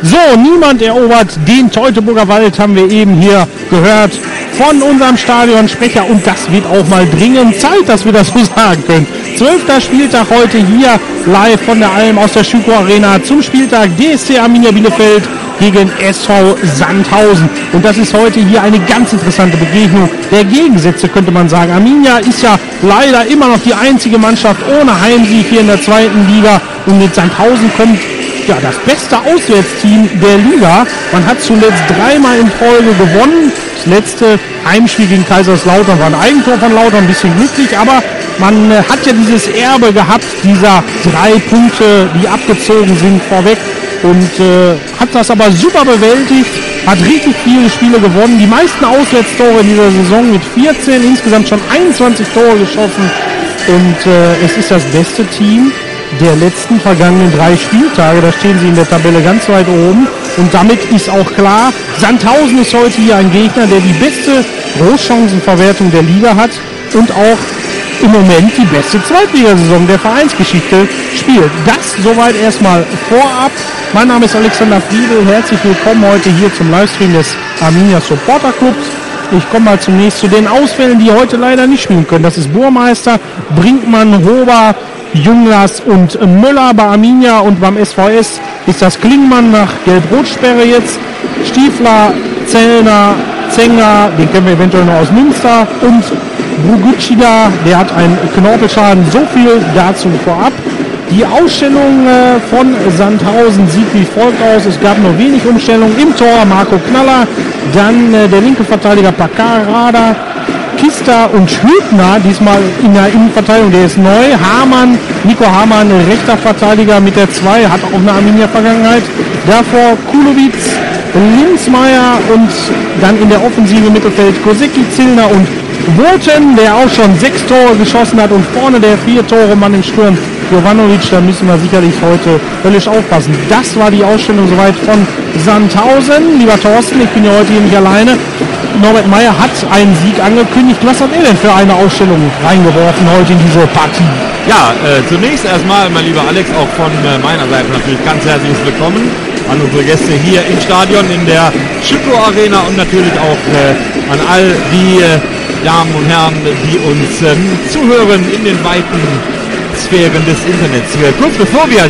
So, niemand erobert den Teutoburger Wald, haben wir eben hier gehört von unserem Stadionsprecher. Und das wird auch mal dringend Zeit, dass wir das so sagen können. 12. Spieltag heute hier live von der Alm aus der Schüko Arena zum Spieltag DSC Arminia Bielefeld gegen SV Sandhausen. Und das ist heute hier eine ganz interessante Begegnung der Gegensätze, könnte man sagen. Arminia ist ja leider immer noch die einzige Mannschaft ohne Heimsieg hier in der 2. Liga. Und mit Sandhausen kommt ja das beste Auswärtsteam der Liga. Man hat zuletzt 3-mal in Folge gewonnen. Das letzte Heimspiel gegen Kaiserslautern war ein Eigentor von Lautern, ein bisschen glücklich, aber man hat ja dieses Erbe gehabt, dieser 3 Punkte, die abgezogen sind vorweg, und hat das aber super bewältigt, hat richtig viele Spiele gewonnen, die meisten Auswärtstore in dieser Saison mit 14, insgesamt schon 21 Tore geschossen, und es ist das beste Team der letzten vergangenen 3 Spieltage. Da stehen sie in der Tabelle ganz weit oben, und damit ist auch klar, Sandhausen ist heute hier ein Gegner, der die beste Großchancenverwertung der Liga hat und auch im Moment die beste Zweitligasaison der Vereinsgeschichte spielt. Das soweit erstmal vorab. Mein Name ist Alexander Friedl, herzlich willkommen heute hier zum Livestream des Arminia Supporter Clubs. Ich komme mal zunächst zu den Ausfällen, die heute leider nicht spielen können. Das ist Burmeister, Brinkmann, Hober, Junglers und Müller bei Arminia, und beim SVS ist das Klingmann nach Gelb-Rot-Sperre jetzt, Stiefler, Zellner, Zenger, den kennen wir eventuell noch aus Münster, und Brugucida, der hat einen Knorpelschaden. So viel dazu vorab. Die Ausstellung von Sandhausen sieht wie folgt aus. Es gab nur wenig Umstellungen. Im Tor Marco Knaller, dann der linke Verteidiger Pacarada, Kista und Hübner, diesmal in der Innenverteidigung, der ist neu. Hamann, Nico Hamann, rechter Verteidiger mit der 2, hat auch eine Arminia-Vergangenheit. Davor Kulowitz, Linzmeier, und dann in der Offensive Mittelfeld Kosecki, Zillner und Woten, der auch schon 6 Tore geschossen hat, und vorne der 4-Tore-Mann im Sturm, Jovanovic. Da müssen wir sicherlich heute höllisch aufpassen. Das war die Ausstellung soweit von Sandhausen. Lieber Thorsten, ich bin ja heute hier nicht alleine. Norbert Meyer hat einen Sieg angekündigt. Was hat er denn für eine Ausstellung reingeworfen heute in diese Partie? Ja, zunächst erstmal, mein lieber Alex, auch von meiner Seite natürlich ganz herzliches Willkommen an unsere Gäste hier im Stadion in der Schüko Arena, und natürlich auch an all die Damen und Herren, die uns zuhören in den weiten Sphären des Internets. Kurz bevor wir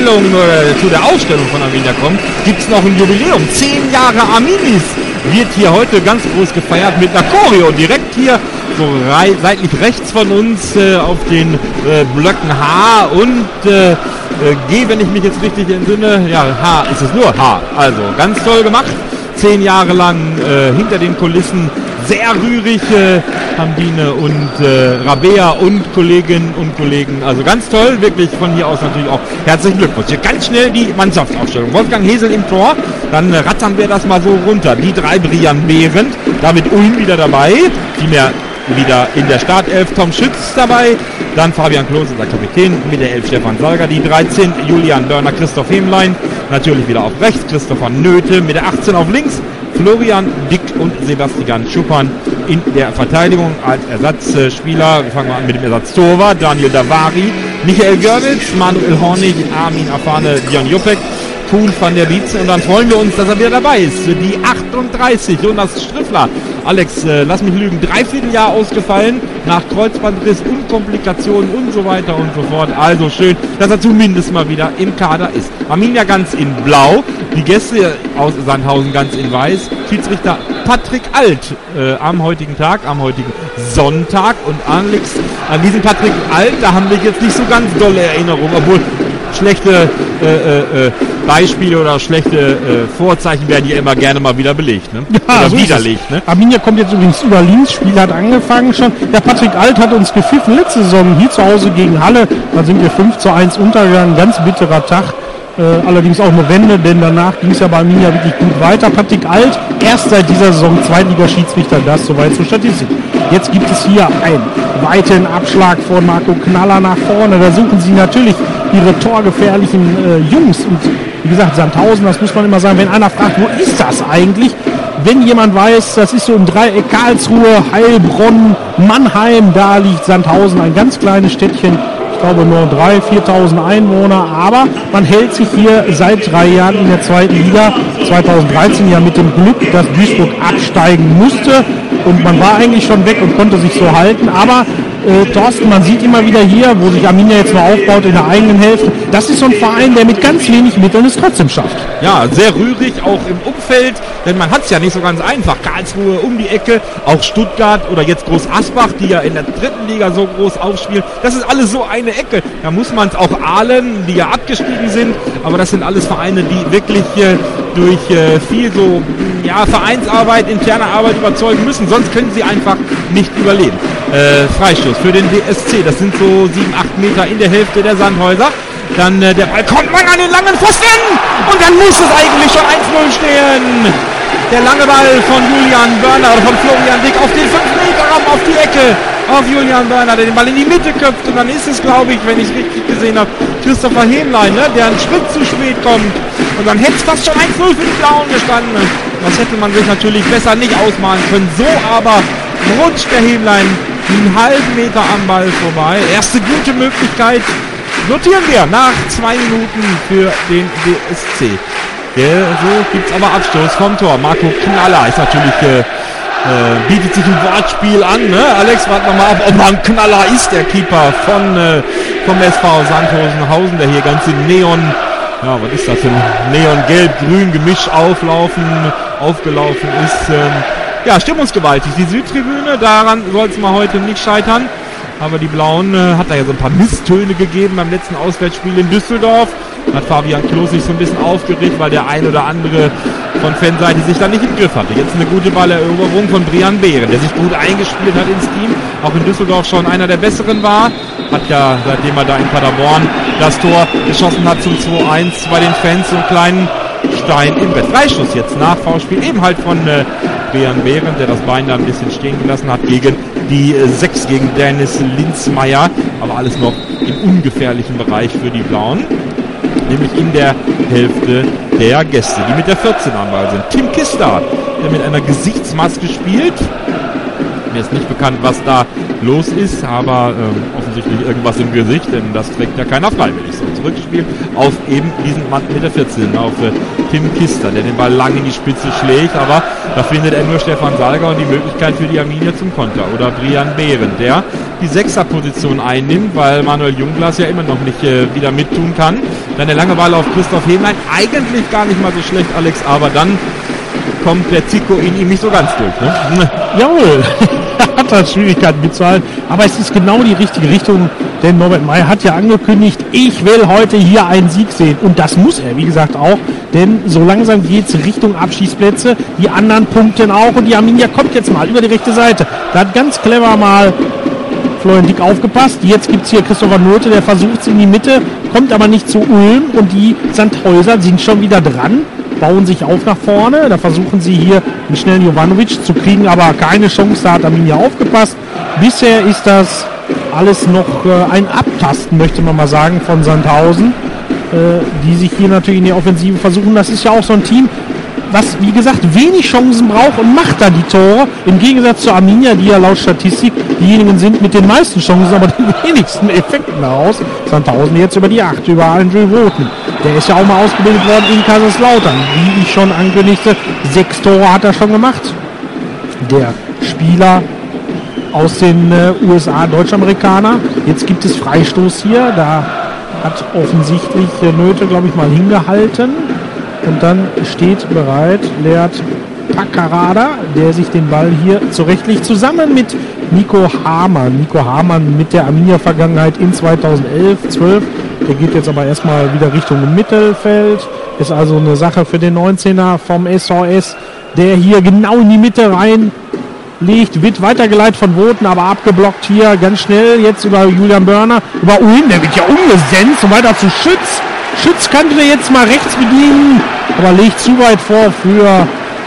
zu der Ausstellung von Arminia kommen, gibt es noch ein Jubiläum. 10 Jahre Arminis wird hier heute ganz groß gefeiert mit einer Choreo. Direkt hier so seitlich rechts von uns auf den Blöcken H und G, wenn ich mich jetzt richtig entsinne. Ja, H ist es nur H. Also ganz toll gemacht. 10 Jahre lang hinter den Kulissen. Sehr rührig, Hamdine und Rabea und Kolleginnen und Kollegen. Also ganz toll, wirklich von hier aus natürlich auch herzlichen Glückwunsch. Hier ganz schnell die Mannschaftsaufstellung. Wolfgang Hesel im Tor, dann rattern wir das mal so runter. Die 3 Brian Behrendt, David Ulm wieder dabei, vielmehr wieder in der Startelf, Tom Schütz dabei, dann Fabian Klose, der Kapitän, mit der 11 Stefan Salger, die 13 Julian Börner, Christoph Hemlein, natürlich wieder auf rechts, Christopher Nöte, mit der 18 auf links, Florian Dick und Sebastian Schuppan in der Verteidigung als Ersatzspieler. Wir fangen mal an mit dem Ersatztorwart, Daniel Davari, Michael Görwitz, Manuel Hornig, Armin Afane, Dion Jopek, Kuhn van der Wietze, und dann freuen wir uns, dass er wieder dabei ist. Die 38, Jonas Striffler. Alex, lass mich lügen, 3/4 Jahr ausgefallen, nach Kreuzbandriss und Komplikationen und so weiter und so fort. Also schön, dass er zumindest mal wieder im Kader ist. Arminia ganz in blau, die Gäste aus Sandhausen ganz in weiß. Schiedsrichter Patrick Alt am heutigen Tag, am heutigen Sonntag. Und Alex, an diesen Patrick Alt, da haben wir jetzt nicht so ganz dolle Erinnerungen, obwohl schlechte Beispiele oder schlechte Vorzeichen werden hier immer gerne mal wieder belegt. Ne? Ja, oder so widerlegt. Ne? Arminia kommt jetzt übrigens über links, Spiel hat angefangen schon. Der Patrick Alt hat uns gepfiffen letzte Saison hier zu Hause gegen Halle. Da sind wir 5:1 untergegangen, ganz bitterer Tag. Allerdings auch eine Wende, denn danach ging es ja bei Arminia wirklich gut weiter. Patrick Alt, erst seit dieser Saison Zweitliga-Schiedsrichter, das soweit zur Statistik. Jetzt gibt es hier einen weiten Abschlag von Marco Knaller nach vorne. Da suchen sie natürlich ihre torgefährlichen Jungs. Und wie gesagt, Sandhausen, das muss man immer sagen, wenn einer fragt, wo ist das eigentlich? Wenn jemand weiß, das ist so im Dreieck Karlsruhe, Heilbronn, Mannheim, da liegt Sandhausen, ein ganz kleines Städtchen. Ich Ich glaube nur 3.000, 4.000 Einwohner, aber man hält sich hier seit 3 Jahren in der zweiten Liga. 2013 ja mit dem Glück, dass Duisburg absteigen musste und man war eigentlich schon weg und konnte sich so halten, aber Thorsten, man sieht immer wieder hier, wo sich Arminia jetzt noch aufbaut in der eigenen Hälfte, das ist so ein Verein, der mit ganz wenig Mitteln es trotzdem schafft. Ja, sehr rührig, auch im Umfeld, denn man hat es ja nicht so ganz einfach. Karlsruhe um die Ecke, auch Stuttgart oder jetzt Groß Asbach, die ja in der dritten Liga so groß aufspielen. Das ist alles so eine Ecke. Da muss man es auch Aalen, die ja abgestiegen sind, aber das sind alles Vereine, die wirklich durch viel so Vereinsarbeit, interne Arbeit überzeugen müssen, sonst können sie einfach nicht überleben. Freistoß für den DSC, das sind so 7-8 Meter in der Hälfte der Sandhäuser. Dann der Ball kommt mal an den langen Pfosten und dann muss es eigentlich schon 1-0 stehen. Der lange Ball von Julian Börner oder von Florian Dick auf den 5-Meter-Raum auf die Ecke. Auf Julian Börner, der den Ball in die Mitte köpft und dann ist es, glaube ich, wenn ich es richtig gesehen habe, Christopher Hähnlein, der einen Schritt zu spät kommt und dann hätte es fast schon 1-0 für die Blauen gestanden. Das hätte man sich natürlich besser nicht ausmalen können. So aber rutscht der Hähnlein einen halben Meter am Ball vorbei. Erste gute Möglichkeit notieren wir nach 2 Minuten für den DSC. So gibt es aber Abstoß vom Tor. Marco Knaller ist natürlich bietet sich ein Wortspiel an, ne? Alex, warte nochmal ab, ob man Knaller ist, der Keeper vom SV Sandhausen, der hier ganz in Neon, was ist das denn? Neon-Gelb-Grün Gemisch aufgelaufen ist. Stimmungsgewaltig. Die Südtribüne, daran soll es mal heute nicht scheitern. Aber die Blauen hat da ja so ein paar Misstöne gegeben beim letzten Auswärtsspiel in Düsseldorf. Hat Fabian Klos sich so ein bisschen aufgeregt, weil der ein oder andere von Fanseite sich da nicht im Griff hatte. Jetzt eine gute Balleroberung von Brian Behren, der sich gut eingespielt hat ins Team. Auch in Düsseldorf schon einer der Besseren war. Hat ja, seitdem er da in Paderborn das Tor geschossen hat zum 2-1 bei den Fans, so einen kleinen Stein im Brett. Freistoß jetzt nach Foulspiel, eben halt von Brian Behren, der das Bein da ein bisschen stehen gelassen hat gegen die 6 gegen Dennis Linzmeier. Aber alles noch im ungefährlichen Bereich für die Blauen. Nämlich in der Hälfte der Gäste, die mit der 14 am Ball sind. Tim Kister, der mit einer Gesichtsmaske spielt. Mir ist nicht bekannt, was da los ist, aber offensichtlich irgendwas im Gesicht, denn das trägt ja keiner freiwillig. So, zurückspielen auf eben diesen Mann mit der 14, auf Tim Kister, der den Ball lang in die Spitze schlägt, aber da findet er nur Stefan Salger und die Möglichkeit für die Arminia zum Konter. Oder Brian Behren, der die 6er-Position einnimmt, weil Manuel Jungglas ja immer noch nicht wieder mittun kann. Dann der lange Ball auf Christoph Hähnlein, eigentlich gar nicht mal so schlecht, Alex, aber dann kommt der Zico in ihm nicht so ganz durch. Ne? Jawohl, er hat da Schwierigkeiten mitzuhalten, aber es ist genau die richtige Richtung, denn Norbert Meyer hat ja angekündigt, ich will heute hier einen Sieg sehen und das muss er, wie gesagt, auch, denn so langsam geht es Richtung Abschießplätze, die anderen punkten auch und die Arminia kommt jetzt mal über die rechte Seite. Da hat ganz clever mal Florian Dick aufgepasst. Jetzt gibt es hier Christopher Note, der versucht es in die Mitte, kommt aber nicht zu Ulm und die Sandhäuser sind schon wieder dran, bauen sich auf nach vorne. Da versuchen sie hier einen schnellen Jovanovic zu kriegen, aber keine Chance, da hat Arminia aufgepasst. Bisher ist das alles noch ein Abtasten, möchte man mal sagen, von Sandhausen, die sich hier natürlich in die Offensive versuchen. Das ist ja auch so ein Team, was, wie gesagt, wenig Chancen braucht und macht da die Tore. Im Gegensatz zu Arminia, die ja laut Statistik diejenigen sind mit den meisten Chancen, aber den wenigsten Effekten daraus. Sandhausen jetzt über die 8, über Andrew Roten. Der ist ja auch mal ausgebildet worden in Kaiserslautern. Wie ich schon ankündigte, 6 Tore hat er schon gemacht. Der Spieler aus den USA, Deutschamerikaner. Jetzt gibt es Freistoß hier. Da hat offensichtlich Nöte, glaube ich, mal hingehalten. Und dann steht bereit Leert Paccarada, der sich den Ball hier zurechtlegt, zusammen mit Nico Hamann. Nico Hamann mit der Arminia-Vergangenheit in 2011-12. Der geht jetzt aber erstmal wieder Richtung Mittelfeld. Ist also eine Sache für den 19er vom SVS, der hier genau in die Mitte reinlegt. Wird weitergeleitet von Woten, aber abgeblockt hier ganz schnell. Jetzt über Julian Börner, über Ulm, der wird ja umgesenzt und weiter zu Schütz. Schütz könnte jetzt mal rechts bedienen, aber legt zu weit vor für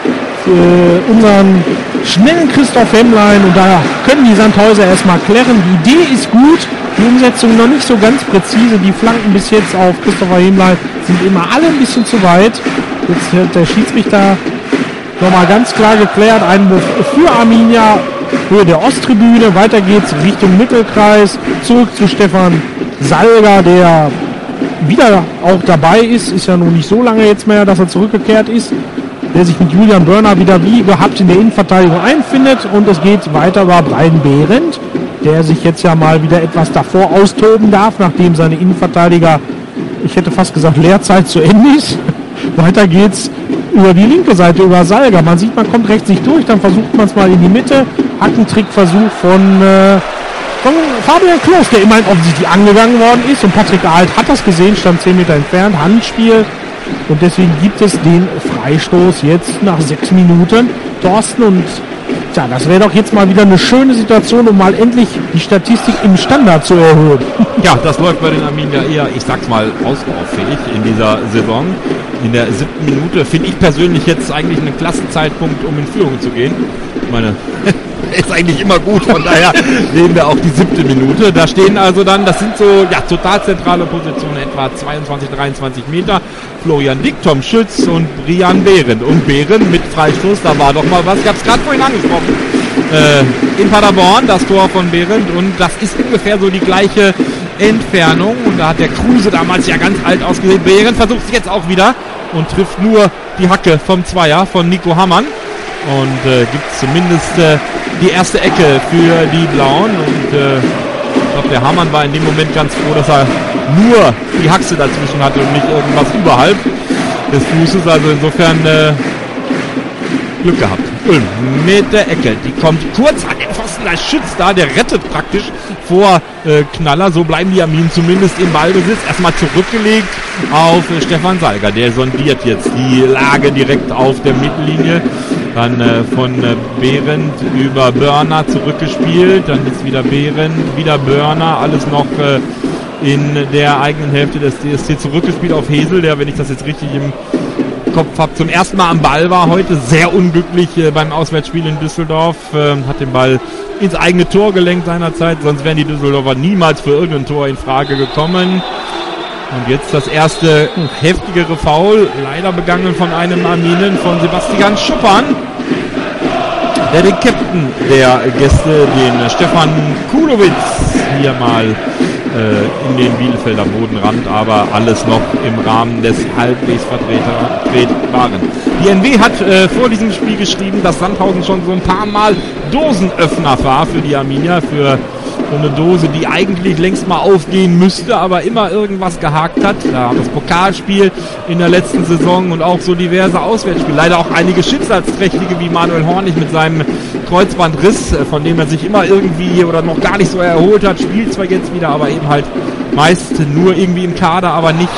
unseren schnellen Christoph Hähnlein und da können die Sandhäuser erstmal klären. Die Idee ist gut, die Umsetzung noch nicht so ganz präzise. Die Flanken bis jetzt auf Christopher Hähnlein sind immer alle ein bisschen zu weit. Jetzt hat der Schiedsrichter nochmal ganz klar geklärt. Einwurf für Arminia, Höhe der Osttribüne. Weiter geht's Richtung Mittelkreis, zurück zu Stefan Salga, der wieder auch dabei ist ja nun nicht so lange jetzt mehr, dass er zurückgekehrt ist, der sich mit Julian Börner wieder wie gehabt in der Innenverteidigung einfindet und es geht weiter über Brian Behrendt, der sich jetzt ja mal wieder etwas davor austoben darf, nachdem seine Innenverteidiger, ich hätte fast gesagt, Leerzeit zu Ende ist. Weiter geht's über die linke Seite, über Salga. Man sieht, man kommt rechts nicht durch, dann versucht man es mal in die Mitte. Hackentrickversuch von Fabian Klos, der immerhin offensichtlich angegangen worden ist. Und Patrick Alt hat das gesehen, stand 10 Meter entfernt, Handspiel. Und deswegen gibt es den Freistoß jetzt nach 6 Minuten. Thorsten, und tja, das wäre doch jetzt mal wieder eine schöne Situation, um mal endlich die Statistik im Standard zu erhöhen. Ja, das läuft bei den Arminia eher, ich sag's mal, ausbaufähig in dieser Saison. In der 7. Minute finde ich persönlich jetzt eigentlich einen klasse Zeitpunkt, um in Führung zu gehen. Ich meine, ist eigentlich immer gut, von daher nehmen wir auch die 7. Minute. Da stehen also dann, das sind so total zentrale Positionen, etwa 22, 23 Meter. Florian Dick, Tom Schütz und Brian Behrendt. Und Behrendt mit Freistoß, da war doch mal was, ich habe es gerade vorhin angesprochen, in Paderborn, das Tor von Behrendt, und das ist ungefähr so die gleiche Entfernung. Und da hat der Kruse damals ja ganz alt ausgesehen. Behrendt versucht es jetzt auch wieder und trifft nur die Hacke vom Zweier von Nico Hammann. Und gibt zumindest die erste Ecke für die Blauen. Und ich glaube, der Hammann war in dem Moment ganz froh, dass er nur die Haxe dazwischen hatte und nicht irgendwas überhalb des Fußes. Also insofern Glück gehabt. Ulm mit der Ecke. Die kommt kurz an den Pfosten. Da ist Schütz da, der rettet praktisch vor Knaller. So bleiben die Arminen zumindest im Ballbesitz. Erstmal zurückgelegt auf Stefan Salga. Der sondiert jetzt die Lage direkt auf der Mittellinie. Dann von Behrendt über Börner zurückgespielt. Dann ist wieder Behrendt, wieder Börner. Alles noch in der eigenen Hälfte des DSC zurückgespielt auf Hesel, der, wenn ich das jetzt richtig im Kopf habe, zum ersten Mal am Ball war heute. Sehr unglücklich beim Auswärtsspiel in Düsseldorf. Hat den Ball ins eigene Tor gelenkt seinerzeit. Sonst wären die Düsseldorfer niemals für irgendein Tor in Frage gekommen. Und jetzt das erste heftigere Foul, leider begangen von einem Arminen, von Sebastian Schuppern, der den Captain der Gäste, den Stefan Kulowitz, hier mal in den Bielefelder Boden rammt, aber alles noch im Rahmen des halbwegs vertretbaren. Die NW hat vor diesem Spiel geschrieben, dass Sandhausen schon so ein paar Mal Dosenöffner war für die Arminia, für so eine Dose, die eigentlich längst mal aufgehen müsste, aber immer irgendwas gehakt hat. Da das Pokalspiel in der letzten Saison und auch so diverse Auswärtsspiele. Leider auch einige Schicksalsträchtige wie Manuel Hornig mit seinem Kreuzbandriss, von dem er sich immer irgendwie oder noch gar nicht so erholt hat. Spielt zwar jetzt wieder, aber eben halt meist nur irgendwie im Kader, aber nicht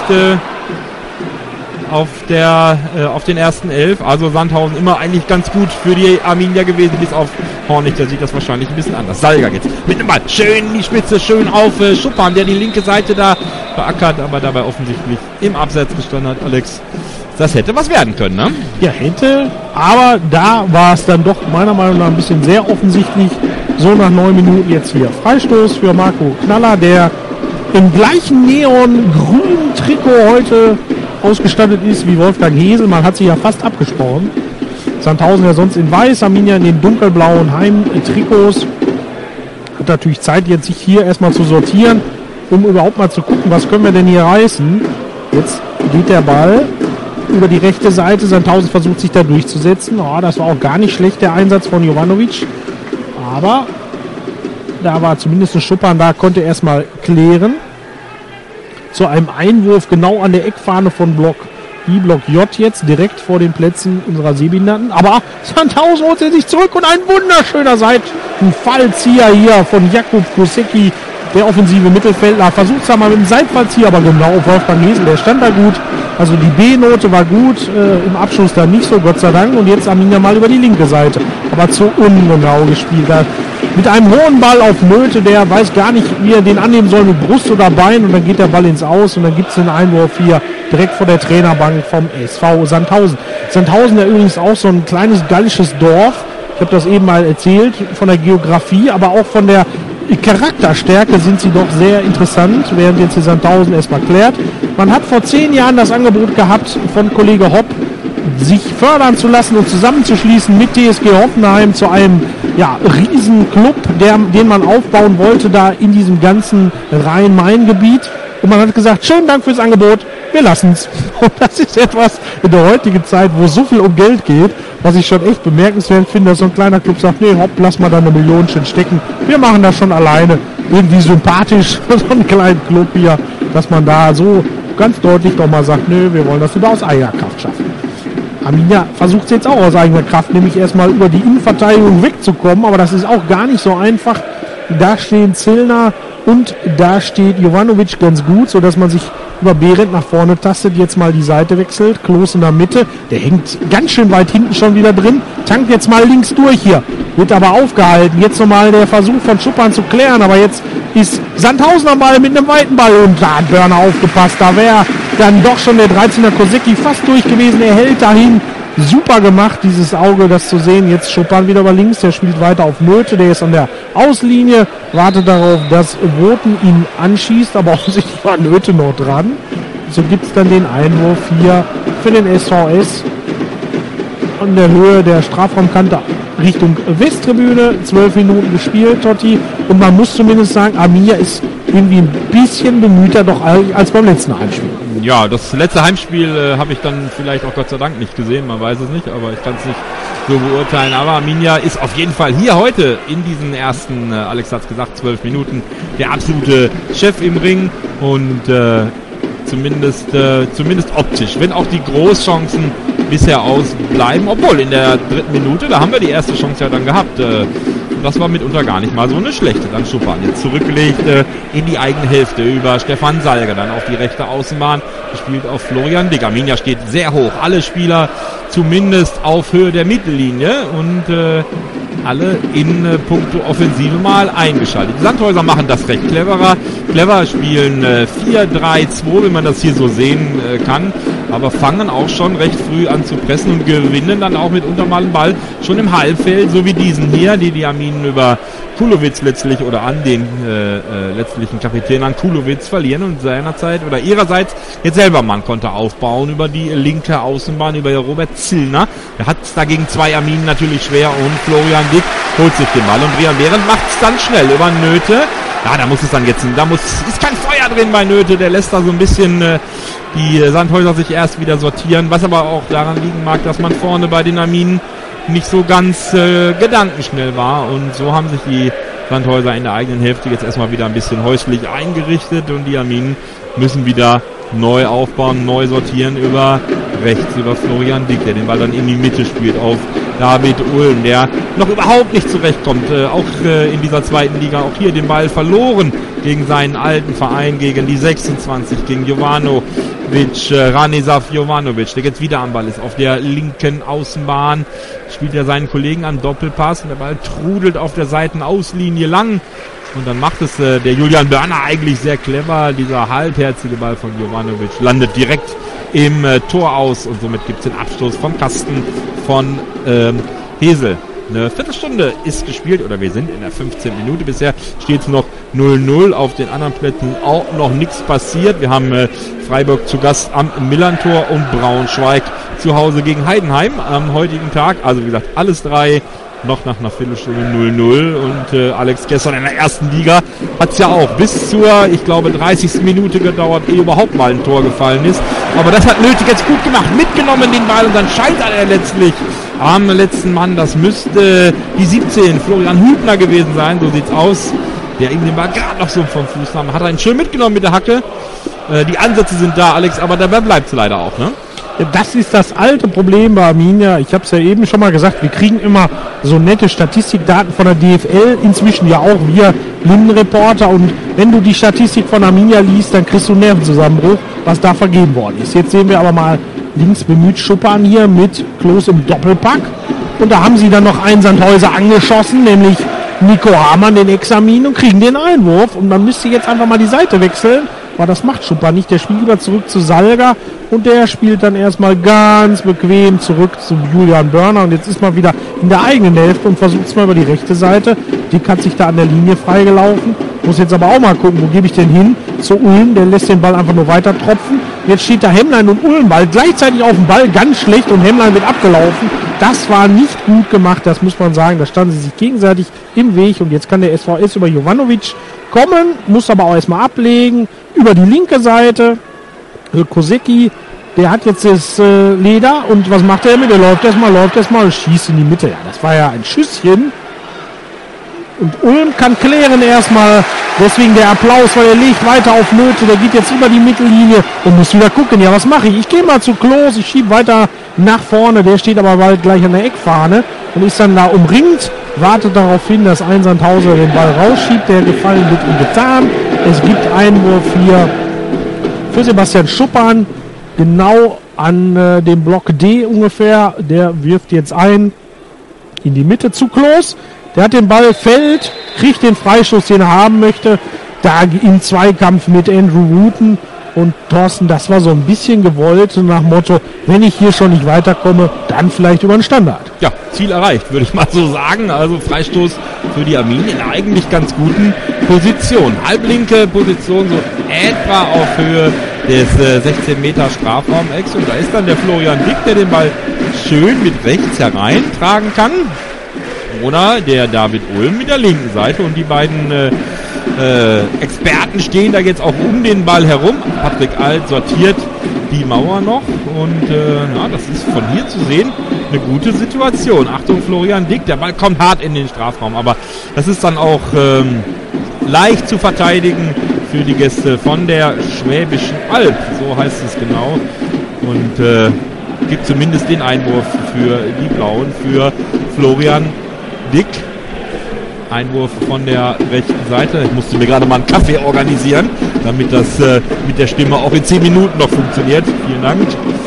auf den ersten 11. Also Sandhausen immer eigentlich ganz gut für die Arminia gewesen, bis auf Hornig, der sieht das wahrscheinlich ein bisschen anders. Salga jetzt mit dem Ball, schön in die Spitze, schön auf Schuppern, der die linke Seite da beackert, aber dabei offensichtlich im Abseits gestanden hat. Alex, das hätte was werden können, ne? Ja, hätte, aber da war es dann doch meiner Meinung nach ein bisschen sehr offensichtlich. So nach 9 Minuten jetzt hier Freistoß für Marco Knaller, der im gleichen neongrünen Trikot heute ausgestattet ist wie Wolfgang Hesel. Man hat sich ja fast abgesprochen. Sandhausen ja sonst in weiß, Arminia in den dunkelblauen Heimtrikots. Hat natürlich Zeit, jetzt sich hier erstmal zu sortieren, um überhaupt mal zu gucken, was können wir denn hier reißen. Jetzt geht der Ball über die rechte Seite. Sandhausen versucht sich da durchzusetzen. Oh, das war auch gar nicht schlecht, der Einsatz von Jovanovic. Aber da war zumindest ein Schuppern, da konnte er erstmal klären. Zu einem Einwurf genau an der Eckfahne von Block J jetzt, direkt vor den Plätzen unserer Sehbehinderten. Aber Sandhausen holt sich zurück und ein wunderschöner Seitenfallzieher hier von Jakub Kosecki, der offensive Mittelfeldler. Versucht es mal mit dem Seitfallzieher, aber genau auf Wolfgang Hesel, der stand da gut. Also die B-Note war gut, im Abschluss dann nicht so, Gott sei Dank. Und jetzt Arminia mal über die linke Seite. Aber zu ungenau gespielt. Da mit einem hohen Ball auf Nöte, der weiß gar nicht, wie er den annehmen soll, mit Brust oder Bein. Und dann geht der Ball ins Aus und dann gibt es den Einwurf hier direkt vor der Trainerbank vom SV Sandhausen. Sandhausen ja übrigens auch so ein kleines gallisches Dorf. Ich habe das eben mal erzählt, von der Geografie, aber auch von der Charakterstärke sind sie doch sehr interessant, während jetzt die Sandhausen erstmal klärt. Man hat vor 10 Jahren das Angebot gehabt von Kollege Hopp, sich fördern zu lassen und zusammenzuschließen mit TSG Hoffenheim zu einem Riesenclub, den man aufbauen wollte, da in diesem ganzen Rhein-Main-Gebiet. Und man hat gesagt, schönen Dank fürs Angebot, wir lassen es. Und das ist etwas in der heutigen Zeit, wo so viel um Geld geht, was ich schon echt bemerkenswert finde, dass so ein kleiner Club sagt, nee, hopp, lass mal da eine Million schön stecken. Wir machen das schon alleine. Irgendwie sympathisch, so einen kleinen Club hier, dass man da so ganz deutlich doch mal sagt, nö, wir wollen das lieber aus eigener Kraft schaffen. Arminia versucht es jetzt auch aus eigener Kraft, nämlich erstmal über die Innenverteidigung wegzukommen, aber das ist auch gar nicht so einfach. Da stehen Zillner und da steht Jovanovic ganz gut, sodass man sich über Behrendt nach vorne tastet, jetzt mal die Seite wechselt, Klos in der Mitte, der hängt ganz schön weit hinten schon wieder drin, tankt jetzt mal links durch hier, wird aber aufgehalten, jetzt nochmal der Versuch von Schuppan zu klären, aber jetzt ist Sandhausen am Ball mit einem weiten Ball und da hat Börner aufgepasst, da wäre dann doch schon der 13er Kosecki fast durch gewesen, er hält dahin, super gemacht, dieses Auge, das zu sehen. Jetzt Schuppan wieder über links, der spielt weiter auf Nöte, der ist an der Auslinie, wartet darauf, dass Woten ihn anschießt, aber offensichtlich war Nöte noch dran. So gibt es dann den Einwurf hier für den SVS an der Höhe der Strafraumkante Richtung Westtribüne. 12 Minuten gespielt, Totti. Und man muss zumindest sagen, Arminia ist irgendwie ein bisschen bemühter doch als beim letzten Heimspiel. Ja, das letzte Heimspiel habe ich dann vielleicht auch Gott sei Dank nicht gesehen, man weiß es nicht, aber ich kann es nicht so beurteilen. Aber Arminia ist auf jeden Fall hier heute in diesen ersten, Alex hat es gesagt, 12 Minuten der absolute Chef im Ring und zumindest optisch, wenn auch die Großchancen bisher ausbleiben, obwohl in der dritten Minute, da haben wir die erste Chance ja dann gehabt. Das war mitunter gar nicht mal so eine schlechte. Dann Schuppan jetzt zurückgelegt in die eigene Hälfte über Stefan Salger, dann auf die rechte Außenbahn, gespielt auf Florian Dick. Arminia steht sehr hoch. Alle Spieler zumindest auf Höhe der Mittellinie und alle in puncto Offensive mal eingeschaltet. Die Sandhäuser machen das recht clever spielen 4-3-2, wenn man das hier so sehen kann, aber fangen auch schon recht früh an zu pressen und gewinnen dann auch mitunter mal einen Ball schon im Halbfeld, so wie diesen hier, die Arminen über Kulowitz letztlich oder an den letztlichen Kapitän an Kulowitz verlieren und seinerzeit oder ihrerseits jetzt selber man konnte aufbauen über die linke Außenbahn, über Robert Zillner. Der hat es dagegen zwei Arminen natürlich schwer und Florian Dick holt sich den Ball und Brian Behrendt macht es dann schnell über Nöte. Ja, da muss es dann jetzt, ist kein Feuer drin bei Nöte, der lässt da so ein bisschen die Sandhäuser sich erst wieder sortieren, was aber auch daran liegen mag, dass man vorne bei den Arminen nicht so ganz gedankenschnell war und so haben sich die Sandhäuser in der eigenen Hälfte jetzt erstmal wieder ein bisschen häuslich eingerichtet und die Arminen müssen wieder neu aufbauen, neu sortieren über rechts, über Florian Dick, der den Ball dann in die Mitte spielt auf David Ulm, der noch überhaupt nicht zurechtkommt, auch in dieser zweiten Liga, auch hier den Ball verloren gegen seinen alten Verein, gegen die 26, gegen Jovanovic, Ranislav Jovanovic, der jetzt wieder am Ball ist, auf der linken Außenbahn, spielt er seinen Kollegen an Doppelpass und der Ball trudelt auf der Seitenauslinie lang. Und dann macht es der Julian Börner eigentlich sehr clever. Dieser halbherzige Ball von Jovanovic landet direkt im Tor aus. Und somit gibt es den Abstoß vom Kasten von Hesel. Eine Viertelstunde ist gespielt oder wir sind in der 15. Minute. Bisher steht es noch 0-0. Auf den anderen Plätzen auch noch nichts passiert. Wir haben Freiburg zu Gast am Millerntor und Braunschweig zu Hause gegen Heidenheim am heutigen Tag. Also wie gesagt, alles drei noch nach einer Viertelstunde 0-0 und Alex, gestern in der ersten Liga hat es ja auch bis zur, ich glaube, 30. Minute gedauert, ehe überhaupt mal ein Tor gefallen ist. Aber das hat Nötig jetzt gut gemacht, mitgenommen den Ball und dann scheitert er letztlich am letzten Mann. Das müsste die 17, Florian Hübner gewesen sein, so sieht's aus, der ihm den Ball gerade noch so vom Fuß nahm. Hat er ihn schön mitgenommen mit der Hacke. Die Ansätze sind da, Alex, aber dabei bleibt es leider auch, ne? Das ist das alte Problem bei Arminia. Ich habe es ja eben schon mal gesagt, wir kriegen immer so nette Statistikdaten von der DFL, inzwischen ja auch wir Blindenreporter. Und wenn du die Statistik von Arminia liest, dann kriegst du einen Nervenzusammenbruch, was da vergeben worden ist. Jetzt sehen wir aber mal links bemüht Schuppan hier mit Klos im Doppelpack. Und da haben sie dann noch einen Sandhäuser angeschossen, nämlich Nico Hamann, den Examin, und kriegen den Einwurf. Und man müsste jetzt einfach mal die Seite wechseln. Aber das macht Schuppan nicht. Der spielt lieber zurück zu Salger und der spielt dann erstmal ganz bequem zurück zu Julian Börner. Und jetzt ist man wieder in der eigenen Hälfte und versucht es mal über die rechte Seite. Dick hat sich da an der Linie freigelaufen. Muss jetzt aber auch mal gucken, wo gebe ich denn hin? Zu Ulm, der lässt den Ball einfach nur weiter tropfen. Jetzt steht da Hemmlein und Ulm Ball gleichzeitig auf dem Ball, ganz schlecht, und Hemmlein wird abgelaufen. Das war nicht gut gemacht, das muss man sagen. Da standen sie sich gegenseitig im Weg und jetzt kann der SVS über Jovanovic kommen, muss aber auch erstmal ablegen. Über die linke Seite, Kosecki, der hat jetzt das Leder und was macht er mit? Der läuft erstmal und schießt in die Mitte. Ja, das war ja ein Schüsschen. Und Ulm kann klären erstmal, deswegen der Applaus, weil er legt weiter auf Nöte, der geht jetzt über die Mittellinie und muss wieder gucken, ja was mache ich? Ich gehe mal zu Klos, ich schiebe weiter nach vorne, der steht aber bald gleich an der Eckfahne und ist dann da umringt, wartet darauf hin, dass ein Sandhauser den Ball rausschiebt, der gefallen wird und getan. Es gibt Einwurf hier für Sebastian Schuppan, genau an dem Block D ungefähr, der wirft jetzt ein in die Mitte zu Klos. Der hat den Ball, fällt, kriegt den Freistoß, den er haben möchte. Da im Zweikampf mit Andrew Wooten und Thorsten, das war so ein bisschen gewollt, so nach Motto, wenn ich hier schon nicht weiterkomme, dann vielleicht über den Standard. Ja, Ziel erreicht, würde ich mal so sagen. Also Freistoß für die Arminia in einer eigentlich ganz guten Position. Halblinke Position, so etwa auf Höhe des 16 Meter Strafraum-Ex. Und da ist dann der Florian Dick, der den Ball schön mit rechts hereintragen kann. Oder der David Ulm mit der linken Seite und die beiden Experten stehen da jetzt auch um den Ball herum. Patrick Alt sortiert die Mauer noch und das ist von hier zu sehen eine gute Situation. Achtung, Florian Dick, der Ball kommt hart in den Strafraum, aber das ist dann auch leicht zu verteidigen für die Gäste von der Schwäbischen Alb, so heißt es genau, und gibt zumindest den Einwurf für die Blauen, für Florian Dick. Einwurf von der rechten Seite. Ich musste mir gerade mal einen Kaffee organisieren, damit das mit der Stimme auch in 10 Minuten noch funktioniert. Vielen Dank.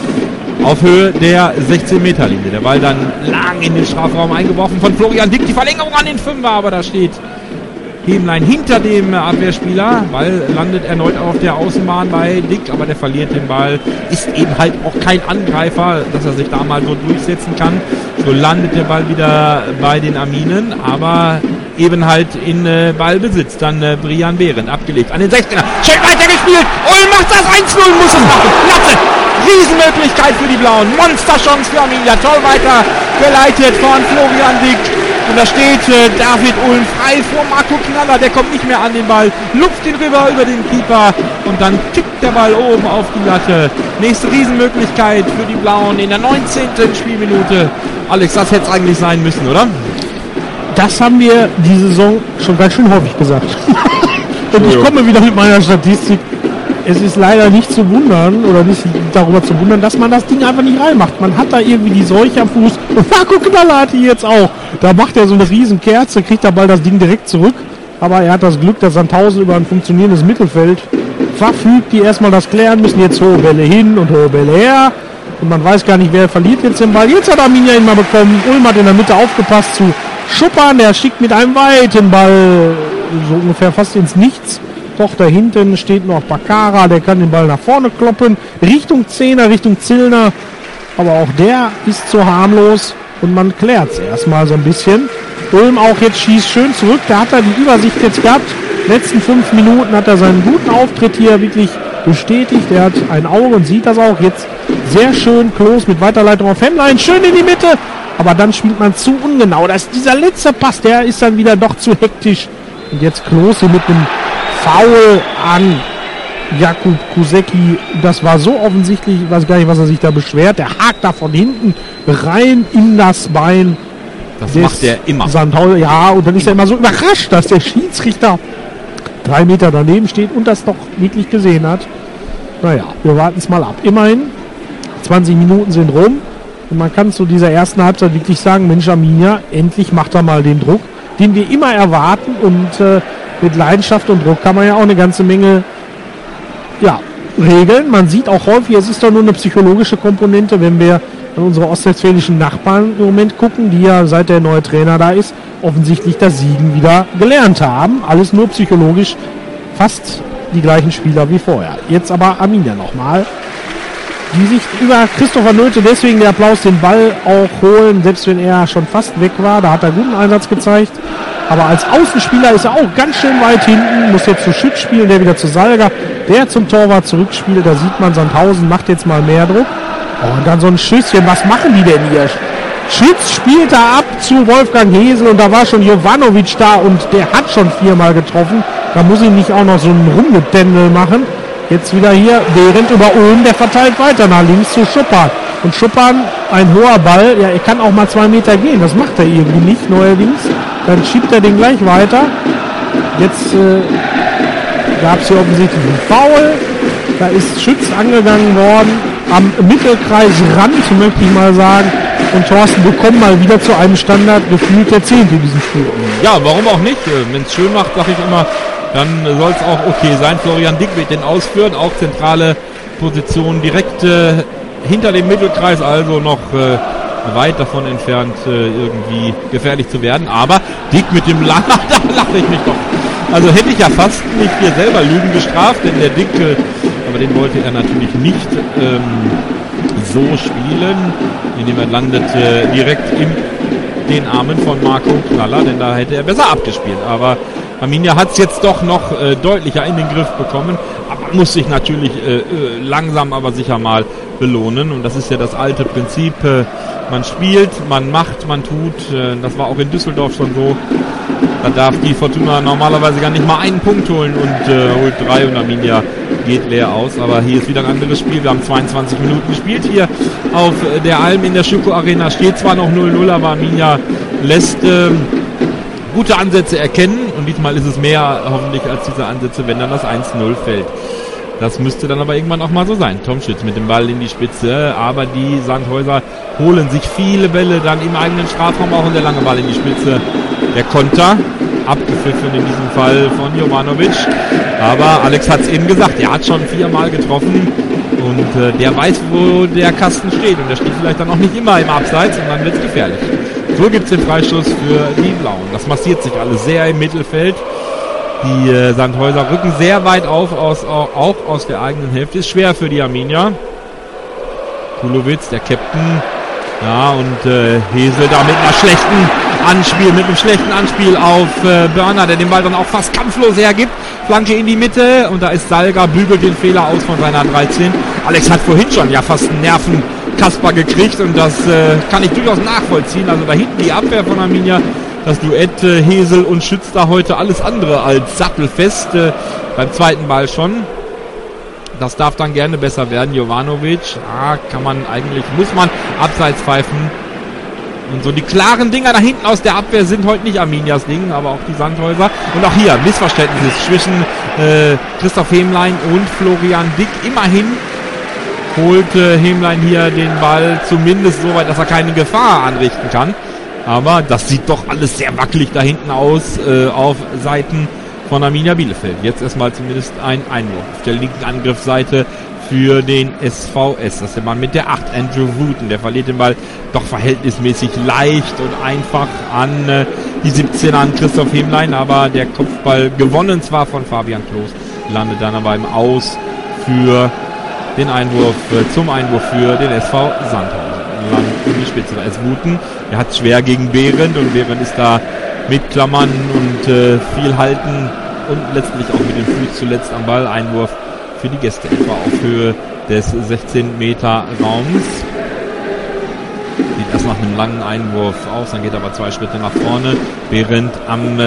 Auf Höhe der 16-Meter-Linie. Der Ball dann lang in den Strafraum eingeworfen von Florian Dick. Die Verlängerung an den Fünfer, aber da steht Hemlein hinter dem Abwehrspieler. Ball landet erneut auf der Außenbahn bei Dick, aber der verliert den Ball. Ist eben halt auch kein Angreifer, dass er sich da mal so durchsetzen kann. So landet der Ball wieder bei den Arminen, aber eben halt in Ballbesitz. Dann Brian Behrendt abgelegt an den 16er. Schön weitergespielt. Ulm macht das 1-0, muss es machen. Platze. Riesenmöglichkeit für die Blauen. Monsterchance für Arminia. Toll weitergeleitet von Florian Dick. Und da steht David Ulm frei vor Marco Knaller. Der kommt nicht mehr an den Ball. Lupft ihn rüber über den Keeper. Und dann tickt der Ball oben auf die Latte. Nächste Riesenmöglichkeit für die Blauen in der 19. Spielminute. Alex, das hätte es eigentlich sein müssen, oder? Das haben wir diese Saison schon ganz schön häufig gesagt. Und ich komme wieder mit meiner Statistik. Es ist leider nicht zu wundern oder nicht darüber zu wundern, dass man das Ding einfach nicht reinmacht. Man hat da irgendwie die Seuche am Fuß und Marco Knaller hat die jetzt auch. Da macht er so eine riesen Kerze, kriegt der Ball das Ding direkt zurück. Aber er hat das Glück, dass Sandhausen über ein funktionierendes Mittelfeld verfügt, die erstmal das klären müssen. Jetzt hohe Bälle hin und hohe Bälle her. Und man weiß gar nicht, wer verliert jetzt den Ball. Jetzt hat Arminia ihn mal bekommen. Ulm hat in der Mitte aufgepasst zu Schuppan. Der schickt mit einem weiten Ball so ungefähr fast ins Nichts. Doch da hinten steht noch Bakara, der kann den Ball nach vorne kloppen. Richtung Zehner, Richtung Zillner. Aber auch der ist zu harmlos und man klärt es erstmal so ein bisschen. Ulm auch jetzt schießt schön zurück. Da hat er die Übersicht jetzt gehabt. Letzten 5 Minuten hat er seinen guten Auftritt hier wirklich bestätigt. Er hat ein Auge und sieht das auch. Jetzt sehr schön Klos mit Weiterleitung auf Hemlein. Schön in die Mitte. Aber dann spielt man zu ungenau. Dieser letzte Pass, der ist dann wieder doch zu hektisch. Und jetzt Klos mit einem Foul an Jakub Kosecki. Das war so offensichtlich, ich weiß gar nicht, was er sich da beschwert. Der hakt da von hinten rein in das Bein. Das macht er immer. Sandhausen. Ja, und dann ist er immer so überrascht, dass der Schiedsrichter 3 Meter daneben steht und das doch wirklich gesehen hat. Naja, wir warten es mal ab. Immerhin, 20 Minuten sind rum. Und man kann zu dieser ersten Halbzeit wirklich sagen, Mensch, Arminia, endlich macht er mal den Druck, den wir immer erwarten. Und mit Leidenschaft und Druck kann man ja auch eine ganze Menge regeln. Man sieht auch häufig, es ist doch nur eine psychologische Komponente, wenn wir an unsere ostwestfälischen Nachbarn im Moment gucken, die ja seit der neue Trainer da ist, offensichtlich das Siegen wieder gelernt haben. Alles nur psychologisch, fast die gleichen Spieler wie vorher. Jetzt aber Arminia nochmal, die sich über Christopher Nöte, deswegen der Applaus, den Ball auch holen, selbst wenn er schon fast weg war. Da hat er guten Einsatz gezeigt. Aber als Außenspieler ist er auch ganz schön weit hinten, muss jetzt zu Schütz spielen, der wieder zu Salga, der zum Torwart zurückspielt. Da sieht man, Sandhausen macht jetzt mal mehr Druck. Oh, und dann so ein Schüsschen, was machen die denn hier? Schütz spielt da ab zu Wolfgang Hesel und da war schon Jovanovic da und der hat schon 4-mal getroffen. Da muss ich nicht auch noch so ein Rumgetändel machen. Jetzt wieder hier Behrendt über Ulm, der verteilt weiter nach links zu Schuppan. Und Schuppan, ein hoher Ball, ja, er kann auch mal 2 Meter gehen, das macht er irgendwie nicht neuerdings. Dann schiebt er den gleich weiter. Jetzt gab es hier offensichtlich einen Foul. Da ist Schütz angegangen worden am Mittelkreisrand, möchte ich mal sagen. Und Thorsten, wir kommen mal wieder zu einem Standard, gefühlt der 10. in diesem Spiel. Ja, warum auch nicht? Wenn es schön macht, sage ich immer, dann soll es auch okay sein. Florian Dick wird den ausführen, auch zentrale Position direkt hinter dem Mittelkreis, also noch weit davon entfernt, irgendwie gefährlich zu werden. Aber Dick mit dem Lacher, da lache ich mich doch. Also hätte ich ja fast nicht hier selber Lügen gestraft, denn der Dick, aber den wollte er natürlich nicht so spielen, indem er landet direkt in den Armen von Marco Knaller, denn da hätte er besser abgespielt. Aber Arminia hat es jetzt doch noch deutlicher in den Griff bekommen, aber muss sich natürlich langsam aber sicher mal belohnen. Und das ist ja das alte Prinzip, man spielt, man macht, man tut. Das war auch in Düsseldorf schon so. Da darf die Fortuna normalerweise gar nicht mal einen Punkt holen und holt 3 und Arminia geht leer aus. Aber hier ist wieder ein anderes Spiel. Wir haben 22 Minuten gespielt hier auf der Alm in der Schüko Arena. Steht zwar noch 0-0, aber Arminia lässt gute Ansätze erkennen. Und diesmal ist es mehr hoffentlich als diese Ansätze, wenn dann das 1-0 fällt. Das müsste dann aber irgendwann auch mal so sein. Tom Schütz mit dem Ball in die Spitze, aber die Sandhäuser holen sich viele Bälle dann im eigenen Strafraum, auch in der lange Ball in die Spitze. Der Konter, abgepfiffen in diesem Fall von Jovanovic. Aber Alex hat es eben gesagt, er hat schon 4-mal getroffen und der weiß, wo der Kasten steht. Und der steht vielleicht dann auch nicht immer im Abseits und dann wird es gefährlich. So gibt es den Freistoß für die Blauen. Das massiert sich alles sehr im Mittelfeld. Die Sandhäuser rücken sehr weit auf, auch aus der eigenen Hälfte. Ist schwer für die Arminia. Kulowitz, der Captain. Ja, und Hesel da mit einem schlechten Anspiel auf Börner, der den Ball dann auch fast kampflos hergibt. Flanke in die Mitte und da ist Salga, bügelt den Fehler aus von seiner 13. Alex hat vorhin schon ja fast einen Nervenkasper gekriegt und das kann ich durchaus nachvollziehen. Also da hinten die Abwehr von Arminia. Das Duett Hesel und Schütz da heute alles andere als sattelfest. Beim zweiten Ball schon. Das darf dann gerne besser werden. Jovanovic, muss man abseits pfeifen. Und so die klaren Dinger da hinten aus der Abwehr sind heute nicht Arminias Ding, aber auch die Sandhäuser. Und auch hier Missverständnis zwischen Christoph Hemlein und Florian Dick. Immerhin holt Hemlein hier den Ball zumindest so weit, dass er keine Gefahr anrichten kann. Aber das sieht doch alles sehr wackelig da hinten aus auf Seiten von Arminia Bielefeld. Jetzt erstmal zumindest ein Einwurf auf der linken Angriffsseite für den SVS. Das ist der Mann mit der 8, Andrew Wooten. Der verliert den Ball doch verhältnismäßig leicht und einfach an die 17 an Christoph Hemlein. Aber der Kopfball gewonnen zwar von Fabian Klos, landet dann aber im Aus für den Einwurf, zum Einwurf für den SV Sandhausen. Lang in die Spitze. Da ist Wooten. Er hat es schwer gegen Behrendt und Behrendt ist da mit Klammern und viel halten und letztlich auch mit dem Fuß zuletzt am Ball. Einwurf für die Gäste, etwa auf Höhe des 16-Meter-Raums. Sieht erst nach einem langen Einwurf aus, dann geht aber 2 Schritte nach vorne. Behrendt an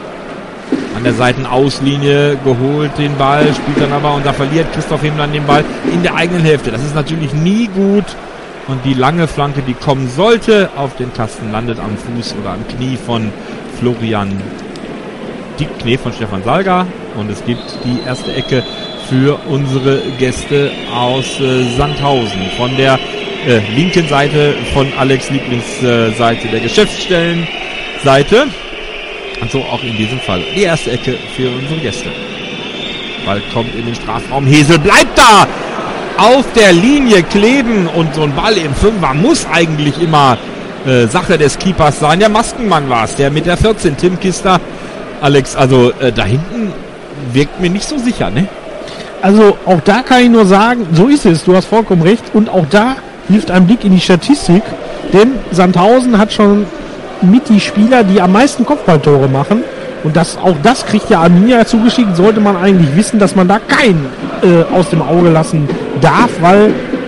der Seitenauslinie geholt den Ball, spielt dann aber und da verliert Christoph Hemlein den Ball in der eigenen Hälfte. Das ist natürlich nie gut. Und die lange Flanke, die kommen sollte, auf den Kasten landet am Fuß oder am Knie von Florian Dick, von Stefan Salga. Und es gibt die erste Ecke für unsere Gäste aus Sandhausen. Von der linken Seite von Alex Lieblingsseite, der Geschäftsstellenseite. Und so auch in diesem Fall die erste Ecke für unsere Gäste. Ball kommt in den Strafraum. Hesel bleibt da! Auf der Linie kleben und so ein Ball im Fünfer muss eigentlich immer Sache des Keepers sein. Der Maskenmann war es, der mit der 14, Tim Kister. Alex, also da hinten wirkt mir nicht so sicher, ne? Also auch da kann ich nur sagen, so ist es, du hast vollkommen recht. Und auch da hilft ein Blick in die Statistik, denn Sandhausen hat schon mit die Spieler, die am meisten Kopfballtore machen. Und auch das kriegt ja Arminia zugeschickt, sollte man eigentlich wissen, dass man da keinen aus dem Auge lassen darf, weil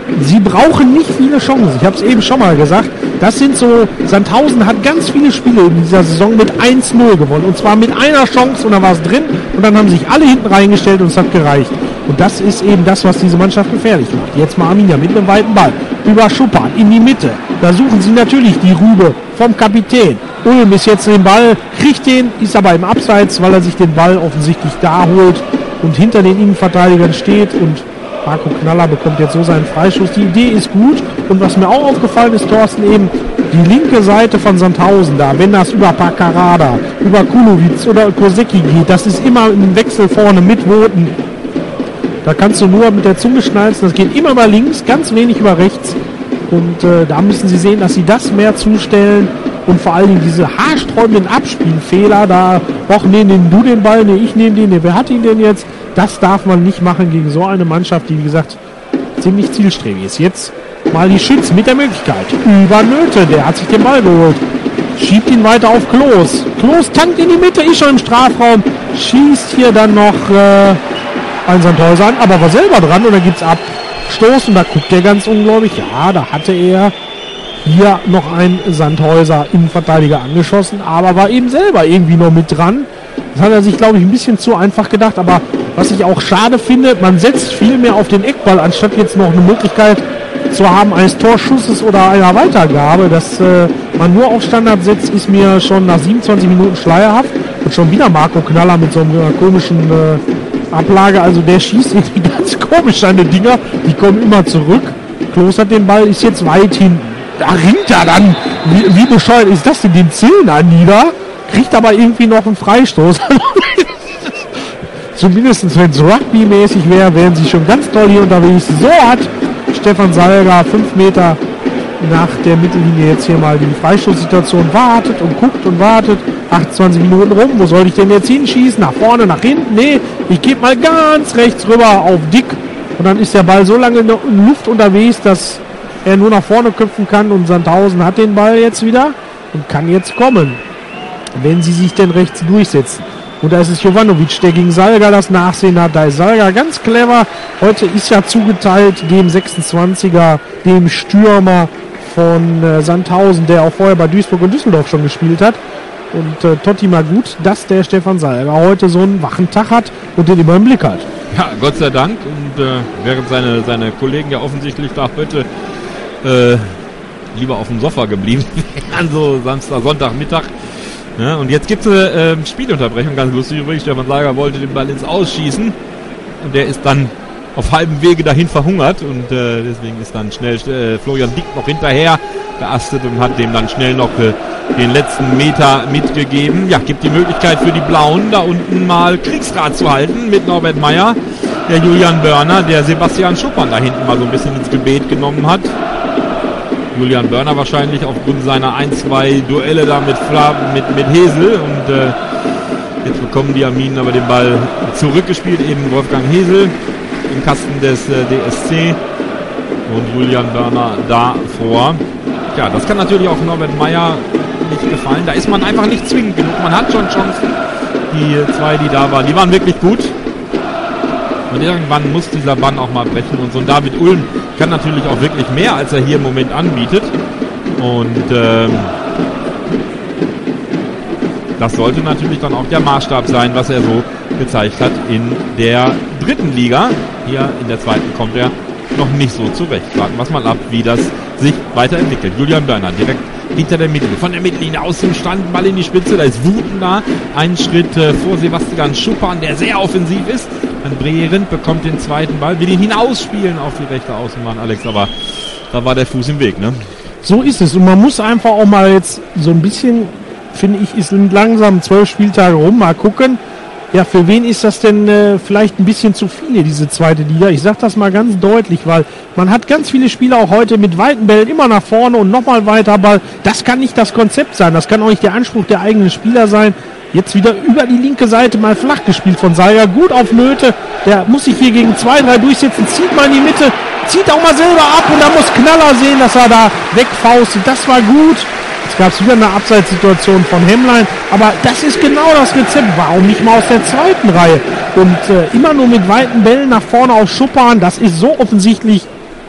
sie brauchen nicht viele Chancen. Ich habe es eben schon mal gesagt. Das sind so, Sandhausen hat ganz viele Spiele in dieser Saison mit 1-0 gewonnen. Und zwar mit einer Chance und dann war es drin. Und dann haben sich alle hinten reingestellt und es hat gereicht. Und das ist eben das, was diese Mannschaft gefährlich macht. Jetzt mal Arminia mit einem weiten Ball. Über Schuppan in die Mitte. Da suchen sie natürlich die Rübe vom Kapitän. Ulm ist jetzt den Ball, kriegt den, ist aber im Abseits, weil er sich den Ball offensichtlich da holt und hinter den Innenverteidigern steht. Und Marco Knaller bekommt jetzt so seinen Freischuss. Die Idee ist gut. Und was mir auch aufgefallen ist, Thorsten, eben die linke Seite von Sandhausen da, wenn das über Paccarada, über Kulowitz oder Kosecki geht, das ist immer im Wechsel vorne mit Voten. Da kannst du nur mit der Zunge schnalzen. Das geht immer über links, ganz wenig über rechts. Und da müssen sie sehen, dass sie das mehr zustellen. Und vor allen Dingen diese haarsträubenden Abspielfehler, da, nimm du den Ball, ich nehme den, wer hat ihn denn jetzt? Das darf man nicht machen gegen so eine Mannschaft, die, wie gesagt, ziemlich zielstrebig ist. Jetzt mal die Schütz mit der Möglichkeit. Über Nöte, der hat sich den Ball geholt. Schiebt ihn weiter auf Klos. Klos tankt in die Mitte, ist schon im Strafraum. Schießt hier dann noch ein Sandhäuser an, aber war selber dran und dann gibt's Abstoß und da guckt er ganz unglaublich. Ja, da hatte er hier noch ein Sandhäuser Innenverteidiger angeschossen, aber war eben selber irgendwie noch mit dran. Das hat er sich, glaube ich, ein bisschen zu einfach gedacht, aber was ich auch schade finde, man setzt viel mehr auf den Eckball, anstatt jetzt noch eine Möglichkeit zu haben eines Torschusses oder einer Weitergabe. Dass man nur auf Standard setzt, ist mir schon nach 27 Minuten schleierhaft. Und schon wieder Marco Knaller mit so einer komischen Ablage, also der schießt irgendwie ganz komisch seine Dinger, die kommen immer zurück. Klos hat den Ball, ist jetzt weit hinten. Da ringt er dann, wie bescheuert ist das denn, den Zillner nieder, kriegt aber irgendwie noch einen Freistoß. Zumindest wenn es Rugby-mäßig wäre, wären sie schon ganz toll hier unterwegs. So hat Stefan Salga 5 Meter nach der Mittellinie jetzt hier mal die Freistoßsituation wartet und guckt und wartet. 28 Minuten rum, wo soll ich denn jetzt hinschießen? Nach vorne, nach hinten? Nee, ich gebe mal ganz rechts rüber auf Dick. Und dann ist der Ball so lange in der Luft unterwegs, dass er nur nach vorne köpfen kann. Und Sandhausen hat den Ball jetzt wieder und kann jetzt kommen, wenn sie sich denn rechts durchsetzen. Und da ist es Jovanovic, der gegen Salga das Nachsehen hat. Da ist Salga ganz clever. Heute ist ja zugeteilt dem 26er, dem Stürmer von Sandhausen, der auch vorher bei Duisburg und Düsseldorf schon gespielt hat. Und Totti mal gut, dass der Stefan Salga heute so einen wachen Tag hat und den immer im Blick hat. Ja, Gott sei Dank. Und während seine Kollegen ja offensichtlich da heute lieber auf dem Sofa geblieben wären, so Samstag, Sonntagmittag. Ja, und jetzt gibt es Spielunterbrechung, ganz lustig übrigens. Stefan Salga wollte den Ball ins Ausschießen und der ist dann auf halbem Wege dahin verhungert und deswegen ist dann schnell Florian Dick noch hinterher geastet und hat dem dann schnell noch den letzten Meter mitgegeben. Ja, gibt die Möglichkeit für die Blauen da unten mal Kriegsrat zu halten mit Norbert Meyer, der Julian Börner, der Sebastian Schuppan da hinten mal so ein bisschen ins Gebet genommen hat. Julian Börner wahrscheinlich aufgrund seiner 1-2 Duelle da mit Hesel und jetzt bekommen die Arminen aber den Ball zurückgespielt, eben Wolfgang Hesel im Kasten des DSC und Julian Börner davor. Ja, das kann natürlich auch Norbert Meyer nicht gefallen. Da ist man einfach nicht zwingend genug. Man hat schon Chancen. Die zwei, die da waren, die waren wirklich gut. Und irgendwann muss dieser Bann auch mal brechen. Und so ein David Ulm kann natürlich auch wirklich mehr, als er hier im Moment anbietet. Und das sollte natürlich dann auch der Maßstab sein, was er so gezeigt hat in der dritten Liga. Hier in der zweiten kommt er noch nicht so zurecht. Warten wir mal ab, wie das sich weiterentwickelt. Julian Börner direkt hinter der Mittellinie, von der Mittellinie aus dem Stand, Ball in die Spitze, da ist Wuten da, einen Schritt vor Sebastian Schuppan, der sehr offensiv ist. Dann Behrendt bekommt den zweiten Ball, will ihn hinausspielen auf die rechte Außenbahn, Alex, aber da war der Fuß im Weg, ne? So ist es und man muss einfach auch mal jetzt so ein bisschen, finde ich, es sind langsam 12 Spieltage rum, mal gucken. Ja, für wen ist das denn vielleicht ein bisschen zu viel, diese zweite Liga? Ich sage das mal ganz deutlich, weil man hat ganz viele Spieler auch heute mit weiten Bällen immer nach vorne und nochmal weiter Ball. Das kann nicht das Konzept sein, das kann auch nicht der Anspruch der eigenen Spieler sein. Jetzt wieder über die linke Seite mal flach gespielt von Salga, gut auf Nöte. Der muss sich hier gegen 2, 3 durchsetzen, zieht mal in die Mitte, zieht auch mal selber ab und da muss Knaller sehen, dass er da wegfaustet. Das war gut. Jetzt gab es wieder eine Abseitssituation von Hemmlein, aber das ist genau das Rezept. Warum nicht mal aus der zweiten Reihe? Und immer nur mit weiten Bällen nach vorne auf Schuppan, das ist so offensichtlich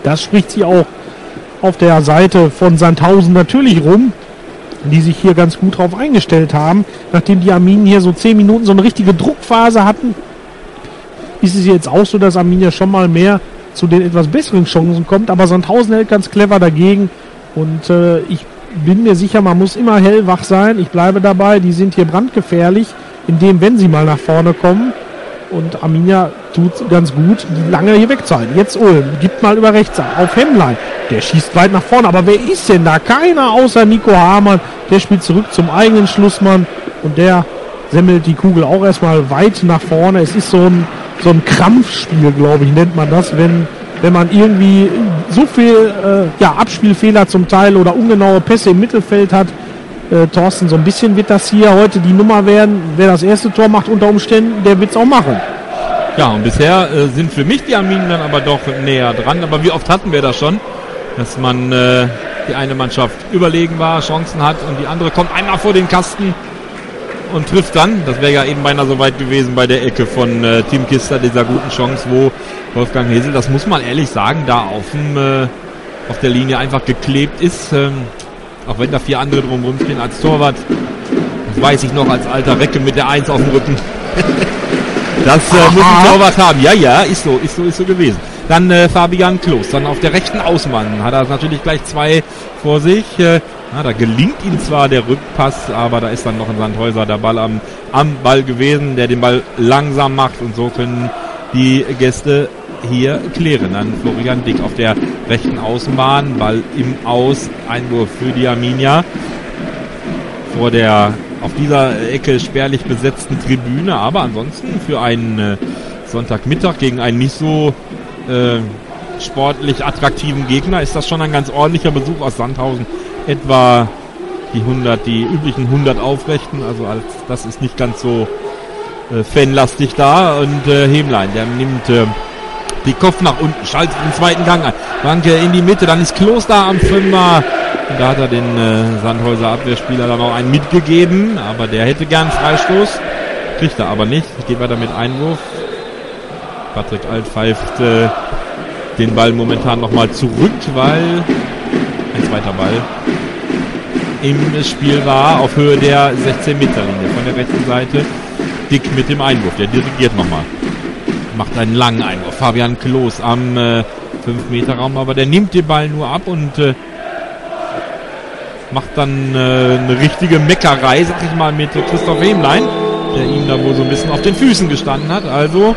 Das spricht sie auch auf der Seite von Sandhausen natürlich rum, die sich hier ganz gut drauf eingestellt haben. Nachdem die Arminen hier so 10 Minuten so eine richtige Druckphase hatten, ist es jetzt auch so, dass Arminia schon mal mehr zu den etwas besseren Chancen kommt. Aber Sandhausen hält ganz clever dagegen. Und ich bin mir sicher, man muss immer hellwach sein. Ich bleibe dabei, die sind hier brandgefährlich, indem, wenn sie mal nach vorne kommen. Und Arminia tut ganz gut, die lange hier wegzuhalten. Jetzt Ulm, gibt mal über rechts auf Hemmlein. Der schießt weit nach vorne. Aber wer ist denn da? Keiner außer Nico Hamann. Der spielt zurück zum eigenen Schlussmann. Und der semmelt die Kugel auch erstmal weit nach vorne. Es ist so ein Krampfspiel, glaube ich, nennt man das, wenn man irgendwie so viel Abspielfehler zum Teil oder ungenaue Pässe im Mittelfeld hat. Thorsten, so ein bisschen wird das hier heute die Nummer werden. Wer das erste Tor macht unter Umständen, der wird es auch machen. Ja, und bisher sind für mich die Arminen dann aber doch näher dran. Aber wie oft hatten wir das schon, dass man die eine Mannschaft überlegen war, Chancen hat und die andere kommt einmal vor den Kasten und trifft dann. Das wäre ja eben beinahe so weit gewesen bei der Ecke von Tim Kister, dieser guten Chance, wo Wolfgang Hesel, das muss man ehrlich sagen, da auf der Linie einfach geklebt ist. Auch wenn da 4 andere drumherum stehen als Torwart. Das weiß ich noch als alter Recke mit der 1 auf dem Rücken. Das muss ein Torwart haben. Ja, ist so gewesen. Dann Fabian Klos, dann auf der rechten Außenbahn hat er natürlich gleich 2 vor sich. Da gelingt ihm zwar der Rückpass, aber da ist dann noch ein Sandhäuser der Ball am Ball gewesen, der den Ball langsam macht, und so können die Gäste hier klären. Dann Florian Dick auf der rechten Außenbahn, Ball im Aus, Einwurf für die Arminia vor der auf dieser Ecke spärlich besetzten Tribüne, aber ansonsten für einen Sonntagmittag gegen einen nicht so sportlich attraktiven Gegner ist das schon ein ganz ordentlicher Besuch aus Sandhausen. Etwa die üblichen 100 Aufrechten, also das ist nicht ganz so fanlastig da, und Hemlein, der nimmt die Kopf nach unten, schaltet den zweiten Gang ein, Franke in die Mitte, dann ist Klos da am 5er, und da hat er den Sandhäuser Abwehrspieler dann noch einen mitgegeben, aber der hätte gern Freistoß, kriegt er aber nicht, geht weiter mit Einwurf. Patrick Alt pfeift den Ball momentan nochmal zurück, weil ein zweiter Ball im Spiel war, auf Höhe der 16-Meter-Linie von der rechten Seite. Dick mit dem Einwurf, der dirigiert nochmal. Macht einen langen Einwurf. Fabian Klos am 5-Meter-Raum, aber der nimmt den Ball nur ab und macht dann eine richtige Meckerei, sag ich mal, mit Christoph Hemlein, der ihm da wohl so ein bisschen auf den Füßen gestanden hat. Also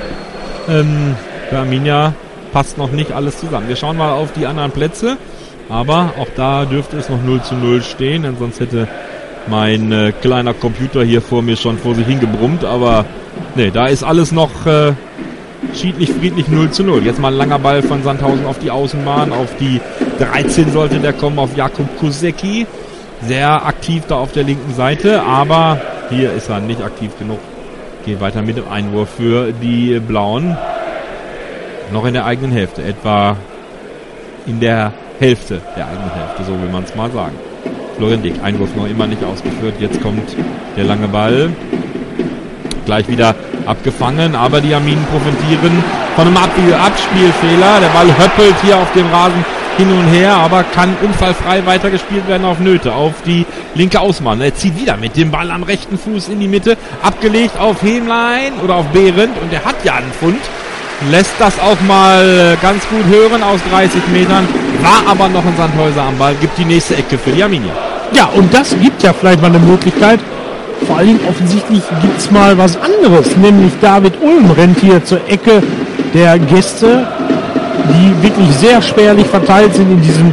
für Arminia passt noch nicht alles zusammen. Wir schauen mal auf die anderen Plätze, aber auch da dürfte es noch 0:0 stehen, denn sonst hätte mein kleiner Computer hier vor mir schon vor sich hingebrummt, aber nee, da ist alles noch schiedlich, friedlich 0:0. Jetzt mal ein langer Ball von Sandhausen auf die Außenbahn, auf die 13 sollte der kommen, auf Jakub Kusecki. Sehr aktiv da auf der linken Seite, aber hier ist er nicht aktiv genug. Geht weiter mit dem Einwurf für die Blauen. Noch in der eigenen Hälfte, etwa in der Hälfte der eigenen Hälfte, so will man es mal sagen. Florian Dick, Einwurf noch immer nicht ausgeführt, jetzt kommt der lange Ball. Gleich wieder abgefangen, aber die Arminen profitieren von einem Abspielfehler. Der Ball höppelt hier auf dem Rasen hin und her, aber kann unfallfrei weitergespielt werden auf Nöte, auf die linke Außenbahn. Er zieht wieder mit dem Ball am rechten Fuß in die Mitte, abgelegt auf Hemlein oder auf Behrendt, und der hat ja einen Pfund. Lässt das auch mal ganz gut hören aus 30 Metern, war aber noch ein Sandhäuser am Ball, gibt die nächste Ecke für die Arminia. Ja, und das gibt ja vielleicht mal eine Möglichkeit. Vor allen Dingen offensichtlich gibt es mal was anderes, nämlich David Ulm rennt hier zur Ecke der Gäste, die wirklich sehr spärlich verteilt sind in diesem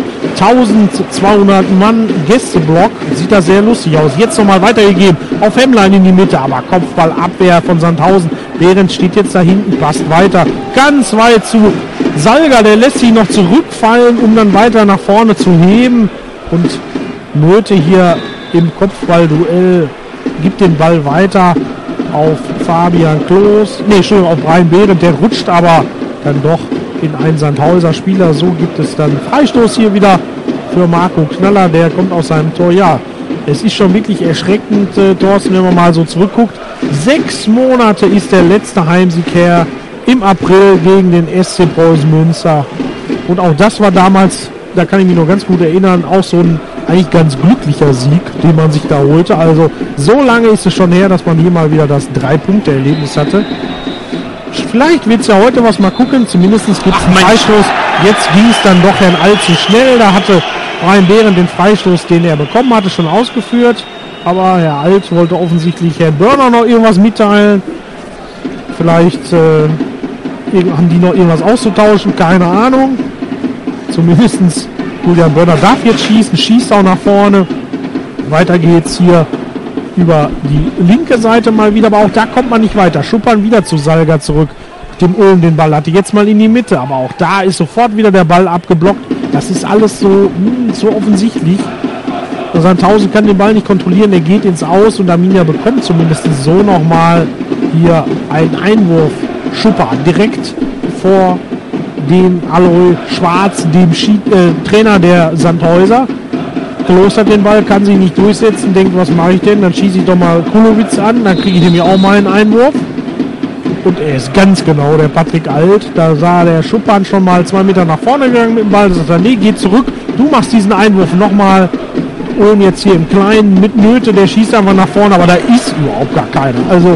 1200 Mann Gästeblock. Sieht da sehr lustig aus. Jetzt nochmal weitergegeben auf Hemlein in die Mitte, aber Kopfballabwehr von Sandhausen. Behrens steht jetzt da hinten, passt weiter ganz weit zu Salga, der lässt sich noch zurückfallen, um dann weiter nach vorne zu heben, und Nöte hier im Kopfballduell gibt den Ball weiter auf Fabian Klos, auf Brian Behrendt, der rutscht aber dann doch in einen Sandhäuser Spieler. So gibt es dann Freistoß hier wieder für Marco Knaller, der kommt aus seinem Tor. Ja, es ist schon wirklich erschreckend, Thorsten, wenn man mal so zurückguckt. 6 Monate ist der letzte Heimsieg her, im April gegen den SC Preußen Münster. Und auch das war damals, da kann ich mich noch ganz gut erinnern, auch so ein eigentlich ganz glücklicher Sieg, den man sich da holte. Also so lange ist es schon her, dass man hier mal wieder das 3-Punkte-Erlebnis hatte. Vielleicht wird es ja heute was mal gucken, zumindest gibt es einen Freistoß. Jetzt ging es dann doch Herrn allzu schnell, da hatte Brian Behrendt den Freistoß, den er bekommen hatte, schon ausgeführt. Aber Herr Alt wollte offensichtlich Herrn Börner noch irgendwas mitteilen. Vielleicht haben die noch irgendwas auszutauschen, keine Ahnung. Zumindest Julian Börner darf jetzt schießen, schießt auch nach vorne. Weiter geht's hier über die linke Seite mal wieder, aber auch da kommt man nicht weiter. Schuppern wieder zu Salga zurück. Dem Ulm den Ball hatte, jetzt mal in die Mitte, aber auch da ist sofort wieder der Ball abgeblockt. Das ist alles so offensichtlich. Sandhausen kann den Ball nicht kontrollieren, er geht ins Aus und Arminia bekommt zumindest so nochmal hier einen Einwurf. Schupper direkt vor dem Aloy Schwarz, dem Trainer der Sandhäuser. Kloß hat den Ball, kann sich nicht durchsetzen, denkt, was mache ich denn? Dann schieße ich doch mal Kulowitz an, dann kriege ich dem ja auch mal einen Einwurf. Und er ist ganz genau der Patrick Alt. Da sah der Schuppan schon mal 2 Meter nach vorne gegangen mit dem Ball. Da sagt er, nee, geh zurück, du machst diesen Einwurf nochmal. Ulm jetzt hier im Kleinen mit Nöte, der schießt einfach nach vorne, aber da ist überhaupt gar keiner. Also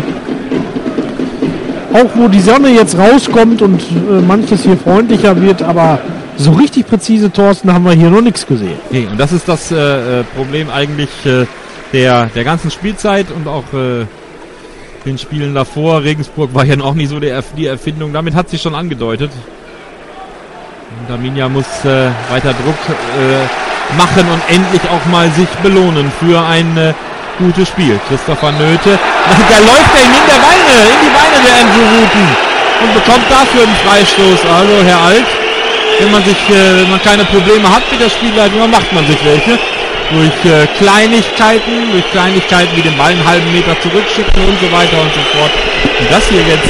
auch wo die Sonne jetzt rauskommt und manches hier freundlicher wird, aber so richtig präzise, Thorsten, haben wir hier noch nichts gesehen. Nee, und das ist das Problem eigentlich der ganzen Spielzeit und auch den Spielen davor. Regensburg war ja noch nie so die Erfindung. Damit hat sich schon angedeutet. Und Arminia muss weiter Druck machen und endlich auch mal sich belohnen für ein gutes Spiel. Christopher Nöte, da läuft er ihm in die Beine der Andrew Wooten und bekommt dafür einen Freistoß. Also Herr Alt, wenn man keine Probleme hat mit der Spielleitung, dann macht man sich welche. Durch Kleinigkeiten wie den Ball einen halben Meter zurückschicken und so weiter und so fort. Und das hier jetzt,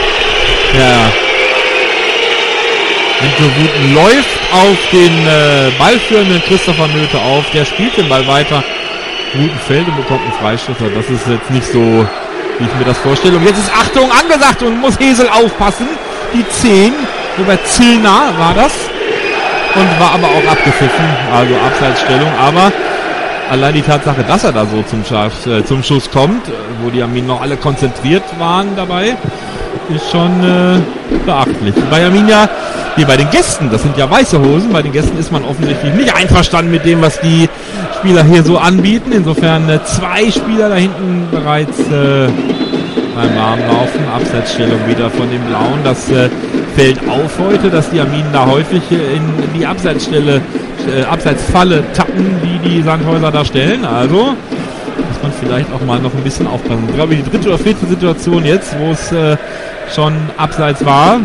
Andrew Wooten läuft auf den ballführenden Christopher Nöte auf. Der spielt den Ball weiter. Wooten fällt und bekommt einen Freistoß. Das ist jetzt nicht so, wie ich mir das vorstelle. Und jetzt ist Achtung angesagt und muss Hesel aufpassen. Die 10, Robert Zillner war das. Und war aber auch abgepfiffen. Also Abseitsstellung. Aber allein die Tatsache, dass er da so zum Schuss kommt, wo die Arminia noch alle konzentriert waren dabei, ist schon beachtlich. Bei Arminia, hier bei den Gästen, das sind ja weiße Hosen, bei den Gästen ist man offensichtlich nicht einverstanden mit dem, was die Spieler hier so anbieten. Insofern 2 Spieler da hinten bereits beim Warmlaufen. Abseitsstellung wieder von den Blauen. Das fällt auf heute, dass die Arminen da häufig in die Abseitsfalle tappen, die Sandhäuser da stellen. Also muss man vielleicht auch mal noch ein bisschen aufpassen. Ich glaube, die 3. oder 4. Situation jetzt, wo es schon abseits war.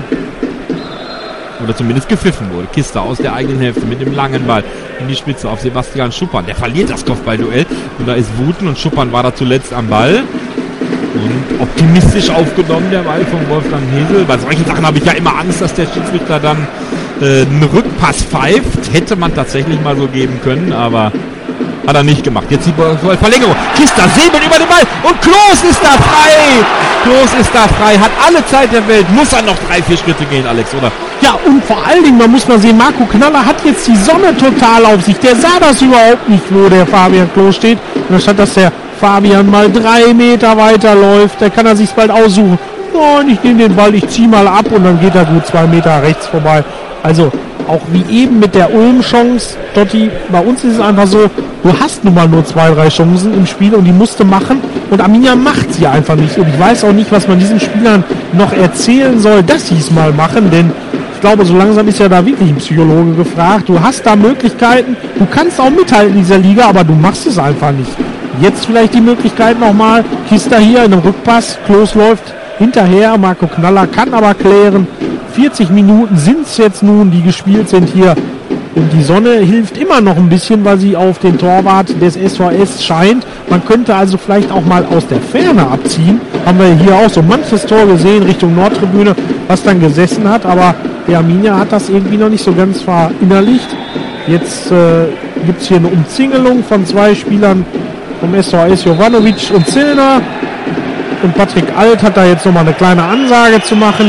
Oder zumindest gepfiffen wurde. Kiste aus der eigenen Hälfte mit dem langen Ball in die Spitze auf Sebastian Schuppern. Der verliert das Kopfballduell. Und da ist Wooten und Schuppern war da zuletzt am Ball. Und optimistisch aufgenommen der Ball von Wolfgang Hesel. Bei solchen Sachen habe ich ja immer Angst, dass der Schiedsrichter dann einen Rückpass pfeift. Hätte man tatsächlich mal so geben können, aber hat er nicht gemacht. Jetzt die Verlängerung. Kista säbelt über den Ball und Kloß ist da frei. Kloß ist da frei, hat alle Zeit der Welt. Muss er noch 3-4 Schritte gehen, Alex, oder? Ja, und vor allen Dingen, man muss mal sehen, Marco Knaller hat jetzt die Sonne total auf sich. Der sah das überhaupt nicht, wo der Fabian Kloß steht. Und anstatt dass der Fabian mal 3 Meter weiter läuft, da kann er sich bald aussuchen. Nein, ich nehme den Ball, ich ziehe mal ab und dann geht er gut 2 Meter rechts vorbei. Also auch wie eben mit der Ulm-Chance, Dotti, bei uns ist es einfach so, du hast nun mal nur 2, 3 Chancen im Spiel und die musst du machen und Arminia macht sie einfach nicht. Und ich weiß auch nicht, was man diesen Spielern noch erzählen soll, dass sie es mal machen, denn ich glaube, so langsam ist ja da wirklich ein Psychologe gefragt. Du hast da Möglichkeiten, du kannst auch mithalten in dieser Liga, aber du machst es einfach nicht. Jetzt vielleicht die Möglichkeit nochmal, Kista hier in einem Rückpass, Kloß läuft hinterher, Marco Knaller kann aber klären. 40 Minuten sind es jetzt nun, die gespielt sind hier. Und die Sonne hilft immer noch ein bisschen, weil sie auf den Torwart des SVS scheint. Man könnte also vielleicht auch mal aus der Ferne abziehen. Haben wir hier auch so manches Tor gesehen Richtung Nordtribüne, was dann gesessen hat. Aber der Arminia hat das irgendwie noch nicht so ganz verinnerlicht. Jetzt gibt es hier eine Umzingelung von 2 Spielern vom SVS, Jovanovic und Zillner. Und Patrick Alt hat da jetzt nochmal eine kleine Ansage zu machen.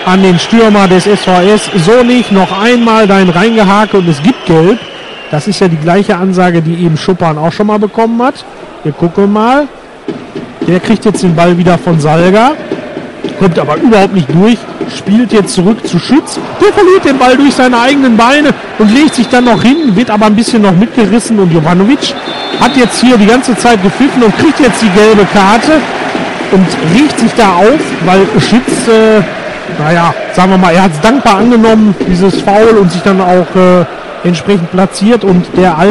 an den Stürmer des SVS. So nicht, noch einmal dein Reingehake und es gibt Gelb. Das ist ja die gleiche Ansage, die eben Schuppan auch schon mal bekommen hat. Wir gucken mal. Der kriegt jetzt den Ball wieder von Salga. Kommt aber überhaupt nicht durch. Spielt jetzt zurück zu Schütz. Der verliert den Ball durch seine eigenen Beine und legt sich dann noch hin. Wird aber ein bisschen noch mitgerissen. Und Jovanovic hat jetzt hier die ganze Zeit gepfiffen und kriegt jetzt die gelbe Karte. Und riecht sich da auf, weil Schütz, sagen wir mal, er hat es dankbar angenommen, dieses Foul, und sich dann auch entsprechend platziert. Und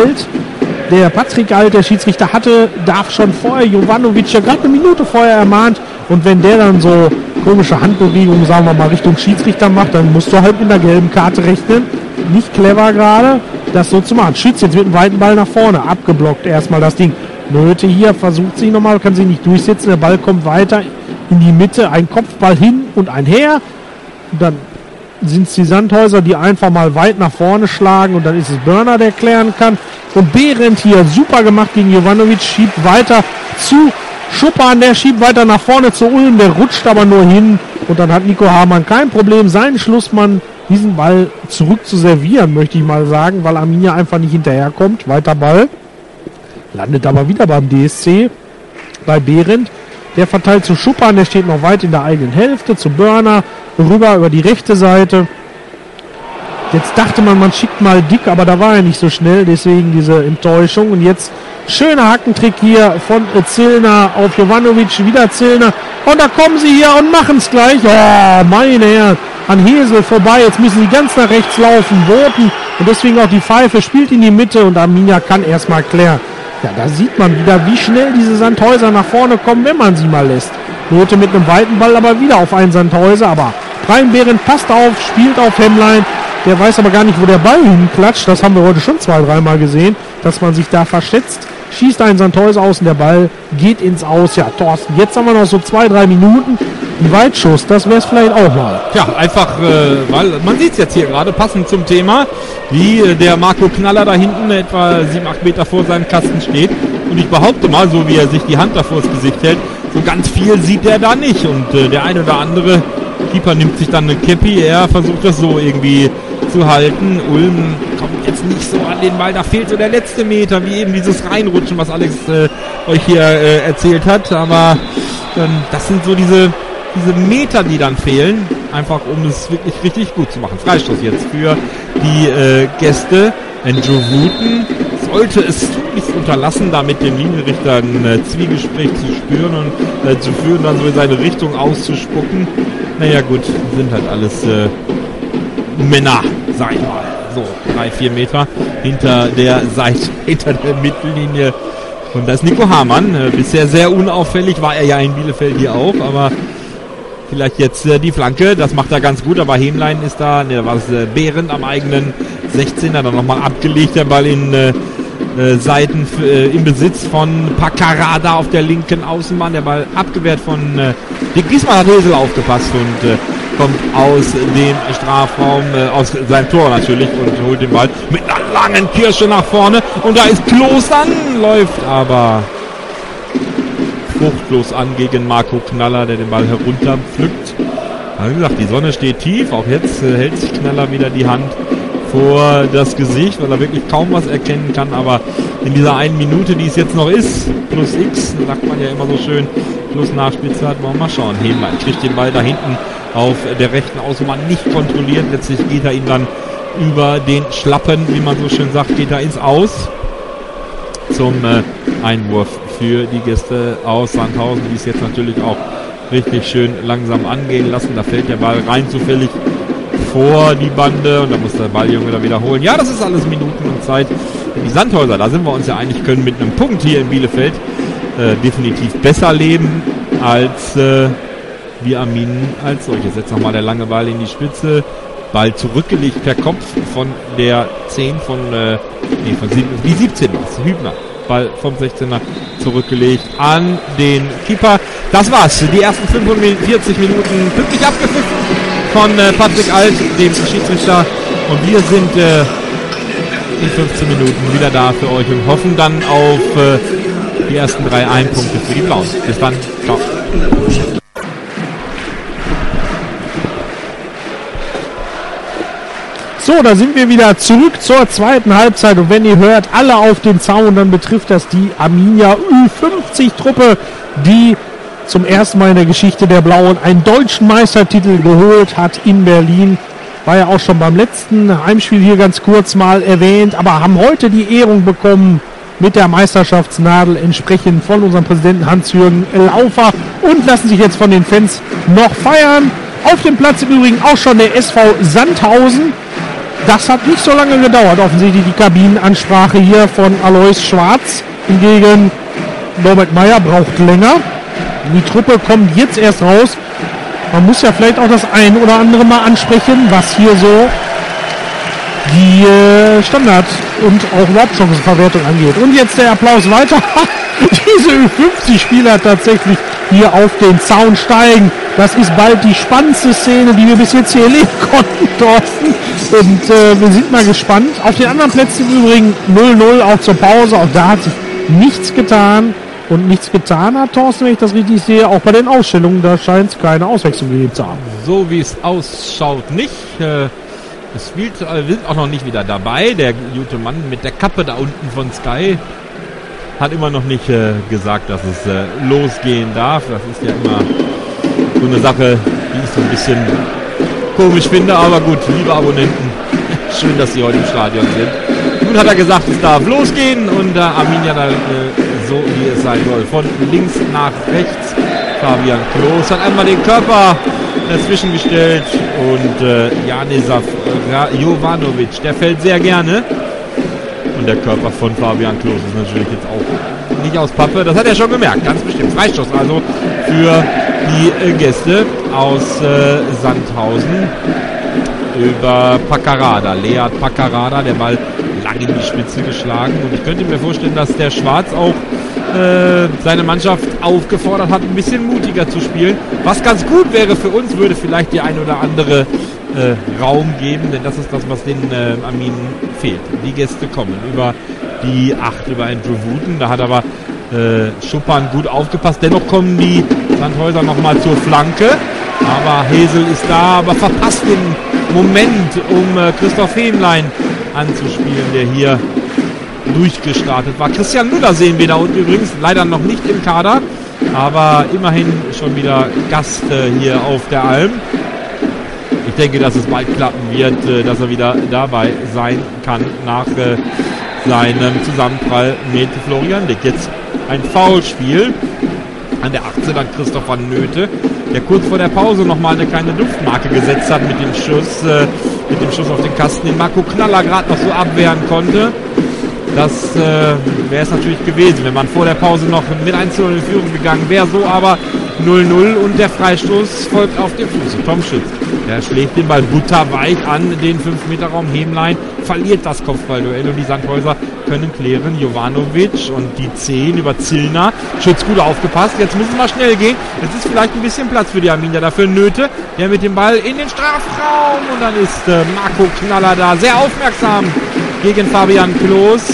der Patrick Alt, der Schiedsrichter, darf schon vorher Jovanovic ja gerade eine Minute vorher ermahnt. Und wenn der dann so komische Handbewegungen, sagen wir mal, Richtung Schiedsrichter macht, dann musst du halt mit einer gelben Karte rechnen. Nicht clever gerade, das so zu machen. Schütz jetzt mit einem weiten Ball nach vorne, abgeblockt erstmal das Ding. Nöte hier, versucht sich nochmal, kann sich nicht durchsetzen. Der Ball kommt weiter in die Mitte, ein Kopfball hin und ein her. Und dann sind es die Sandhäuser, die einfach mal weit nach vorne schlagen, und dann ist es Börner, der klären kann. Und Behrendt hier super gemacht gegen Jovanovic, schiebt weiter zu Schuppan, der schiebt weiter nach vorne zu Ulm, der rutscht aber nur hin, und dann hat Nico Hamann kein Problem, seinen Schlussmann diesen Ball zurück zu servieren, möchte ich mal sagen, weil Arminia einfach nicht hinterherkommt. Weiter Ball, landet aber wieder beim DSC, bei Behrendt. Der verteilt zu Schuppan, der steht noch weit in der eigenen Hälfte, zu Börner, rüber über die rechte Seite. Jetzt dachte man schickt mal Dick, aber da war er nicht so schnell, deswegen diese Enttäuschung. Und jetzt schöner Hackentrick hier von Zillner auf Jovanovic, wieder Zillner. Und da kommen sie hier und machen es gleich. Oh, meine Herren, an Hesel vorbei. Jetzt müssen sie ganz nach rechts laufen, Boten. Und deswegen auch die Pfeife, spielt in die Mitte, und Arminia kann erstmal klären. Ja, da sieht man wieder, wie schnell diese Sandhäuser nach vorne kommen, wenn man sie mal lässt. Note mit einem weiten Ball aber wieder auf einen Sandhäuser. Aber Brian Behrendt passt auf, spielt auf Hemmlein. Der weiß aber gar nicht, wo der Ball hinklatscht. Das haben wir heute schon 2-3 Mal gesehen, dass man sich da verschätzt. Schießt einen Sandhäuser aus und der Ball geht ins Aus. Ja, Thorsten, jetzt haben wir noch so 2-3 Minuten. Ein Weitschuss, das wäre es vielleicht auch mal. Ja, einfach, weil man sieht es jetzt hier gerade, passend zum Thema, wie der Marco Knaller da hinten etwa 7-8 Meter vor seinem Kasten steht. Und ich behaupte mal, so wie er sich die Hand da vors Gesicht hält, so ganz viel sieht er da nicht. Und der eine oder andere Keeper nimmt sich dann eine Käppi, er versucht das so irgendwie zu halten. Ulm kommt jetzt nicht so an den Ball, da fehlt so der letzte Meter, wie eben dieses Reinrutschen, was Alex euch hier erzählt hat. Aber das sind so diese Meter, die dann fehlen, einfach um es wirklich richtig gut zu machen. Freistoß jetzt für die Gäste. Andrew Wooten sollte es nicht unterlassen, da mit dem Linienrichter ein Zwiegespräch zu spüren und zu führen, dann so in seine Richtung auszuspucken. Naja gut, sind halt alles Männer, sag ich mal. So, 3-4 Meter hinter der Mittellinie. Und da ist Nico Hamann, bisher sehr unauffällig, war er ja in Bielefeld hier auch, aber vielleicht jetzt die Flanke, das macht er ganz gut, aber Hemlein ist da, da war es Behrendt am eigenen 16er, dann nochmal abgelegt, der Ball in Seiten im Besitz von Paccarada auf der linken Außenbahn, der Ball abgewehrt von Dick. Diesmal hat Hesel aufgepasst und kommt aus dem Strafraum, aus seinem Tor natürlich, und holt den Ball mit einer langen Kirsche nach vorne, und da ist Klos an, läuft aber fruchtlos an gegen Marco Knaller, der den Ball herunterpflückt. Wie gesagt, die Sonne steht tief, auch jetzt hält sich Knaller wieder die Hand vor das Gesicht, weil er wirklich kaum was erkennen kann, aber in dieser einen Minute, die es jetzt noch ist, plus X, sagt man ja immer so schön, plus Nachspielzeit, wollen wir mal schauen. Hemlein kriegt den Ball da hinten auf der rechten Außenbahn nicht kontrolliert, letztlich geht er ihm dann über den Schlappen, wie man so schön sagt, geht er ins Aus zum Einwurf für die Gäste aus Sandhausen, die es jetzt natürlich auch richtig schön langsam angehen lassen. Da fällt der Ball rein zufällig vor die Bande und da muss der Balljunge da wiederholen. Ja, das ist alles Minuten und Zeit. Die Sandhäuser, da sind wir uns ja einig, können mit einem Punkt hier in Bielefeld definitiv besser leben als wir Arminen als solches. Jetzt nochmal der lange Ball in die Spitze. Ball zurückgelegt per Kopf von der 10 von die 17 was, Hübner. Ball vom 16er zurückgelegt an den Keeper. Das war's. Die ersten 45 Minuten pünktlich abgepfiffen von Patrick Alt, dem Schiedsrichter. Und wir sind in 15 Minuten wieder da für euch und hoffen dann auf die ersten 3 Punkte für die Blauen. Bis dann. Ciao. So, da sind wir wieder zurück zur zweiten Halbzeit. Und wenn ihr hört, alle auf den Zaun, dann betrifft das die Arminia Ü50-Truppe, die zum ersten Mal in der Geschichte der Blauen einen deutschen Meistertitel geholt hat in Berlin. War ja auch schon beim letzten Heimspiel hier ganz kurz mal erwähnt, aber haben heute die Ehrung bekommen mit der Meisterschaftsnadel entsprechend von unserem Präsidenten Hans-Jürgen Laufer und lassen sich jetzt von den Fans noch feiern. Auf dem Platz im Übrigen auch schon der SV Sandhausen. Das hat nicht so lange gedauert, offensichtlich die Kabinenansprache hier von Alois Schwarz. Hingegen Norbert Meyer braucht länger. Die Truppe kommt jetzt erst raus. Man muss ja vielleicht auch das ein oder andere mal ansprechen, was hier so die Standard- und auch überhaupt Chancenverwertung angeht. Und jetzt der Applaus weiter. Diese Ü50-Spieler tatsächlich hier auf den Zaun steigen. Das ist bald die spannendste Szene, die wir bis jetzt hier erleben konnten, Thorsten. Und wir sind mal gespannt. Auf den anderen Plätzen im Übrigen 0-0 auch zur Pause. Auch da hat sich nichts getan. Und nichts getan hat, Thorsten, wenn ich das richtig sehe, auch bei den Ausstellungen, da scheint es keine Auswechslung gegeben zu haben. So wie es ausschaut nicht. Es spielt, wir sind auch noch nicht wieder dabei. Der gute Mann mit der Kappe da unten von Sky hat immer noch nicht gesagt, dass es losgehen darf. Das ist ja immer so eine Sache, die ich so ein bisschen komisch finde. Aber gut, liebe Abonnenten, schön, dass Sie heute im Stadion sind. Nun hat er gesagt, es darf losgehen und Arminia da so, wie es sein soll. Von links nach rechts. Fabian Klos hat einmal den Körper dazwischen gestellt und Janisa Jovanovic, der fällt sehr gerne. Und der Körper von Fabian Klos ist natürlich jetzt auch nicht aus Pappe. Das hat er schon gemerkt, ganz bestimmt. Freistoß also für die Gäste aus Sandhausen über Paccarada. Lead Paccarada, der Ball lang in die Spitze geschlagen. Und ich könnte mir vorstellen, dass der Schwarz auch seine Mannschaft aufgefordert hat, ein bisschen mutiger zu spielen. Was ganz gut wäre für uns, würde vielleicht die ein oder andere Raum geben, denn das ist das, was den Arminen fehlt. Die Gäste kommen über die 8, über Andrew Wooten. Da hat aber Schuppan gut aufgepasst. Dennoch kommen die Sandhäuser nochmal zur Flanke. Aber Hesel ist da, aber verpasst den Moment, um Christoph Hemlein anzuspielen, der hier durchgestartet war. Christian Müller sehen wir da unten übrigens, leider noch nicht im Kader, aber immerhin schon wieder Gast hier auf der Alm. Ich denke, dass es bald klappen wird, dass er wieder dabei sein kann nach seinem Zusammenprall mit Florian Dick. Jetzt ein Foulspiel an der 18 an Christopher Nöte, der kurz vor der Pause nochmal eine kleine Duftmarke gesetzt hat mit dem Schuss auf den Kasten, den Marco Knaller gerade noch so abwehren konnte. Das wäre es natürlich gewesen, wenn man vor der Pause noch mit 1:0 in Führung gegangen wäre. So aber 0-0 und der Freistoß folgt auf dem Fuß. Tom Schütz, der schlägt den Ball butterweich an den 5-Meter-Raum. Hemlein verliert das Kopfballduell und die Sandhäuser können klären. Jovanovic und die 10 über Zillner. Schütz gut aufgepasst. Jetzt muss es mal schnell gehen. Jetzt ist vielleicht ein bisschen Platz für die Arminia. Dafür Nöte, der mit dem Ball in den Strafraum. Und dann ist Marco Knaller da. Sehr aufmerksam gegen Fabian Klos.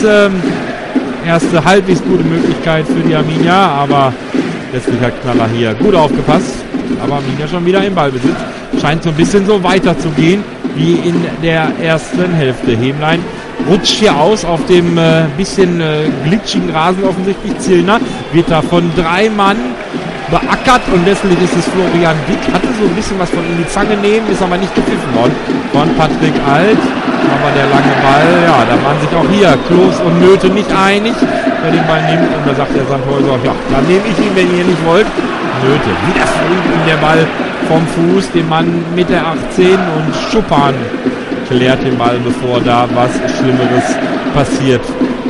Erste halbwegs gute Möglichkeit für die Arminia, aber letztlich hat Knaller hier gut aufgepasst. Aber Arminia schon wieder im Ballbesitz. Scheint so ein bisschen so weiterzugehen wie in der ersten Hälfte. Hemlein rutscht hier aus auf dem bisschen glitschigen Rasen offensichtlich. Zillner wird da von 3 Mann beackert und letztlich ist es Florian Dick. Hatte so ein bisschen was von in die Zange nehmen, ist aber nicht gepfiffen worden von Patrick Alt. Aber der lange Ball, ja, da waren sich auch hier Klos und Nöte nicht einig, wer den Ball nimmt. Und da sagt der Sandhäuser, ja, dann nehme ich ihn, wenn ihr nicht wollt. Nöte, wieder fliegt ihm der Ball vom Fuß, den Mann mit der 18 und Schuppan klärt den Ball, bevor da was Schlimmeres passiert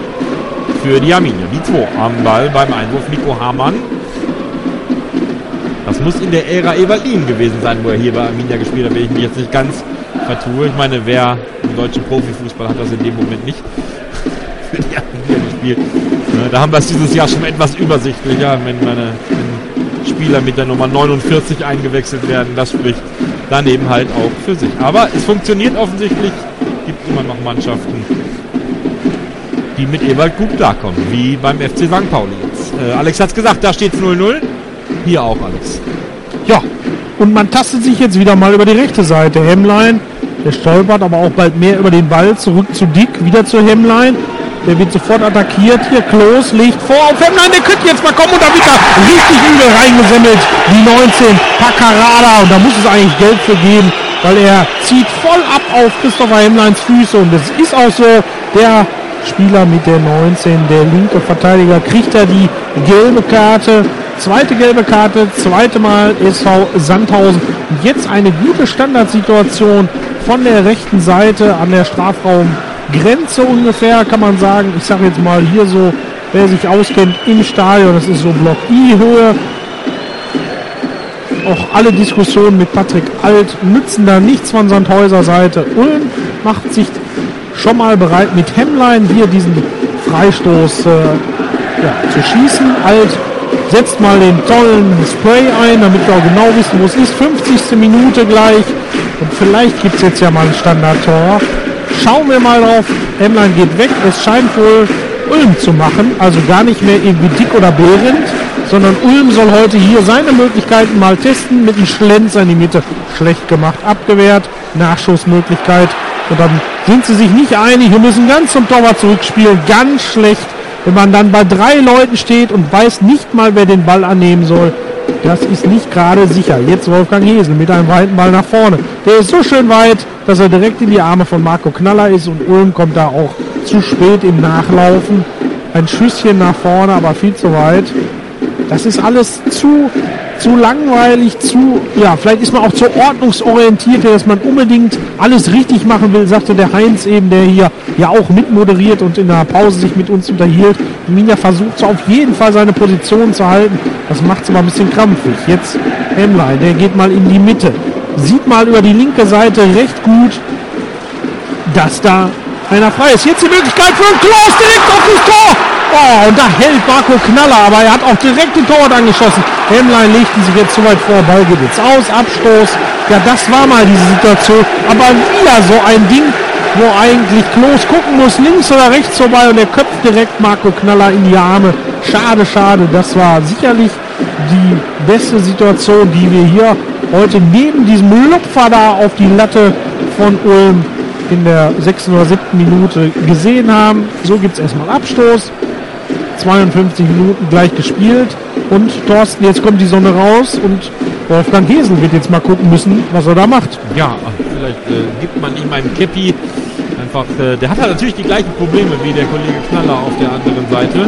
für die Arminia. Die 2 am Ball beim Einwurf, Nico Hamann. Das muss in der Ära Eberlin gewesen sein, wo er hier bei Arminia gespielt hat, wenn ich mich jetzt nicht ganz vertue. Ich meine, wer im deutschen Profifußball hat das in dem Moment nicht für die Arminia gespielt. Da haben wir es dieses Jahr schon etwas übersichtlicher, wenn Spieler mit der Nummer 49 eingewechselt werden. Das spricht dann eben halt auch für sich. Aber es funktioniert offensichtlich. Gibt immer noch Mannschaften, die mit Ewald gut klarkommen, wie beim FC St. Pauli jetzt. Alex hat es gesagt, da steht 0-0. Hier auch, Alex. Ja, und man tastet sich jetzt wieder mal über die rechte Seite. Hemlein Der stolpert aber auch bald mehr über den Ball. Zurück zu Dick, wieder zu Hemmlein. Der wird sofort attackiert. Hier Klos legt vor auf Hemmlein. Der könnte jetzt mal kommen und da wird er richtig übel reingesemmelt. Die 19, Paccarada. Und da muss es eigentlich Geld für geben, weil er zieht voll ab auf Christopher Hemmleins Füße. Und das ist auch so. Der Spieler mit der 19, der linke Verteidiger, kriegt er die gelbe Karte. Zweite gelbe Karte, zweite Mal SV Sandhausen. Und jetzt eine gute Standardsituation von der rechten Seite an der Strafraumgrenze ungefähr, kann man sagen. Ich sage jetzt mal hier so, wer sich auskennt im Stadion, das ist so Block I-Höhe. Auch alle Diskussionen mit Patrick Alt nützen da nichts von Sandhäuser Seite. Ulm macht sich schon mal bereit mit Hemmlein hier diesen Freistoß zu schießen. Alt setzt mal den tollen Spray ein, damit wir auch genau wissen, wo es ist. 50. Minute gleich. Und vielleicht gibt es jetzt ja mal ein Standardtor. Schauen wir mal drauf. Hemmlein geht weg. Es scheint wohl Ulm zu machen. Also gar nicht mehr irgendwie Dick oder Behrendt, sondern Ulm soll heute hier seine Möglichkeiten mal testen. Mit einem Schlenzer in die Mitte. Schlecht gemacht, abgewehrt. Nachschussmöglichkeit. Und dann sind sie sich nicht einig. Wir müssen ganz zum Torwart zurückspielen. Ganz schlecht. Wenn man dann bei 3 Leuten steht und weiß nicht mal, wer den Ball annehmen soll, das ist nicht gerade sicher. Jetzt Wolfgang Hesel mit einem weiten Ball nach vorne. Der ist so schön weit, dass er direkt in die Arme von Marco Knaller ist und Ulm kommt da auch zu spät im Nachlaufen. Ein Schüsschen nach vorne, aber viel zu weit. Das ist alles zu langweilig, vielleicht ist man auch zu ordnungsorientiert, dass man unbedingt alles richtig machen will, sagte der Heinz eben, der hier ja auch mitmoderiert und in der Pause sich mit uns unterhielt. Minja versucht so auf jeden Fall seine Position zu halten. Das macht es aber ein bisschen krampfig. Jetzt Hemmlein, der geht mal in die Mitte. Sieht mal über die linke Seite recht gut, dass da einer frei ist. Jetzt die Möglichkeit für einen Klos direkt auf das Tor. Oh, und da hält Marco Knaller, aber er hat auch direkt den Torwart angeschossen. Hemmlein legten sich jetzt zu weit vor, Ball geht jetzt aus, Abstoß. Ja, das war mal diese Situation. Aber wieder so ein Ding, wo eigentlich Klos gucken muss, links oder rechts vorbei und er köpft direkt Marco Knaller in die Arme. Schade, schade. Das war sicherlich die beste Situation, die wir hier heute neben diesem Lupfer da auf die Latte von Ulm in der 6. oder 7. Minute gesehen haben. So gibt es erstmal Abstoß. 52 Minuten gleich gespielt. Und Thorsten, jetzt kommt die Sonne raus und Wolfgang Hesel wird jetzt mal gucken müssen, was er da macht. Ja, vielleicht gibt man ihm einen Käppi. Einfach, der hat halt natürlich die gleichen Probleme wie der Kollege Knaller auf der anderen Seite.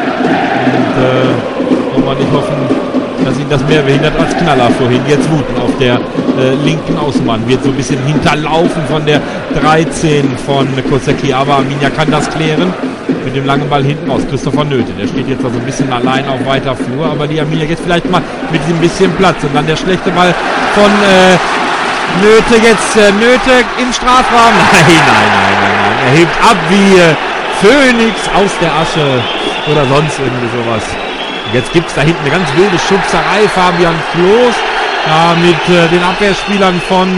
Und kann man nicht hoffen, dass ihn das mehr behindert als Knaller vorhin. Jetzt Wuten auf der linken Außenbahn. Wird so ein bisschen hinterlaufen von der 13 von Kosecki. Aber Arminia kann das klären. Mit dem langen Ball hinten raus. Christopher Nöte. Der steht jetzt also ein bisschen allein auf weiter Flur. Aber die Arminia jetzt vielleicht mal mit diesem bisschen Platz. Und dann der schlechte Ball von Nöte jetzt. Nöte im Strafraum. Nein. Er hebt ab wie Phönix aus der Asche. Oder sonst irgendwie sowas. Jetzt gibt es da hinten eine ganz wilde Schubserei. Fabian Klos mit den Abwehrspielern von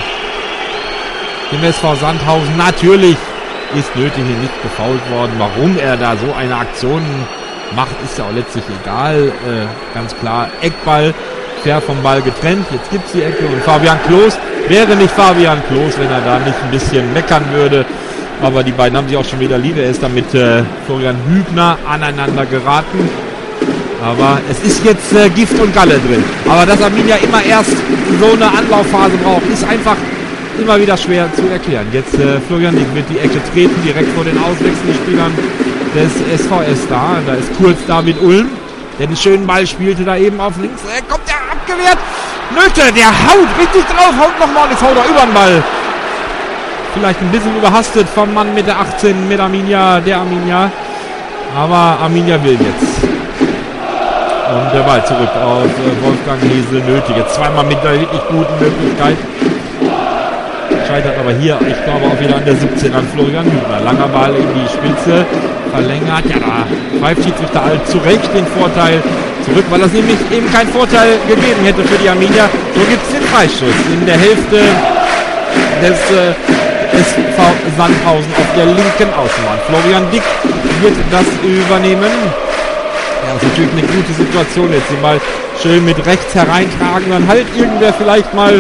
dem SV Sandhausen. Natürlich ist Nötig hier nicht gefoult worden. Warum er da so eine Aktion macht, ist ja auch letztlich egal. Ganz klar, Eckball, quer vom Ball getrennt. Jetzt gibt es die Ecke und Fabian Klos wäre nicht Fabian Klos, wenn er da nicht ein bisschen meckern würde. Aber die beiden haben sich auch schon wieder lieb. Er ist da mit Florian Hübner aneinander geraten. Aber es ist jetzt Gift und Galle drin. Aber dass Arminia immer erst so eine Anlaufphase braucht, ist einfach immer wieder schwer zu erklären. Jetzt Florian Dick wird die Ecke treten, direkt vor den auswechselnden Spielern des SVS da. Da ist kurz David Ulm, der den schönen Ball spielte da eben auf links. Kommt der abgewehrt. Nöte, der haut richtig drauf, haut nochmal und jetzt haut er über den Ball. Vielleicht ein bisschen überhastet vom Mann mit der 18 mit Arminia, der Arminia. Aber Arminia will jetzt. Und der Ball zurück auf Wolfgang Hesel. Nötig. Jetzt zweimal mit einer wirklich guten Möglichkeit. Scheitert aber hier, ich glaube, auch wieder an der 17 an Florian Hübner. Langer Ball in die Spitze. Verlängert. Ja, da pfeift Schiedsrichter Alt zu Recht den Vorteil zurück, weil das nämlich eben keinen Vorteil gegeben hätte für die Arminia. So gibt es den Freischuss in der Hälfte des SV Sandhausen auf der linken Außenbahn. Florian Dick wird das übernehmen. Ja, das ist natürlich eine gute Situation jetzt. Den Ball schön mit rechts hereintragen. Dann halt irgendwer vielleicht mal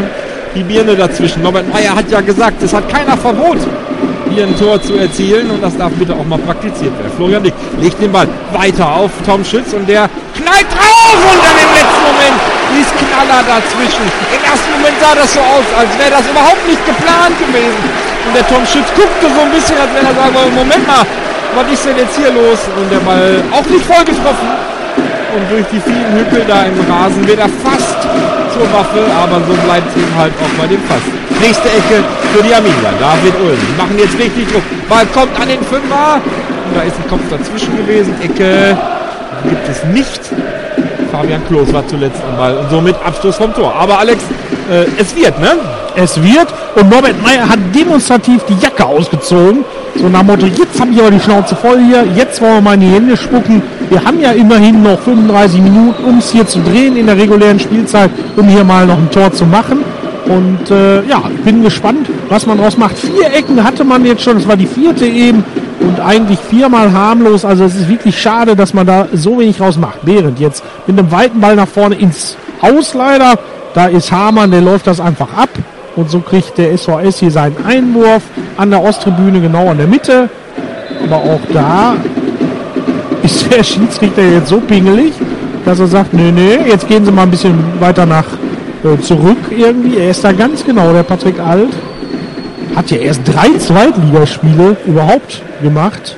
die Birne dazwischen. Norbert Meyer hat ja gesagt, es hat keiner Verbot, hier ein Tor zu erzielen und das darf bitte auch mal praktiziert werden. Florian Dick legt den Ball weiter auf Tom Schütz und der knallt drauf und dann im letzten Moment ist Knaller dazwischen. Im ersten Moment sah das so aus, als wäre das überhaupt nicht geplant gewesen. Und der Tom Schütz guckte so ein bisschen, als wenn er sagen wollte, Moment mal, was ist denn jetzt hier los? Und der Ball auch nicht voll getroffen. Und durch die vielen Hügel da im Rasen wird er fast zur Waffe, aber so bleibt es eben halt auch bei dem Fast. Nächste Ecke für die Arminia. David Ulm. Die machen jetzt richtig Druck. Ball kommt an den Fünfer. Und da ist ein Kopf dazwischen gewesen. Ecke gibt es nicht. Fabian Klos war zuletzt am Ball und somit Abschluss vom Tor. Aber Alex, es wird, ne? Es wird und Norbert Meyer hat demonstrativ die Jacke ausgezogen. So nach dem Motto, jetzt habe ich aber die Schnauze voll hier, jetzt wollen wir mal in die Hände spucken. Wir haben ja immerhin noch 35 Minuten, um es hier zu drehen in der regulären Spielzeit, um hier mal noch ein Tor zu machen. Und ja, ich bin gespannt, was man daraus macht. 4 Ecken hatte man jetzt schon, das war die 4. eben und eigentlich 4-mal harmlos. Also es ist wirklich schade, dass man da so wenig rausmacht. Behrendt jetzt mit einem weiten Ball nach vorne ins Aus leider. Da ist Hamann, der läuft das einfach ab. Und so kriegt der SVS hier seinen Einwurf an der Osttribüne, genau an der Mitte. Aber auch da ist der Schiedsrichter jetzt so pingelig, dass er sagt, nee, jetzt gehen Sie mal ein bisschen weiter nach zurück irgendwie. Er ist da ganz genau, der Patrick Alt. Hat ja erst 3 Zweitligaspiele überhaupt gemacht.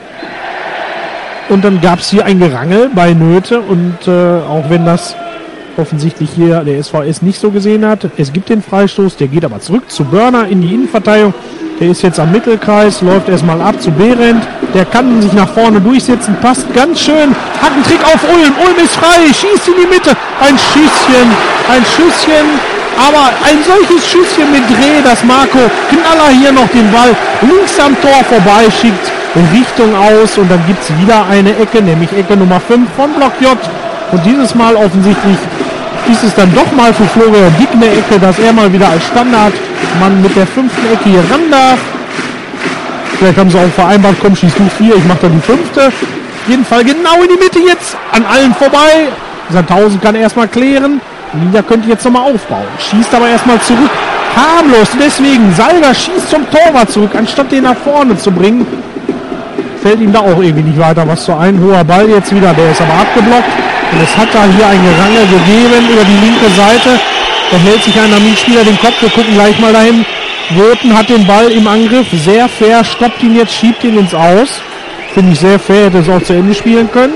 Und dann gab es hier ein Gerangel bei Nöte und auch wenn das offensichtlich hier der SVS nicht so gesehen hat. Es gibt den Freistoß, der geht aber zurück zu Börner in die Innenverteidigung. Der ist jetzt am Mittelkreis, läuft erstmal ab zu Behrendt. Der kann sich nach vorne durchsetzen, passt ganz schön. Hat einen Trick auf Ulm. Ulm ist frei, schießt in die Mitte. Ein Schüsschen. Aber ein solches Schüsschen mit Dreh, dass Marco Knaller hier noch den Ball links am Tor vorbeischickt, Richtung Aus. Und dann gibt es wieder eine Ecke, nämlich Ecke Nummer 5 von Block J. Und dieses Mal offensichtlich ist es dann doch mal für Florian Dick eine Ecke, dass er mal wieder als Standardmann mit der 5. Ecke hier ran darf. Vielleicht haben sie auch vereinbart, komm, schießt du 4, ich mache dann die 5. Auf jeden Fall genau in die Mitte jetzt, an allen vorbei. Sandhausen kann erstmal klären. Liga könnte jetzt nochmal aufbauen. Schießt aber erstmal zurück. Harmlos, deswegen Salga schießt zum Torwart zurück, anstatt den nach vorne zu bringen. Fällt ihm da auch irgendwie nicht weiter was zu ein. Hoher Ball jetzt wieder, der ist aber abgeblockt. Und es hat da hier ein Gerangel gegeben über die linke Seite. Da hält sich ein Armin-Spieler den Kopf. Wir gucken gleich mal dahin. Woten hat den Ball im Angriff. Sehr fair. Stoppt ihn jetzt, schiebt ihn ins Aus. Finde ich sehr fair. Hätte es auch zu Ende spielen können.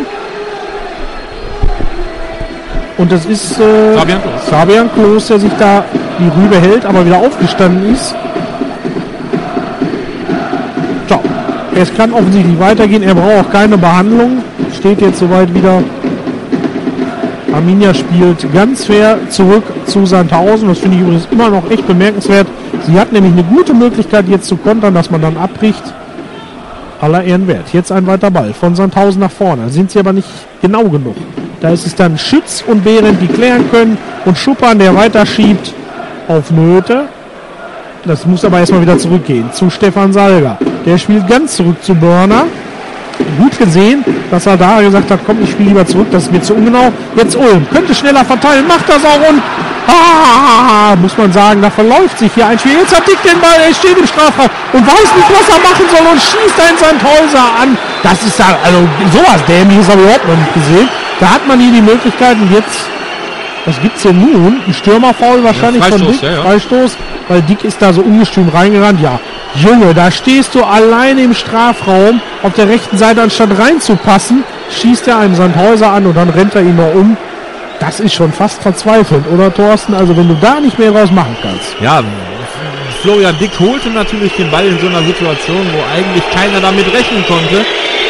Und das ist Fabian Klos, der sich da die Rübe hält, aber wieder aufgestanden ist. So. Es kann offensichtlich weitergehen. Er braucht auch keine Behandlung. Steht jetzt soweit wieder. Arminia spielt ganz fair zurück zu Sandhausen. Das finde ich übrigens immer noch echt bemerkenswert. Sie hat nämlich eine gute Möglichkeit jetzt zu kontern, dass man dann abbricht. Aller Ehren wert. Jetzt ein weiter Ball von Sandhausen nach vorne. Sind sie aber nicht genau genug. Da ist es dann Schütz und Behrendt, die klären können. Und Schuppan, der weiterschiebt auf Nöte. Das muss aber erstmal wieder zurückgehen zu Stefan Salga. Der spielt ganz zurück zu Börner. Gut gesehen, dass er da gesagt hat, komm, ich spiele lieber zurück, das ist mir zu ungenau. Jetzt Ulm, könnte schneller verteilen, macht das auch und muss man sagen, da verläuft sich hier ein Spiel. Jetzt hat Dick den Ball, er steht im Strafraum und weiß nicht, was er machen soll und schießt einen Sandhäuser an. Das ist da, also sowas Dämliches habe ich überhaupt noch nicht gesehen. Da hat man hier die Möglichkeit und jetzt, was gibt's denn nun? Ein Stürmerfoul wahrscheinlich von Dick, Freistoß, weil Dick ist da so ungestüm reingerannt, ja. Junge, da stehst du alleine im Strafraum auf der rechten Seite, anstatt reinzupassen, schießt er einen Sandhäuser an und dann rennt er ihn noch um. Das ist schon fast verzweifelt, oder Thorsten? Also wenn du da nicht mehr draus machen kannst. Ja, Florian Dick holte natürlich den Ball in so einer Situation, wo eigentlich keiner damit rechnen konnte.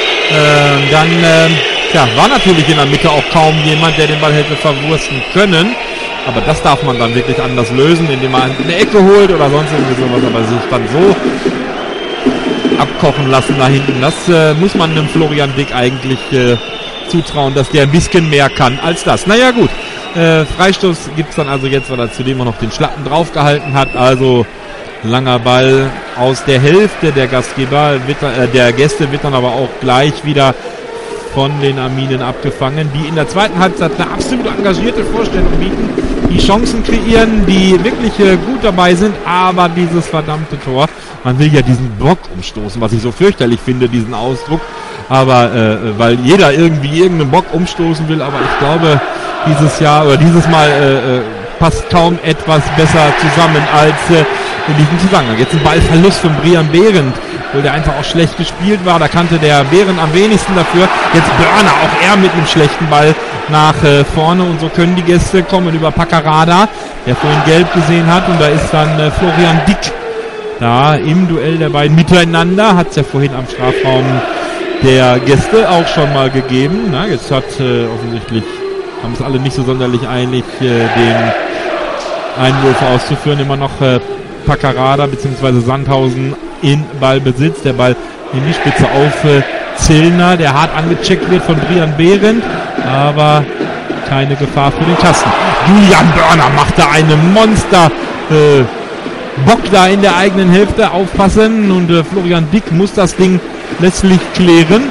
War natürlich in der Mitte auch kaum jemand, der den Ball hätte verwursten können. Aber das darf man dann wirklich anders lösen, indem man eine Ecke holt oder sonst irgendwie sowas, aber sich dann so abkochen lassen da hinten. Das muss man dem Florian Dick eigentlich zutrauen, dass der ein bisschen mehr kann als das. Naja gut, Freistoß gibt es dann also jetzt, weil er zudem auch noch den Schlappen draufgehalten hat. Also langer Ball aus der Hälfte der Gäste wird dann aber auch gleich wieder von den Arminen abgefangen, die in der zweiten Halbzeit eine absolut engagierte Vorstellung bieten, die Chancen kreieren, die wirklich gut dabei sind, aber dieses verdammte Tor, man will ja diesen Block umstoßen, was ich so fürchterlich finde, diesen Ausdruck, aber weil jeder irgendwie irgendeinen Block umstoßen will, aber ich glaube, dieses Mal passt kaum etwas besser zusammen als in diesem Zusammenhang. Jetzt ein Ballverlust von Brian Behrendt, wo der einfach auch schlecht gespielt war. Da kannte der Behrendt am wenigsten dafür. Jetzt Börner, auch er mit einem schlechten Ball nach vorne. Und so können die Gäste kommen über Paccarada, der vorhin gelb gesehen hat. Und da ist dann Florian Dick da im Duell der beiden miteinander. Hat es ja vorhin am Strafraum der Gäste auch schon mal gegeben. Na, jetzt hat offensichtlich, haben es alle nicht so sonderlich eilig, den Einwurf auszuführen. Immer noch Paccarada bzw. Sandhausen in Ballbesitz. Der Ball in die Spitze auf Zillner, der hart angecheckt wird von Brian Behrendt, aber keine Gefahr für den Kasten. Julian Börner macht da eine Monster Bock da in der eigenen Hälfte, aufpassen, und Florian Dick muss das Ding letztlich klären.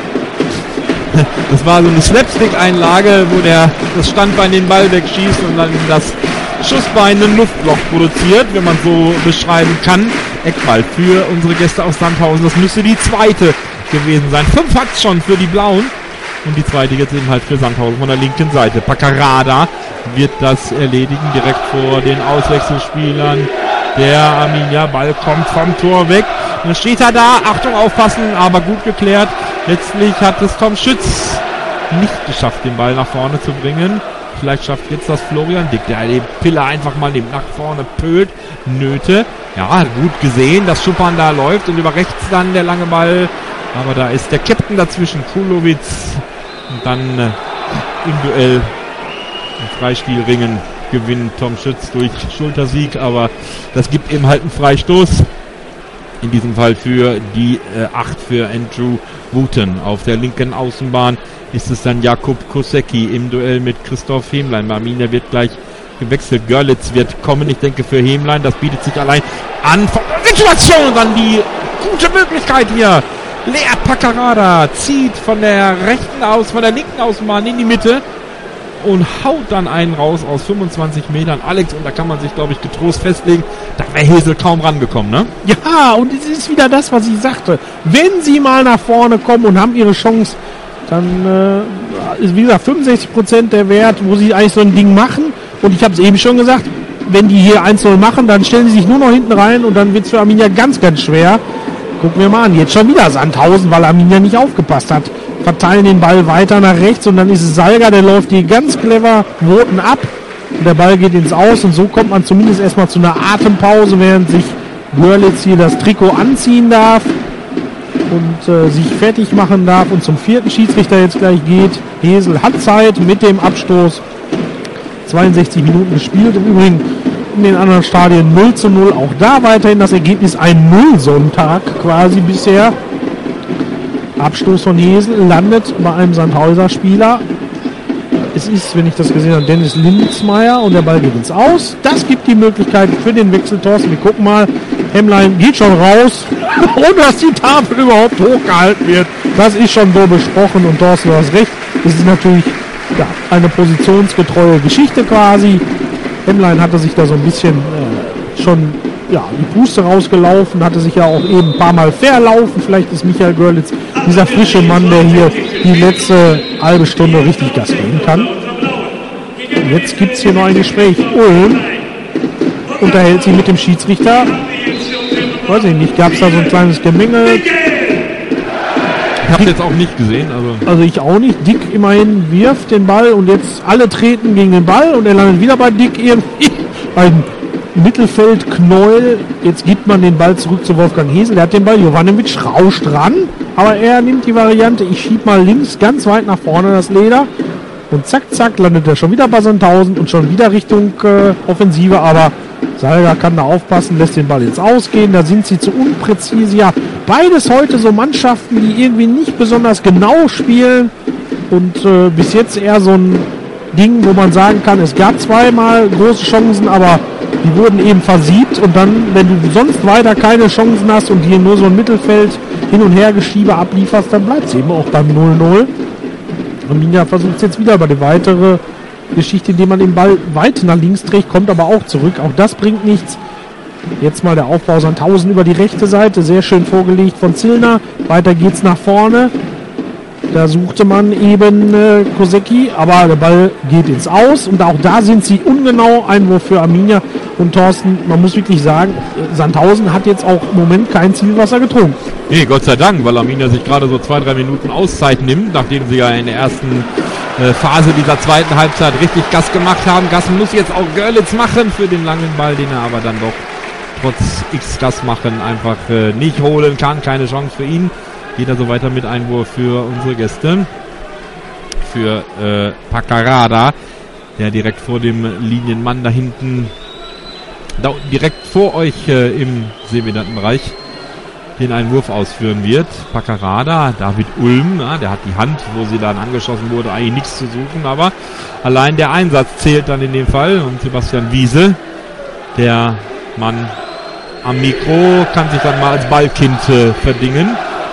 Das war so eine Slapstick-Einlage, wo das Standbein den Ball wegschießt und dann das Schussbein einen Luftloch produziert, wenn man so beschreiben kann. Eckball für unsere Gäste aus Sandhausen. Das müsste die zweite gewesen sein. 5 hat es schon für die Blauen. Und die zweite jetzt eben halt für Sandhausen von der linken Seite. Paccarada wird das erledigen, direkt vor den Auswechselspielern der Arminia. Ball kommt vom Tor weg. Dann steht er da. Achtung, aufpassen, aber gut geklärt. Letztlich hat es Tom Schütz nicht geschafft, den Ball nach vorne zu bringen. Vielleicht schafft jetzt das Florian Dick, der die Pille einfach mal nach vorne pölt. Nöte. Ja, gut gesehen, dass Schuppern da läuft und über rechts dann der lange Ball. Aber da ist der Captain dazwischen, Kulowitz. Und dann im Duell im Freistilringen gewinnt Tom Schütz durch Schultersieg. Aber das gibt eben halt einen Freistoß. In diesem Fall für die 8 für Andrew Wooten. Auf der linken Außenbahn ist es dann Jakub Kosecki im Duell mit Christoph Hemlein. Arminia wird gleich gewechselt. Görlitz wird kommen, ich denke, für Hemlein. Das bietet sich allein an. Von der Situation und dann die gute Möglichkeit hier. Lea Paccarada zieht von der linken Außenbahn in die Mitte und haut dann einen raus aus 25 Metern. Alex, und da kann man sich, glaube ich, getrost festlegen, da wäre Hesel kaum rangekommen, ne? Ja, und es ist wieder das, was ich sagte. Wenn sie mal nach vorne kommen und haben ihre Chance, dann ist, wie gesagt, 65% der Wert, wo sie eigentlich so ein Ding machen. Und ich habe es eben schon gesagt, wenn die hier 1-0 machen, dann stellen sie sich nur noch hinten rein und dann wird es für Arminia ganz, ganz schwer. Gucken wir mal an. Jetzt schon wieder Sandhausen, weil Arminia nicht aufgepasst hat. Verteilen den Ball weiter nach rechts und dann ist es Salga, der läuft hier ganz clever Woten ab. Und der Ball geht ins Aus und so kommt man zumindest erstmal zu einer Atempause, während sich Görlitz hier das Trikot anziehen darf und sich fertig machen darf und zum 4. Schiedsrichter jetzt gleich geht. Hesel hat Zeit mit dem Abstoß. 62 Minuten gespielt. Im Übrigen in den anderen Stadien 0:0. Auch da weiterhin das Ergebnis ein Nullsonntag quasi bisher. Abstoß von Hesel landet bei einem Sandhauser Spieler. Es ist, wenn ich das gesehen habe, Dennis Lindsmeier und der Ball geht ins Aus. Das gibt die Möglichkeit für den Wechsel, Thorsten. Wir gucken mal. Hemlein geht schon raus, ohne dass die Tafel überhaupt hochgehalten wird. Das ist schon so besprochen und Thorsten, du hast recht. Es ist natürlich eine positionsgetreue Geschichte quasi. Hemlein hatte sich da so ein bisschen schon die Puste rausgelaufen, hatte sich ja auch eben ein paar Mal verlaufen. Vielleicht ist Michael Görlitz dieser frische Mann, der hier die letzte halbe Stunde richtig Gas geben kann. Und jetzt gibt es hier noch ein Gespräch. Ulm unterhält sich mit dem Schiedsrichter. Weiß ich nicht, gab es da so ein kleines Gemenge. Ich habe jetzt auch nicht gesehen. Also ich auch nicht. Dick immerhin wirft den Ball und jetzt alle treten gegen den Ball und er landet wieder bei Dick irgendwie. Ein Mittelfeldknäuel. Jetzt gibt man den Ball zurück zu Wolfgang Hesel. Der hat den Ball. Jovanovic rauscht ran. Aber er nimmt die Variante. Ich schieb mal links ganz weit nach vorne das Leder. Und zack, zack, landet er schon wieder bei Sandhausen und schon wieder Richtung Offensive. Aber Salga kann da aufpassen, lässt den Ball jetzt ausgehen. Da sind sie zu unpräzise. Ja, beides heute so Mannschaften, die irgendwie nicht besonders genau spielen. Und bis jetzt eher so ein Ding, wo man sagen kann, es gab zweimal große Chancen, aber die wurden eben versiebt. Und dann, wenn du sonst weiter keine Chancen hast und hier nur so ein Mittelfeld hin und her Geschiebe ablieferst, dann bleibt es eben auch beim 0:0. Arminia versucht es jetzt wieder über die weitere Geschichte, indem man den Ball weit nach links trägt, kommt aber auch zurück. Auch das bringt nichts. Jetzt mal der Aufbau Sandhausen über die rechte Seite. Sehr schön vorgelegt von Zillner. Weiter geht's nach vorne. Da suchte man eben Kosecki, aber der Ball geht ins Aus. Und auch da sind sie ungenau. Einwurf für Arminia. Und Thorsten, man muss wirklich sagen, Sandhausen hat jetzt auch im Moment kein Zielwasser getrunken. Nee, Gott sei Dank, weil Arminia sich gerade so 2-3 Minuten Auszeit nimmt, nachdem sie ja in der ersten Phase dieser zweiten Halbzeit richtig Gas gemacht haben. Gas muss jetzt auch Görlitz machen für den langen Ball, den er aber dann doch trotz X-Gas machen einfach nicht holen kann. Keine Chance für ihn. Geht also weiter mit Einwurf für unsere Gäste. Für Paccarada, der direkt vor dem Linienmann da hinten, da direkt vor euch im Sehbehindertenbereich den Einwurf ausführen wird. Paccarada, David Ulm, der hat die Hand, wo sie dann angeschossen wurde, eigentlich nichts zu suchen, aber allein der Einsatz zählt dann in dem Fall. Und Sebastian Wiese, der Mann am Mikro, kann sich dann mal als Ballkind verdingen.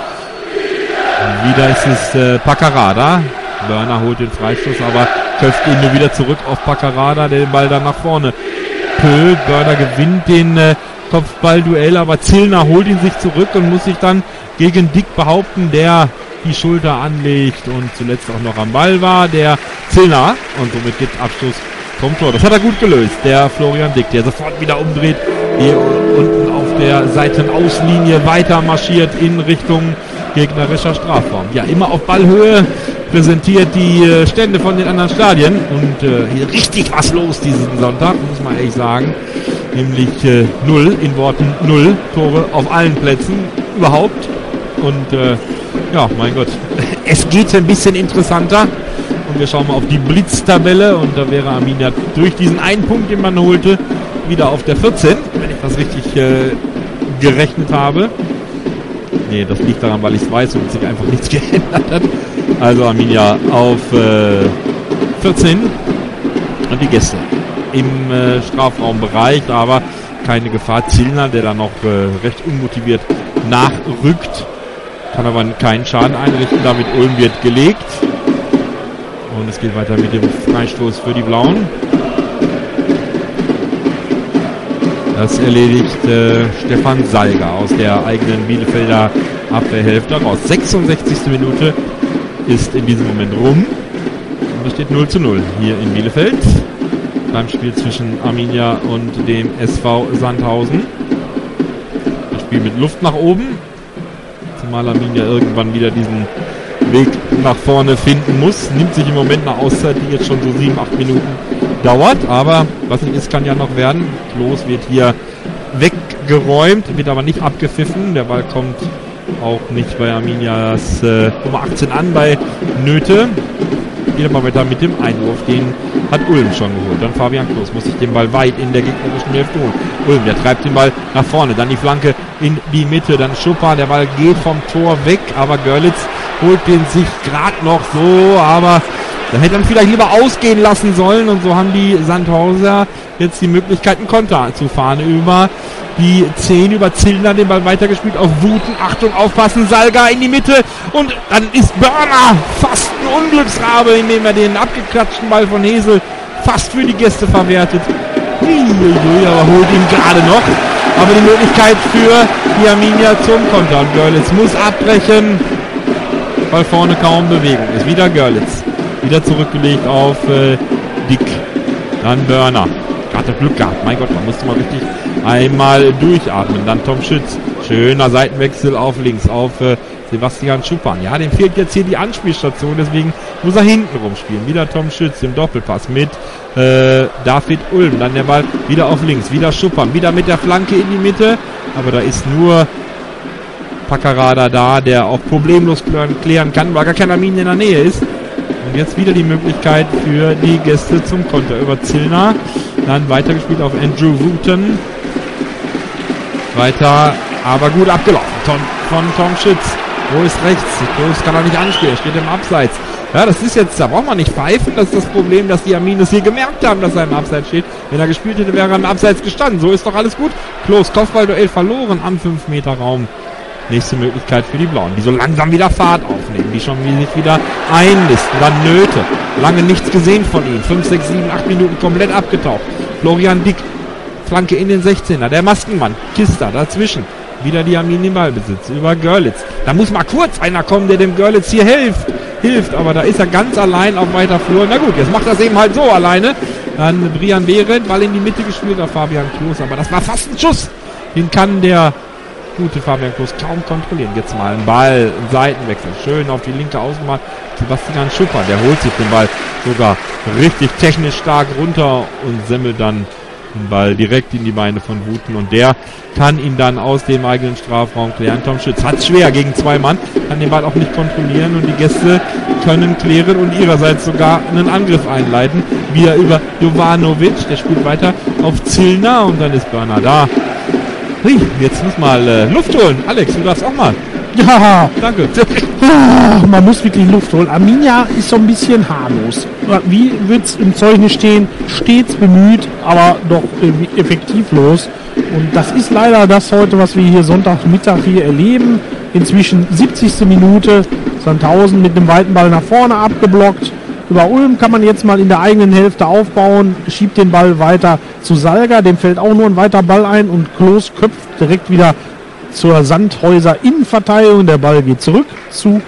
Und wieder ist es Paccarada. Börner holt den Freistoß, aber köpft ihn nur wieder zurück auf Paccarada, der den Ball dann nach vorne pölt. Börner gewinnt den Kopfballduell, aber Zillner holt ihn sich zurück und muss sich dann gegen Dick behaupten, der die Schulter anlegt und zuletzt auch noch am Ball war, der Zillner, und somit gibt Abschluss vom Tor. Das hat er gut gelöst, der Florian Dick, der sofort wieder umdreht, hier unten auf der Seitenauslinie weiter marschiert in Richtung gegnerischer Strafraum. Ja, immer auf Ballhöhe präsentiert die Stände von den anderen Stadien und hier richtig was los diesen Sonntag, muss man ehrlich sagen. Nämlich 0, in Worten 0 Tore auf allen Plätzen überhaupt. Und ja, mein Gott, es geht ein bisschen interessanter. Und wir schauen mal auf die Blitztabelle. Und da wäre Arminia durch diesen einen Punkt, den man holte, wieder auf der 14, wenn ich das richtig gerechnet habe. Nee, das liegt daran, weil ich es weiß und sich einfach nichts geändert hat. Also Arminia auf 14 und die Gäste im Strafraumbereich, aber keine Gefahr. Zillner, der da noch recht unmotiviert nachrückt, kann aber keinen Schaden einrichten. David Ulm wird gelegt und es geht weiter mit dem Freistoß für die Blauen. Das erledigt Stefan Salger aus der eigenen Bielefelder Abwehrhälfte raus. 66. Minute ist in diesem Moment rum und es steht 0:0 hier in Bielefeld beim Spiel zwischen Arminia und dem SV Sandhausen. Das Spiel mit Luft nach oben, zumal Arminia irgendwann wieder diesen Weg nach vorne finden muss. Nimmt sich im Moment eine Auszeit, die jetzt schon so 7-8 Minuten dauert, aber was nicht ist, kann ja noch werden. Klos wird hier weggeräumt, wird aber nicht abgepfiffen. Der Ball kommt auch nicht bei Arminias Nummer 18 an, bei Nöte. Wieder mal weiter mit dem Einwurf, den hat Ulm schon geholt. Dann Fabian Klos muss sich den Ball weit in der gegnerischen Hälfte holen. Ulm, der treibt den Ball nach vorne, dann die Flanke in die Mitte, dann Schupper, der Ball geht vom Tor weg, aber Görlitz holt den sich gerade noch so, aber da hätte man vielleicht lieber ausgehen lassen sollen und so haben die Sandhauser jetzt die Möglichkeit, einen Konter zu fahren über die 10, über Zillner, den Ball weitergespielt auf Wuten. Achtung, aufpassen, Salga in die Mitte und dann ist Börner fast ein Unglücksrabe, indem er den abgeklatschten Ball von Hesel fast für die Gäste verwertet. Aber holt ihn gerade noch. Aber die Möglichkeit für die Arminia zum Konter. Und Görlitz muss abbrechen, weil vorne kaum Bewegung ist. Wieder Görlitz. Wieder zurückgelegt auf Dick. Dann Börner. Gerade Glück gehabt. Mein Gott, man musste mal richtig einmal durchatmen. Dann Tom Schütz. Schöner Seitenwechsel auf links. Auf Sebastian Schuppan. Ja, dem fehlt jetzt hier die Anspielstation. Deswegen muss er hinten rumspielen. Wieder Tom Schütz im Doppelpass mit David Ulm. Dann der Ball wieder auf links. Wieder Schuppan. Wieder mit der Flanke in die Mitte. Aber da ist nur Paccarada da, der auch problemlos klären kann, weil gar kein Arminia in der Nähe ist. Und jetzt wieder die Möglichkeit für die Gäste zum Konter über Zillner. Dann weitergespielt auf Andrew Wooten. Weiter, aber gut abgelaufen von Tom Schütz. Wo ist rechts? Klos kann er nicht anspielen, steht im Abseits. Ja, das ist jetzt, da braucht man nicht pfeifen. Das ist das Problem, dass die Arminis hier gemerkt haben, dass er im Abseits steht. Wenn er gespielt hätte, wäre er im Abseits gestanden. So ist doch alles gut. Klos, Kopfballduell verloren am 5-Meter-Raum nächste Möglichkeit für die Blauen, die so langsam wieder Fahrt aufnehmen, die schon sich wieder einnisten. Dann Nöte. Lange nichts gesehen von ihnen. 5, 6, 7, 8 Minuten komplett abgetaucht. Florian Dick. Flanke in den 16er. Der Maskenmann. Kister dazwischen. Wieder die Armin im Ballbesitz. Über Görlitz. Da muss mal kurz einer kommen, der dem Görlitz hier hilft. Aber da ist er ganz allein auf weiter Flur. Na gut, jetzt macht er es eben halt so alleine. Dann Brian Behrendt. Ball in die Mitte gespielt auf Fabian Klos. Aber das war fast ein Schuss. Den kann der gute Fabian Klos kaum kontrollieren. Jetzt mal ein Ball, ein Seitenwechsel. Schön auf die linke Außenbahn. Sebastian Schupper, der holt sich den Ball sogar richtig technisch stark runter und semmelt dann den Ball direkt in die Beine von Wuten. Und der kann ihn dann aus dem eigenen Strafraum klären. Tom Schütz hat schwer gegen 2 Mann, kann den Ball auch nicht kontrollieren und die Gäste können klären und ihrerseits sogar einen Angriff einleiten. Wieder über Jovanovic, der spielt weiter auf Zillner und dann ist Börner da. Jetzt muss mal Luft holen. Alex, du darfst auch mal. Ja, danke. Man muss wirklich Luft holen. Arminia ist so ein bisschen harmlos. Wie wird es im Zeugnis stehen? Stets bemüht, aber doch effektivlos. Und das ist leider das heute, was wir hier Sonntagmittag hier erleben. Inzwischen 70. Minute. Sandhausen mit dem weiten Ball nach vorne abgeblockt. Über Ulm kann man jetzt mal in der eigenen Hälfte aufbauen, schiebt den Ball weiter zu Salga, dem fällt auch nur ein weiter Ball ein und Klos köpft direkt wieder zur Sandhäuser Innenverteidigung. Der Ball geht zurück zu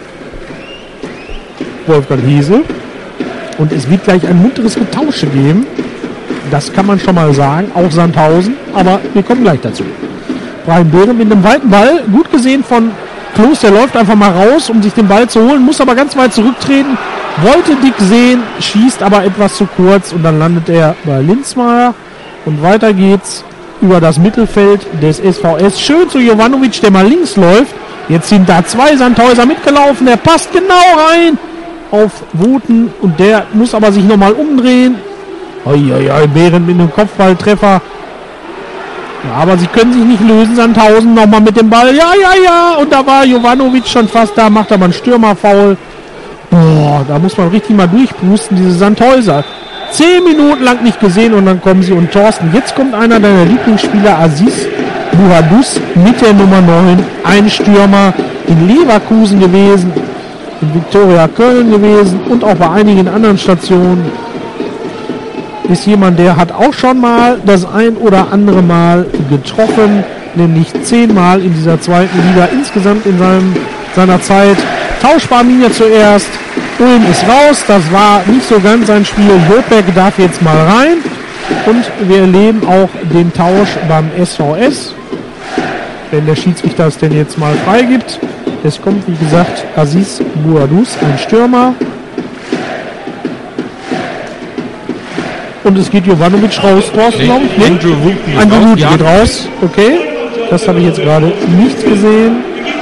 Wolfgang Hiesel und es wird gleich ein munteres Getausche geben. Das kann man schon mal sagen, auch Sandhausen, aber wir kommen gleich dazu. Brian Behrendt mit einem weiten Ball, gut gesehen von Klos, der läuft einfach mal raus, um sich den Ball zu holen, muss aber ganz weit zurücktreten, wollte Dick sehen, schießt aber etwas zu kurz und dann landet er bei Linzmeier und weiter geht's über das Mittelfeld des SVS. Schön zu Jovanovic, der mal links läuft. Jetzt sind da 2 Sandhäuser mitgelaufen, der passt genau rein auf Wuten und der muss aber sich nochmal umdrehen. Behrendt mit einem Kopfballtreffer. Ja, aber sie können sich nicht lösen, Sandhausen nochmal mit dem Ball. Ja. Und da war Jovanovic schon fast da, macht aber einen Stürmerfoul. Boah, da muss man richtig mal durchpusten, diese Sandhäuser. 10 Minuten lang nicht gesehen und dann kommen sie. Und Thorsten, jetzt kommt einer deiner Lieblingsspieler, Aziz Buhadus, mit der Nummer 9. Ein Stürmer in Leverkusen gewesen, in Viktoria Köln gewesen und auch bei einigen anderen Stationen. Ist jemand, der hat auch schon mal das ein oder andere Mal getroffen, nämlich 10 Mal in dieser zweiten Liga insgesamt in seiner Zeit. Tauschbar Arminia zuerst, Ulm ist raus, das war nicht so ganz sein Spiel, Jopek darf jetzt mal rein und wir erleben auch den Tausch beim SVS, wenn der Schiedsrichter es denn jetzt mal freigibt. Es kommt, wie gesagt, Aziz Buhadus, ein Stürmer. Und es geht Jovanovic raus, Thorsten, glaube ich. Andrew Wuten geht raus. Okay, das habe ich jetzt gerade nicht gesehen.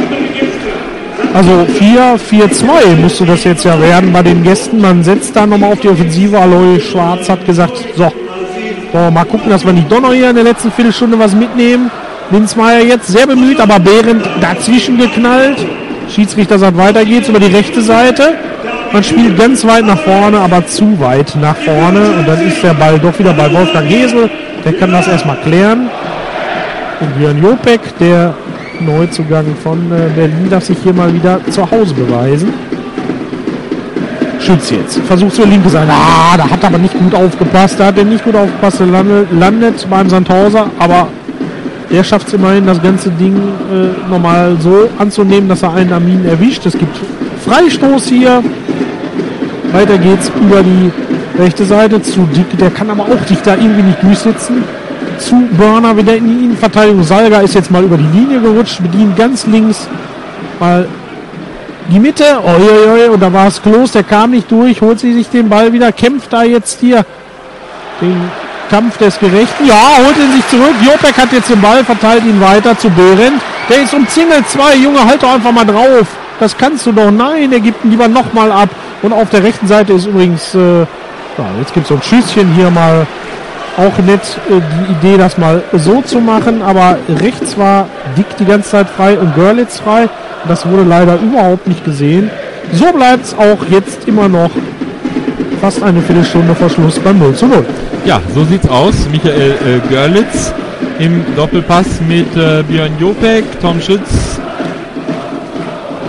Also 4-4-2 musste das jetzt ja werden bei den Gästen. Man setzt da nochmal auf die Offensive. Aloy Schwarz hat gesagt, so, mal gucken, dass wir nicht doch noch hier in der letzten Viertelstunde was mitnehmen. Linzmeier jetzt sehr bemüht, aber Behrendt dazwischen geknallt. Schiedsrichter sagt, weiter geht's über die rechte Seite. Man spielt ganz weit nach vorne, aber zu weit nach vorne. Und dann ist der Ball doch wieder bei Wolfgang Hesel. Der kann das erstmal klären. Und Björn Jopek, der Neuzugang von Berlin, darf sich hier mal wieder zu Hause beweisen. Schütz jetzt. Versucht zur linke Seite. Da hat er aber nicht gut aufgepasst. Da hat er nicht gut aufgepasst. Landet beim Sandhauser. Aber der schafft es immerhin, das ganze Ding nochmal so anzunehmen, dass er einen Armin erwischt. Es gibt Freistoß hier. Weiter geht's über die rechte Seite zu Dick. Der kann aber auch sich da irgendwie nicht durchsetzen. Zu Börner wieder in die Innenverteidigung. Salga ist jetzt mal über die Linie gerutscht. Bedient ganz links mal die Mitte. Und da war es Klos. Der kam nicht durch. Holt sich den Ball wieder. Kämpft da jetzt hier den Kampf des Gerechten. Ja, holt ihn sich zurück. Jopek hat jetzt den Ball. Verteilt ihn weiter zu Behrendt. Der ist umzingelt. 2. Junge, halt doch einfach mal drauf. Das kannst du doch. Nein, er gibt ihn lieber nochmal ab. Und auf der rechten Seite ist übrigens, jetzt gibt es so ein Schüsschen hier mal, auch nett, die Idee, das mal so zu machen. Aber rechts war Dick die ganze Zeit frei und Görlitz frei. Das wurde leider überhaupt nicht gesehen. So bleibt es auch jetzt immer noch fast eine Viertelstunde vor Schluss beim 0:0. Ja, so sieht's aus. Michael Görlitz im Doppelpass mit Björn Jopek. Tom Schütz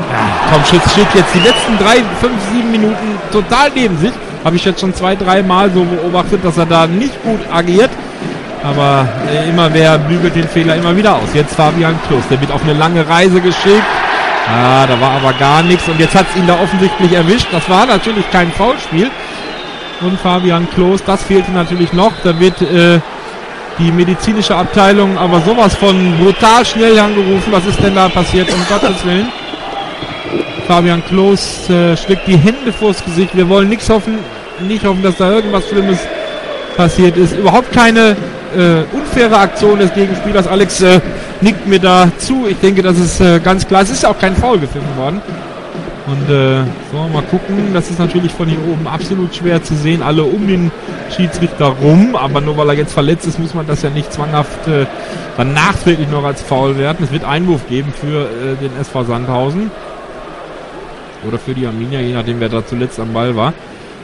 Tom Schütz steht jetzt die letzten 3, 5, 7 Minuten total neben sich. Habe ich jetzt schon 2, 3 Mal so beobachtet, dass er da nicht gut agiert. Aber immer wer bügelt den Fehler immer wieder aus. Jetzt Fabian Klos, der wird auf eine lange Reise geschickt. Da war aber gar nichts. Und jetzt hat es ihn da offensichtlich erwischt. Das war natürlich kein Foulspiel. Und Fabian Klos, das fehlte natürlich noch. Da wird die medizinische Abteilung aber sowas von brutal schnell angerufen. Was ist denn da passiert? Um Gottes Willen. Fabian Klos schlägt die Hände vors Gesicht. Wir wollen nicht hoffen, dass da irgendwas Schlimmes passiert ist. Überhaupt keine unfaire Aktion des Gegenspielers. Alex nickt mir da zu. Ich denke, das ist ganz klar. Es ist ja auch kein Foul gepfiffen worden. Und so, mal gucken. Das ist natürlich von hier oben absolut schwer zu sehen. Alle um den Schiedsrichter rum. Aber nur weil er jetzt verletzt ist, muss man das ja nicht zwanghaft dann nachträglich noch als Foul werten. Es wird Einwurf geben für den SV Sandhausen. Oder für die Arminia, je nachdem, wer da zuletzt am Ball war.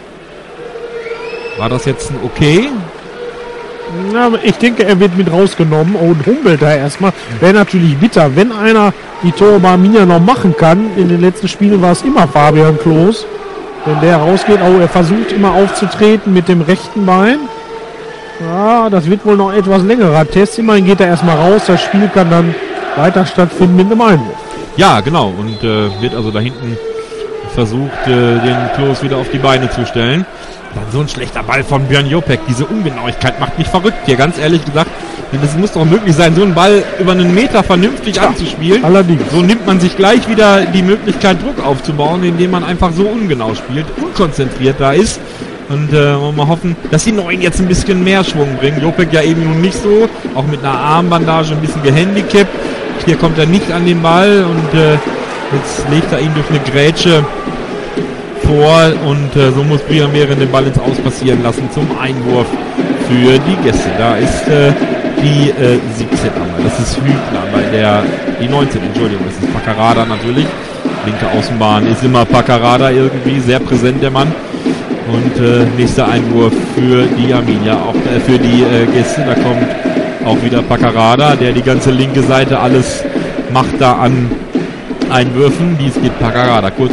War das jetzt ein Okay? Na, ich denke, er wird mit rausgenommen und humpelt da erstmal. Wäre natürlich bitter, wenn einer die Tore bei Arminia noch machen kann. In den letzten Spielen war es immer Fabian Klos. Wenn der rausgeht, er versucht immer aufzutreten mit dem rechten Bein. Ja, das wird wohl noch etwas längerer Test. Immerhin geht er erstmal raus. Das Spiel kann dann weiter stattfinden mit einem Einwurf. Ja, genau. Und wird also da hinten versucht, den Klos wieder auf die Beine zu stellen. Dann so ein schlechter Ball von Björn Jopek. Diese Ungenauigkeit macht mich verrückt hier, ganz ehrlich gesagt. Denn es muss doch möglich sein, so einen Ball über einen Meter vernünftig anzuspielen. Allerdings. So nimmt man sich gleich wieder die Möglichkeit, Druck aufzubauen, indem man einfach so ungenau spielt, unkonzentriert da ist. Und mal hoffen, dass die Neuen jetzt ein bisschen mehr Schwung bringen. Jopek ja eben nun nicht so, auch mit einer Armbandage ein bisschen gehandicapt. Hier kommt er nicht an den Ball und jetzt legt er ihn durch eine Grätsche vor und so muss Brian Mehren den Ball ins Aus passieren lassen zum Einwurf für die Gäste. Da ist die 17 einmal. Das ist Hübner die 19, Entschuldigung, das ist Paccarada natürlich. Linke Außenbahn ist immer Paccarada irgendwie, sehr präsent der Mann. Und nächster Einwurf für die Arminia, auch für die Gäste. Da kommt auch wieder Paccarada, der die ganze linke Seite alles macht da an Einwürfen. Dies geht Paccarada kurz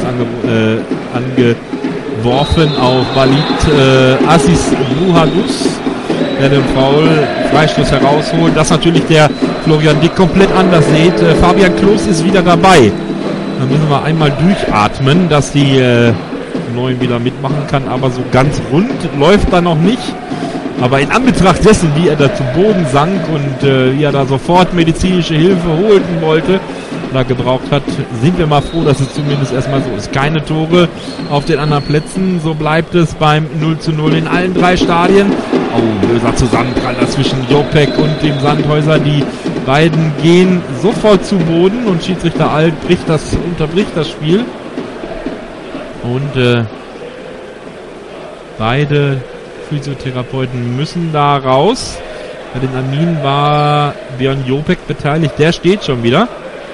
angeworfen auf Walid Assis Buhadus, der den Freistoß herausholt. Das natürlich der Florian Dick komplett anders sieht. Fabian Klos ist wieder dabei. Dann müssen wir einmal durchatmen, dass die Neuen wieder mitmachen kann, aber so ganz rund läuft da noch nicht. Aber in Anbetracht dessen, wie er da zu Boden sank und wie er da sofort medizinische Hilfe holen wollte, da gebraucht hat, sind wir mal froh, dass es zumindest erstmal so ist. Keine Tore auf den anderen Plätzen, so bleibt es beim 0:0 in allen 3 Stadien. Oh, böser Zusammenprall zwischen Jopek und dem Sandhäuser. Die beiden gehen sofort zu Boden und Schiedsrichter Alt unterbricht das Spiel. Und beide Physiotherapeuten müssen da raus. Bei den Arminen war Björn Jopek beteiligt. Der steht schon wieder.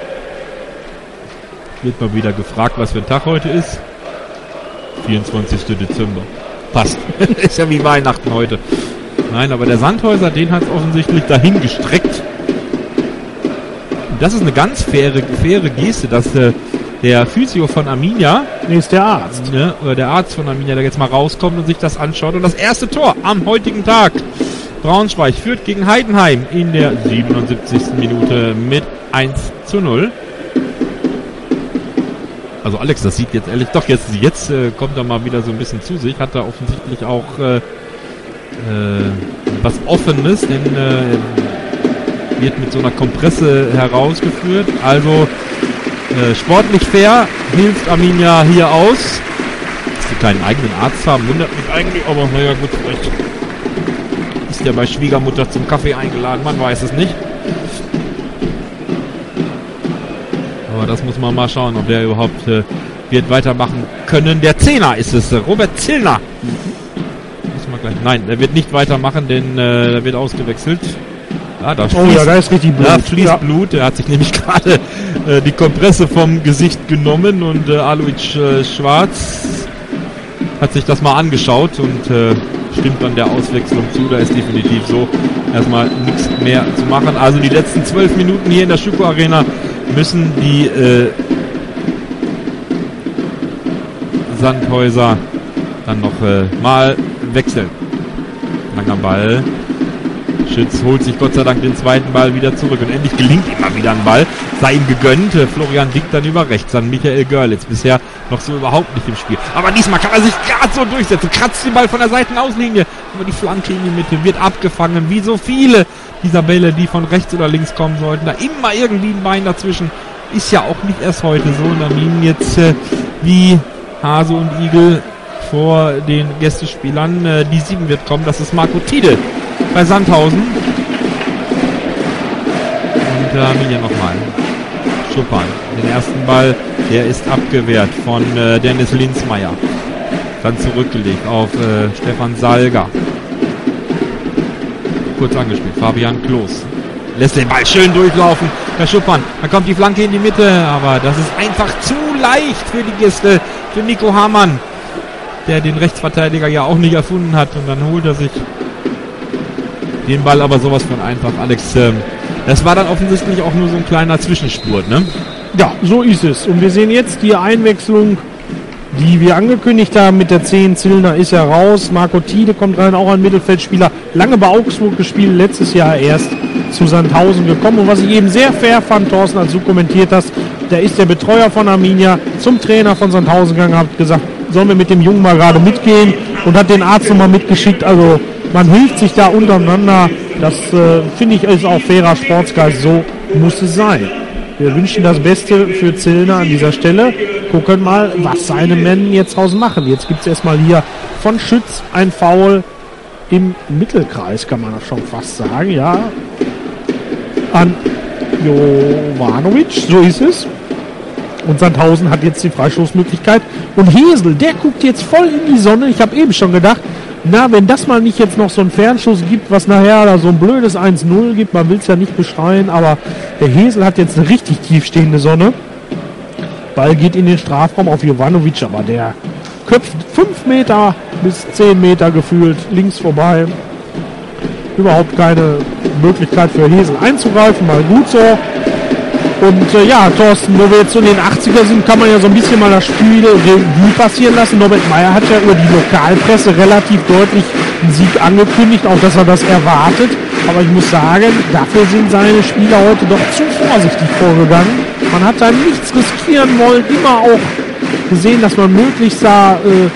Wird mal wieder gefragt, was für ein Tag heute ist. 24. Dezember. Passt. Ist ja wie Weihnachten heute. Nein, aber der Sandhäuser, den hat es offensichtlich dahin gestreckt. Und das ist eine ganz faire Geste, dass der Physio von Arminia, ist der Arzt. Ne, oder der Arzt von Arminia, der jetzt mal rauskommt und sich das anschaut. Und das erste Tor am heutigen Tag. Braunschweig führt gegen Heidenheim in der 77. Minute mit 1:0. Also Alex, das sieht jetzt ehrlich, doch jetzt kommt er mal wieder so ein bisschen zu sich, hat er offensichtlich auch was Offenes, denn wird mit so einer Kompresse herausgeführt. Also sportlich fair hilft Arminia hier aus. Dass sie keinen eigenen Arzt haben, wundert mich eigentlich, aber naja gut, vielleicht ist der bei Schwiegermutter zum Kaffee eingeladen, man weiß es nicht. Aber das muss man mal schauen, ob der überhaupt wird weitermachen können. Der Zehner ist es, Robert Zillner. Nein, er wird nicht weitermachen, denn er wird ausgewechselt. Ja, da ist richtig Blut. Da fließt Blut. Er hat sich nämlich gerade die Kompresse vom Gesicht genommen und Alois Schwarz hat sich das mal angeschaut und stimmt dann der Auswechslung zu. Da ist definitiv so erstmal nichts mehr zu machen. Also die letzten 12 Minuten hier in der Schüko Arena müssen die Sandhäuser dann noch mal wechseln. Langer Ball. Schütz holt sich Gott sei Dank den zweiten Ball wieder zurück und endlich gelingt ihm mal wieder ein Ball. Sei ihm gegönnt. Florian Dick dann über rechts an Michael Görlitz. Bisher noch so überhaupt nicht im Spiel. Aber diesmal kann er sich gerade so durchsetzen. Kratzt den Ball von der Seitenauslinie. Aber die Flanke in die Mitte wird abgefangen. Wie so viele dieser Bälle, die von rechts oder links kommen sollten. Da immer irgendwie ein Bein dazwischen. Ist ja auch nicht erst heute so. Und Armin jetzt wie Hase und Igel vor den Gästespielern. Die 7 wird kommen. Das ist Marco Tiede bei Sandhausen. Und Arminia nochmal. Schuppan. Den ersten Ball, der ist abgewehrt von Dennis Linsmeier. Dann zurückgelegt auf Stefan Salga. Kurz angespielt. Fabian Klos. Lässt den Ball schön durchlaufen. Der Schuppan. Dann kommt die Flanke in die Mitte. Aber das ist einfach zu leicht für die Gäste. Für Nico Hamann. Der den Rechtsverteidiger ja auch nicht erfunden hat. Und dann holt er sich den Ball aber sowas von einfach. Alex, das war dann offensichtlich auch nur so ein kleiner Zwischenspurt, ne? Ja, so ist es. Und wir sehen jetzt die Einwechslung, die wir angekündigt haben mit der 10. Zillner ist ja raus. Marco Tiede kommt rein, auch ein Mittelfeldspieler. Lange bei Augsburg gespielt, letztes Jahr erst zu Sandhausen gekommen. Und was ich eben sehr fair fand, Thorsten, als du kommentiert hast, der ist der Betreuer von Arminia zum Trainer von Sandhausen gegangen, hat gesagt, sollen wir mit dem Jungen mal gerade mitgehen und hat den Arzt nochmal mitgeschickt. Also man hilft sich da untereinander. Das finde ich ist auch fairer Sportsgeist. So muss es sein. Wir wünschen das Beste für Zillner an dieser Stelle. Gucken mal, was seine Männer jetzt draus machen. Jetzt gibt es erstmal hier von Schütz ein Foul im Mittelkreis, kann man das schon fast sagen. Ja, an Jovanovic, so ist es. Und Sandhausen hat jetzt die Freistoßmöglichkeit. Und Hesel, der guckt jetzt voll in die Sonne. Ich habe eben schon gedacht, na, wenn das mal nicht jetzt noch so einen Fernschuss gibt, was nachher da so ein blödes 1-0 gibt, man will es ja nicht beschreien, aber der Hesel hat jetzt eine richtig tiefstehende Sonne. Ball geht in den Strafraum auf Jovanovic, aber der köpft 5 Meter bis 10 Meter gefühlt links vorbei. Überhaupt keine Möglichkeit für Hesel einzugreifen, mal gut so. Und ja, Thorsten, wo wir jetzt so in den 80er sind, kann man ja so ein bisschen mal das Spiel Revue passieren lassen. Norbert Meyer hat ja über die Lokalpresse relativ deutlich einen Sieg angekündigt, auch dass er das erwartet. Aber ich muss sagen, dafür sind seine Spieler heute doch zu vorsichtig vorgegangen. Man hat da nichts riskieren wollen, immer auch gesehen, dass man möglichst da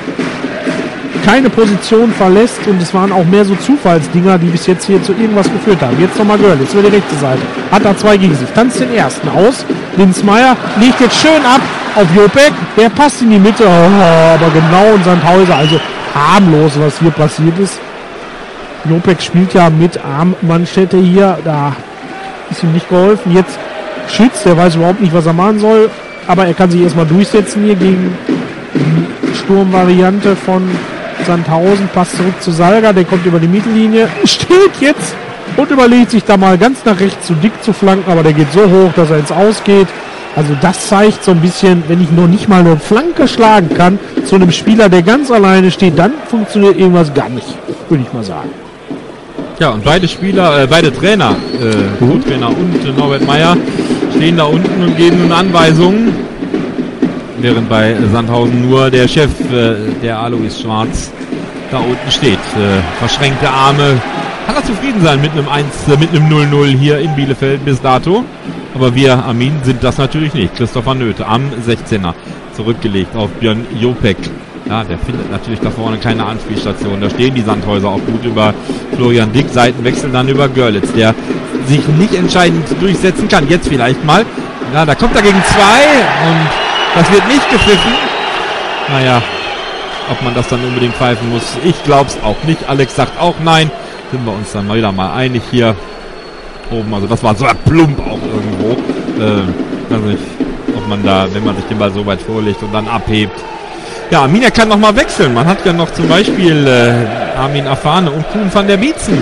keine Position verlässt, und es waren auch mehr so Zufallsdinger, die bis jetzt hier zu irgendwas geführt haben. Jetzt nochmal Görlitz über die rechte Seite. Hat da 2 gegen sich. Tanzt den ersten aus. Linsmeier legt jetzt schön ab auf Jopek. Der passt in die Mitte. Oh, aber genau in Sandhäuser. Also harmlos, was hier passiert ist. Jopek spielt ja mit Armmanschette hier. Da ist ihm nicht geholfen. Jetzt Schütz, der weiß überhaupt nicht, was er machen soll. Aber er kann sich erstmal durchsetzen hier gegen die Sturmvariante von Sandhausen. Passt zurück zu Salga, der kommt über die Mittellinie, steht jetzt und überlegt sich da mal ganz nach rechts zu dick zu flanken, aber der geht so hoch, dass er ins Aus geht. Also das zeigt so ein bisschen, wenn ich noch nicht mal eine Flanke schlagen kann zu einem Spieler, der ganz alleine steht, dann funktioniert irgendwas gar nicht, würde ich mal sagen. Ja, und beide Spieler, beide Trainer, Co-Trainer und Norbert Meyer, stehen da unten und geben nun Anweisungen. Während bei Sandhausen nur der Chef, der Alois Schwarz, da unten steht. Verschränkte Arme. Kann er zufrieden sein mit einem 0-0 hier in Bielefeld bis dato. Aber wir, Armin, sind das natürlich nicht. Christopher Nöte am 16er zurückgelegt auf Björn Jopek. Ja, der findet natürlich da vorne keine Anspielstation. Da stehen die Sandhäuser auch gut über Florian Dick. Seitenwechsel dann über Görlitz, der sich nicht entscheidend durchsetzen kann. Jetzt vielleicht mal. Ja, da kommt er gegen 2 und das wird nicht gepfiffen. Naja, ob man das dann unbedingt pfeifen muss, ich glaub's auch nicht. Alex sagt auch nein. Sind wir uns dann mal wieder einig hier oben. Also das war so plump auch irgendwo. Weiß nicht, ob man da, wenn man sich den Ball so weit vorlegt und dann abhebt. Ja, Arminia kann noch mal wechseln. Man hat ja noch zum Beispiel Armin Afane und Kuhn van der Bietzen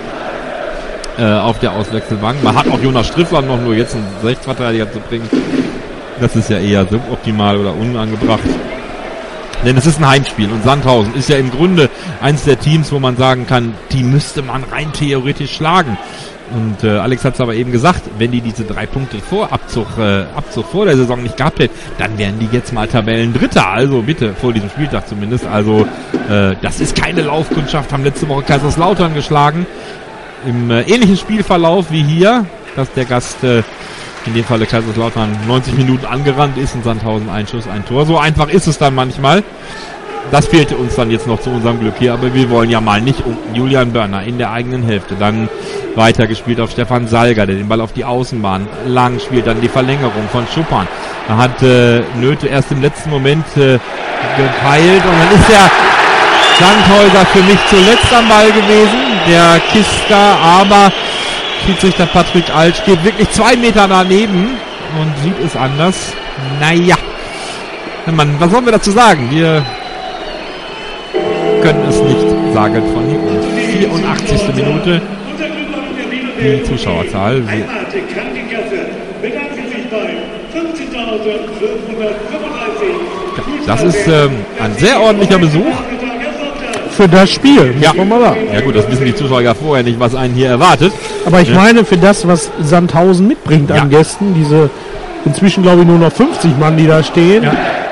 auf der Auswechselbank. Man hat auch Jonas Striffler noch, nur jetzt einen Rechtsverteidiger zu bringen. Das ist ja eher suboptimal oder unangebracht. Denn es ist ein Heimspiel und Sandhausen ist ja im Grunde eins der Teams, wo man sagen kann, die müsste man rein theoretisch schlagen. Und Alex hat es aber eben gesagt, wenn die diese 3 Punkte Abzug vor der Saison nicht gehabt hätten, dann wären die jetzt mal Tabellendritter. Also bitte, vor diesem Spieltag zumindest. Also das ist keine Laufkundschaft, haben letzte Woche Kaiserslautern geschlagen. Im ähnlichen Spielverlauf wie hier, dass der Gast, in dem Falle Kaiserslautern, 90 Minuten angerannt ist und Sandhausen ein Schuss, ein Tor. So einfach ist es dann manchmal. Das fehlte uns dann jetzt noch zu unserem Glück hier, aber wir wollen ja mal nicht Julian Börner in der eigenen Hälfte. Dann weitergespielt auf Stefan Salger, der den Ball auf die Außenbahn lang spielt, dann die Verlängerung von Schuppan. Da hat Nöte erst im letzten Moment gepeilt und dann ist der Sandhäuser für mich zuletzt am Ball gewesen, der Kister, aber Schiedsrichter Patrick Alt steht wirklich 2 Meter daneben und sieht es anders. Naja, Mann, was sollen wir dazu sagen? Wir können es nicht sagen von hier unten. 84. Minute. Die Zuschauerzahl. Das ist ein sehr ordentlicher Besuch. Für das Spiel, muss man mal sagen. Ja gut, das wissen die Zuschauer ja vorher nicht, was einen hier erwartet. Aber ich meine, für das, was Sandhausen mitbringt an Gästen, diese inzwischen glaube ich nur noch 50 Mann, die da stehen,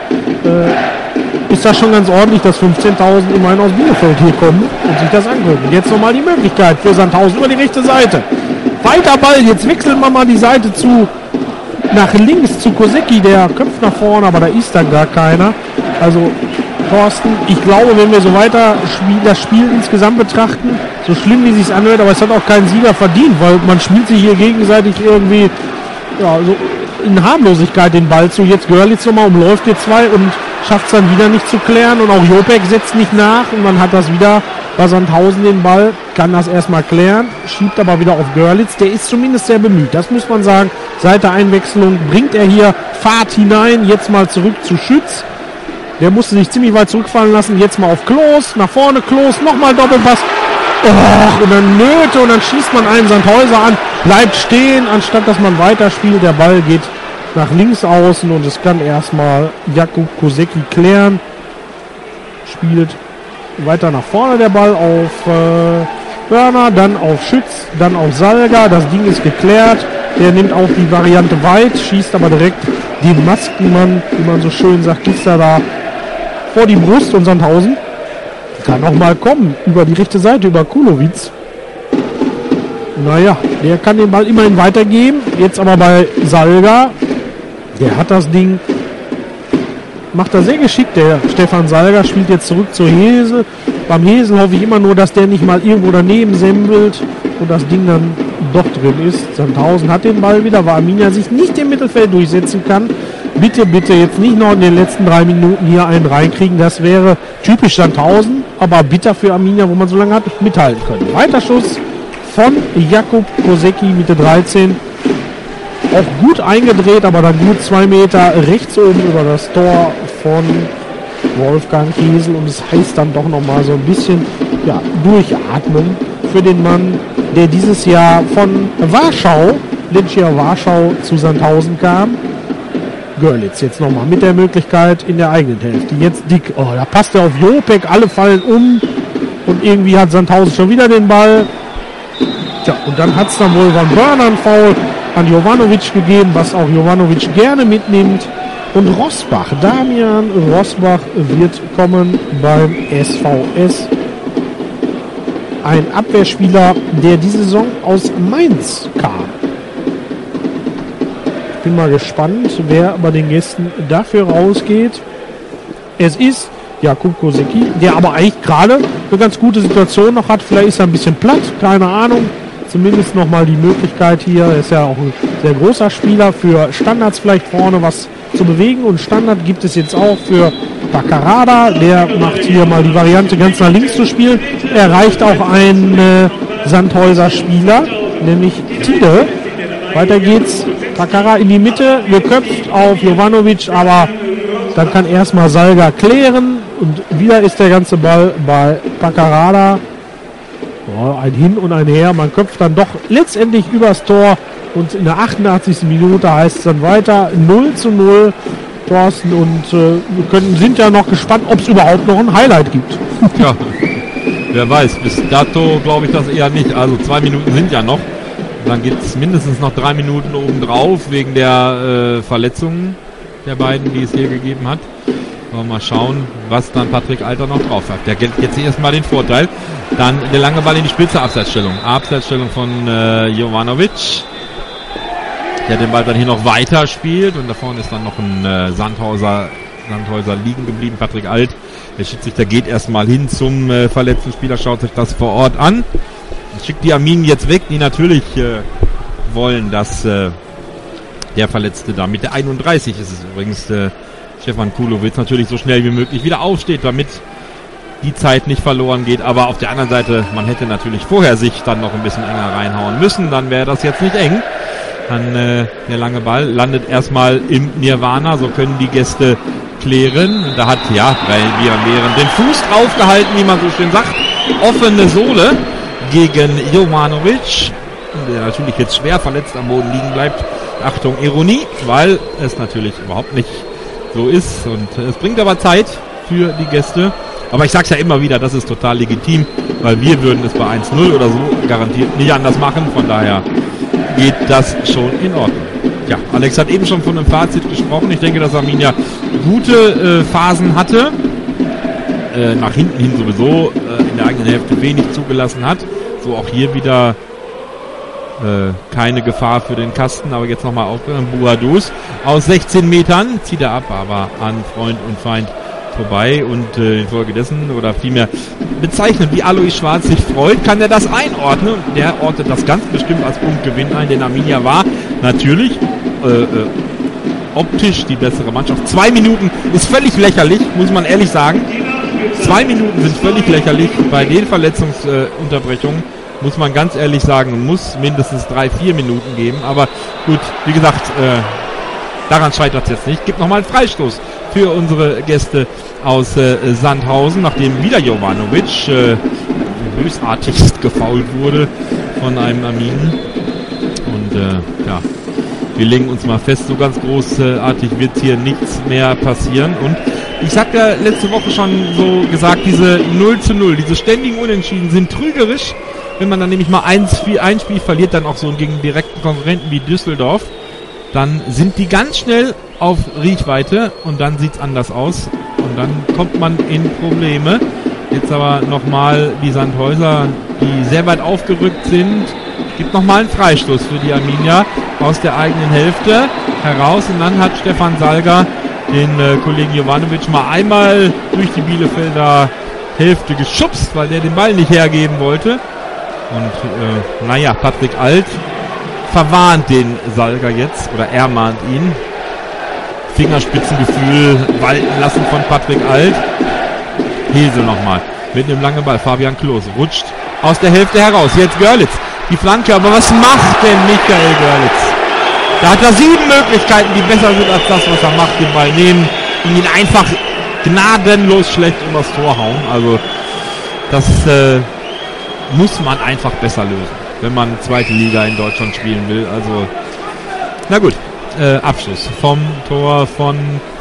ist das schon ganz ordentlich, dass 15.000 immerhin aus Bielefeld hier kommen und sich das angucken. Jetzt nochmal die Möglichkeit für Sandhausen über die rechte Seite. Weiter Ball, jetzt wechseln wir mal die Seite nach links zu Kosecki, der köpft nach vorne, aber da ist dann gar keiner. Also Thorsten, ich glaube, wenn wir so weiter das Spiel insgesamt betrachten, so schlimm wie es sich anhört, aber es hat auch keinen Sieger verdient, weil man spielt sich hier gegenseitig irgendwie so in Harmlosigkeit den Ball zu. Jetzt Görlitz nochmal, umläuft hier 2 und schafft es dann wieder nicht zu klären und auch Jopek setzt nicht nach und man hat das wieder bei Sandhausen den Ball, kann das erstmal klären, schiebt aber wieder auf Görlitz, der ist zumindest sehr bemüht, das muss man sagen. Seit der Einwechslung bringt er hier Fahrt hinein, jetzt mal zurück zu Schütz. Der musste sich ziemlich weit zurückfallen lassen. Jetzt mal auf Klos. Nach vorne Klos. Nochmal Doppelpass. Und dann Nöte. Und dann schießt man einen Sandhäuser an. Bleibt stehen, anstatt dass man weiterspielt. Der Ball geht nach links außen. Und es kann erstmal Jakub Kosecki klären. Spielt weiter nach vorne der Ball auf Börner. Dann auf Schütz. Dann auf Salger. Das Ding ist geklärt. Der nimmt auch die Variante weit. Schießt aber direkt den Maskenmann, wie man so schön sagt, Kister da vor die Brust und Sandhausen kann noch mal kommen über die rechte Seite, über Kulowitz. Naja, der kann den Ball immerhin weitergeben. Jetzt aber bei Salger, der hat das Ding, macht er sehr geschickt. Der Stefan Salger spielt jetzt zurück zu Hesel. Beim Hesel hoffe ich immer nur, dass der nicht mal irgendwo daneben sembelt und das Ding dann doch drin ist. Sandhausen hat den Ball wieder, weil Arminia sich nicht im Mittelfeld durchsetzen kann. Bitte jetzt nicht noch in den letzten 3 Minuten hier einen reinkriegen. Das wäre typisch Sandhausen, aber bitter für Arminia, wo man so lange hat mithalten können. Weiter Schuss von Jakub Kosecki, Mitte 13. Auch gut eingedreht, aber dann gut 2 Meter rechts oben über das Tor von Wolfgang Hesel. Und es heißt dann doch nochmal so ein bisschen durchatmen für den Mann, der dieses Jahr von Lechia Warschau zu Sandhausen kam. Görlitz jetzt nochmal mit der Möglichkeit in der eigenen Hälfte. Jetzt Dick, da passt er auf Jopek, alle fallen um und irgendwie hat Sandhausen schon wieder den Ball. Tja, und dann hat es dann wohl Van Börner einen Foul an Jovanovic gegeben, was auch Jovanovic gerne mitnimmt. Und Rosbach, Damian Rosbach wird kommen beim SVS. Ein Abwehrspieler, der diese Saison aus Mainz kam. Ich bin mal gespannt, wer bei den Gästen dafür rausgeht. Es ist Jakub Kosecki, der aber eigentlich gerade eine ganz gute Situation noch hat. Vielleicht ist er ein bisschen platt, keine Ahnung. Zumindest nochmal die Möglichkeit hier. Er ist ja auch ein sehr großer Spieler für Standards vielleicht vorne was zu bewegen. Und Standard gibt es jetzt auch für Baccarada. Der macht hier mal die Variante ganz nach links zu spielen. Er erreicht auch einen Sandhäuser Spieler, nämlich Tide. Weiter geht's. Baccara in die Mitte, geköpft auf Jovanovic, aber dann kann erstmal Salga klären. Und wieder ist der ganze Ball bei Baccarada. Ein Hin und ein Her. Man köpft dann doch letztendlich übers Tor. Und in der 88. Minute heißt es dann weiter 0:0. Thorsten, und sind ja noch gespannt, ob es überhaupt noch ein Highlight gibt. Ja, wer weiß. Bis dato glaube ich das eher nicht. Also 2 Minuten sind ja noch. Dann gibt es mindestens noch 3 Minuten obendrauf wegen der Verletzungen der beiden, die es hier gegeben hat. Mal schauen, was dann Patrick Alter noch drauf hat. Der gilt jetzt erstmal den Vorteil. Dann der lange Ball in die spitze Abseitsstellung. Abseitsstellung von Jovanovic. Der den Ball dann hier noch weiter spielt. Und da vorne ist dann noch ein Sandhäuser liegen geblieben. Patrick Alt, der Schiedsrichter, geht erstmal hin zum verletzten Spieler, schaut sich das vor Ort an. Schickt die Arminen jetzt weg, die natürlich wollen, dass der Verletzte da mit der 31 ist es übrigens Stefan Kulowitz natürlich so schnell wie möglich wieder aufsteht, damit die Zeit nicht verloren geht. Aber auf der anderen Seite, man hätte natürlich vorher sich dann noch ein bisschen enger reinhauen müssen, dann wäre das jetzt nicht eng. Dann der lange Ball landet erstmal im Nirvana, so können die Gäste klären. Und da hat Bieran den Fuß draufgehalten, wie man so schön sagt. Offene Sohle gegen Jovanovic, der natürlich jetzt schwer verletzt am Boden liegen bleibt. Achtung, Ironie, weil es natürlich überhaupt nicht so ist. Und es bringt aber Zeit für die Gäste. Aber ich sag's ja immer wieder, das ist total legitim, weil wir würden es bei 1-0 oder so garantiert nicht anders machen. Von daher geht das schon in Ordnung. Ja, Alex hat eben schon von einem Fazit gesprochen. Ich denke, dass Arminia gute Phasen hatte. Nach hinten hin sowieso in der eigenen Hälfte wenig zugelassen hat. So auch hier wieder keine Gefahr für den Kasten. Aber jetzt nochmal auf Buadus. Aus 16 Metern zieht er ab, aber an Freund und Feind vorbei. Und infolgedessen, oder vielmehr bezeichnet, wie Alois Schwarz sich freut, kann er das einordnen. Und der ordnet das ganz bestimmt als Punktgewinn ein, denn Arminia war natürlich optisch die bessere Mannschaft. 2 Minuten ist völlig lächerlich, muss man ehrlich sagen. 2 Minuten sind völlig lächerlich. Bei den Verletzungsunterbrechungen muss man ganz ehrlich sagen, muss mindestens 3-4 Minuten geben. Aber gut, wie gesagt, daran scheitert es jetzt nicht. Gibt nochmal einen Freistoß für unsere Gäste aus Sandhausen, nachdem wieder Jovanovic bösartigst gefoult wurde von einem Arminen. Und wir legen uns mal fest, so ganz großartig wird hier nichts mehr passieren. Und ich sagte ja letzte Woche schon so gesagt, diese 0:0, diese ständigen Unentschieden sind trügerisch. Wenn man dann nämlich mal ein Spiel verliert, dann auch so gegen direkten Konkurrenten wie Düsseldorf, dann sind die ganz schnell auf Reichweite und dann sieht's anders aus. Und dann kommt man in Probleme. Jetzt aber nochmal die Sandhäuser, die sehr weit aufgerückt sind. Gibt nochmal einen Freistoß für die Arminia aus der eigenen Hälfte heraus. Und dann hat Stefan Salga den Kollegen Jovanovic mal einmal durch die Bielefelder Hälfte geschubst, weil der den Ball nicht hergeben wollte. Und Patrick Alt verwarnt den Salga jetzt, oder er mahnt ihn. Fingerspitzengefühl walten lassen von Patrick Alt. Hesel nochmal mit einem langen Ball. Fabian Klose rutscht aus der Hälfte heraus. Jetzt Görlitz. Die Flanke, aber was macht denn Michael Görlitz? Da hat er 7 Möglichkeiten, die besser sind als das, was er macht. Den Ball nehmen und ihn einfach gnadenlos schlecht übers Tor hauen. Also das muss man einfach besser lösen, wenn man zweite Liga in Deutschland spielen will. Also, na gut, Abschluss vom Tor von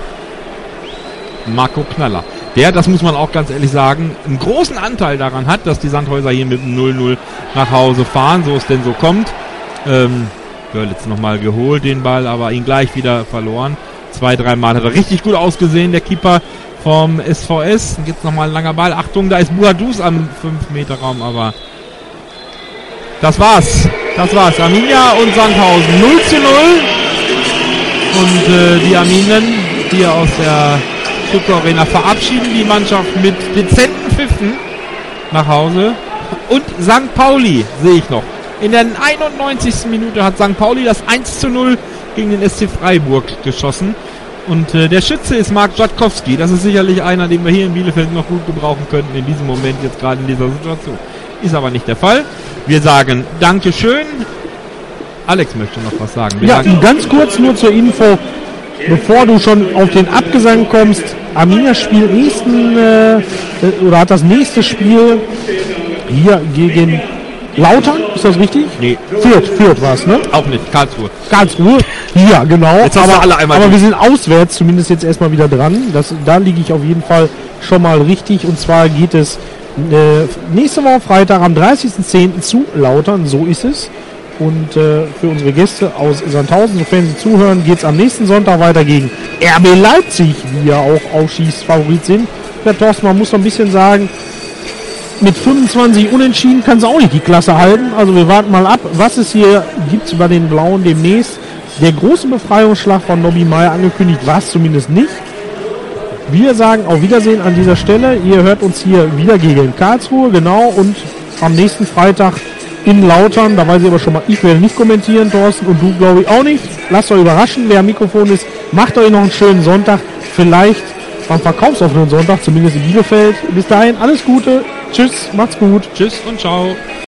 Marco Knaller. Der, das muss man auch ganz ehrlich sagen, einen großen Anteil daran hat, dass die Sandhäuser hier mit dem 0:0 nach Hause fahren, so es denn so kommt. Görlitz nochmal geholt, den Ball, aber ihn gleich wieder verloren. 2-3 Mal hat er richtig gut ausgesehen, der Keeper vom SVS. Dann gibt es nochmal ein langer Ball. Achtung, da ist Buadus am 5-Meter-Raum, aber das war's. Arminia und Sandhausen 0:0. Und die Arminen hier aus der Schütze Arena verabschieden die Mannschaft mit dezenten Pfiffen nach Hause. Und St. Pauli sehe ich noch. In der 91. Minute hat St. Pauli das 1:0 gegen den SC Freiburg geschossen. Und der Schütze ist Marc Jatkowski. Das ist sicherlich einer, den wir hier in Bielefeld noch gut gebrauchen könnten in diesem Moment, jetzt gerade in dieser Situation. Ist aber nicht der Fall. Wir sagen Dankeschön. Alex möchte noch was sagen. Ganz kurz nur zur Info, bevor du schon auf den Abgesang kommst. Arminia spielt hat das nächste Spiel hier gegen Lautern, ist das richtig? Nee. Fürth war es, ne? Auch nicht, Karlsruhe, ja genau. Jetzt aber alle einmal aber wir sind auswärts zumindest jetzt erstmal wieder dran. Da liege ich auf jeden Fall schon mal richtig. Und zwar geht es nächste Woche Freitag am 30.10. zu Lautern, so ist es. Und für unsere Gäste aus Sandhausen, sofern sie zuhören, geht es am nächsten Sonntag weiter gegen RB Leipzig, die ja auch Aufschießfavorit sind. Der Thorsten, man muss noch ein bisschen sagen, mit 25 Unentschieden kann sie auch nicht die Klasse halten. Also wir warten mal ab, was es hier gibt bei den Blauen demnächst. Der große Befreiungsschlag von Nobby Meyer angekündigt war es zumindest nicht. Wir sagen auf Wiedersehen an dieser Stelle. Ihr hört uns hier wieder gegen Karlsruhe, genau, und am nächsten Freitag in Lautern. Da weiß ich aber schon mal, ich werde nicht kommentieren, Thorsten, und du, glaube ich, auch nicht. Lasst euch überraschen, wer am Mikrofon ist. Macht euch noch einen schönen Sonntag. Vielleicht am verkaufsoffenen Sonntag, zumindest in Bielefeld. Bis dahin, alles Gute. Tschüss, macht's gut. Tschüss und ciao.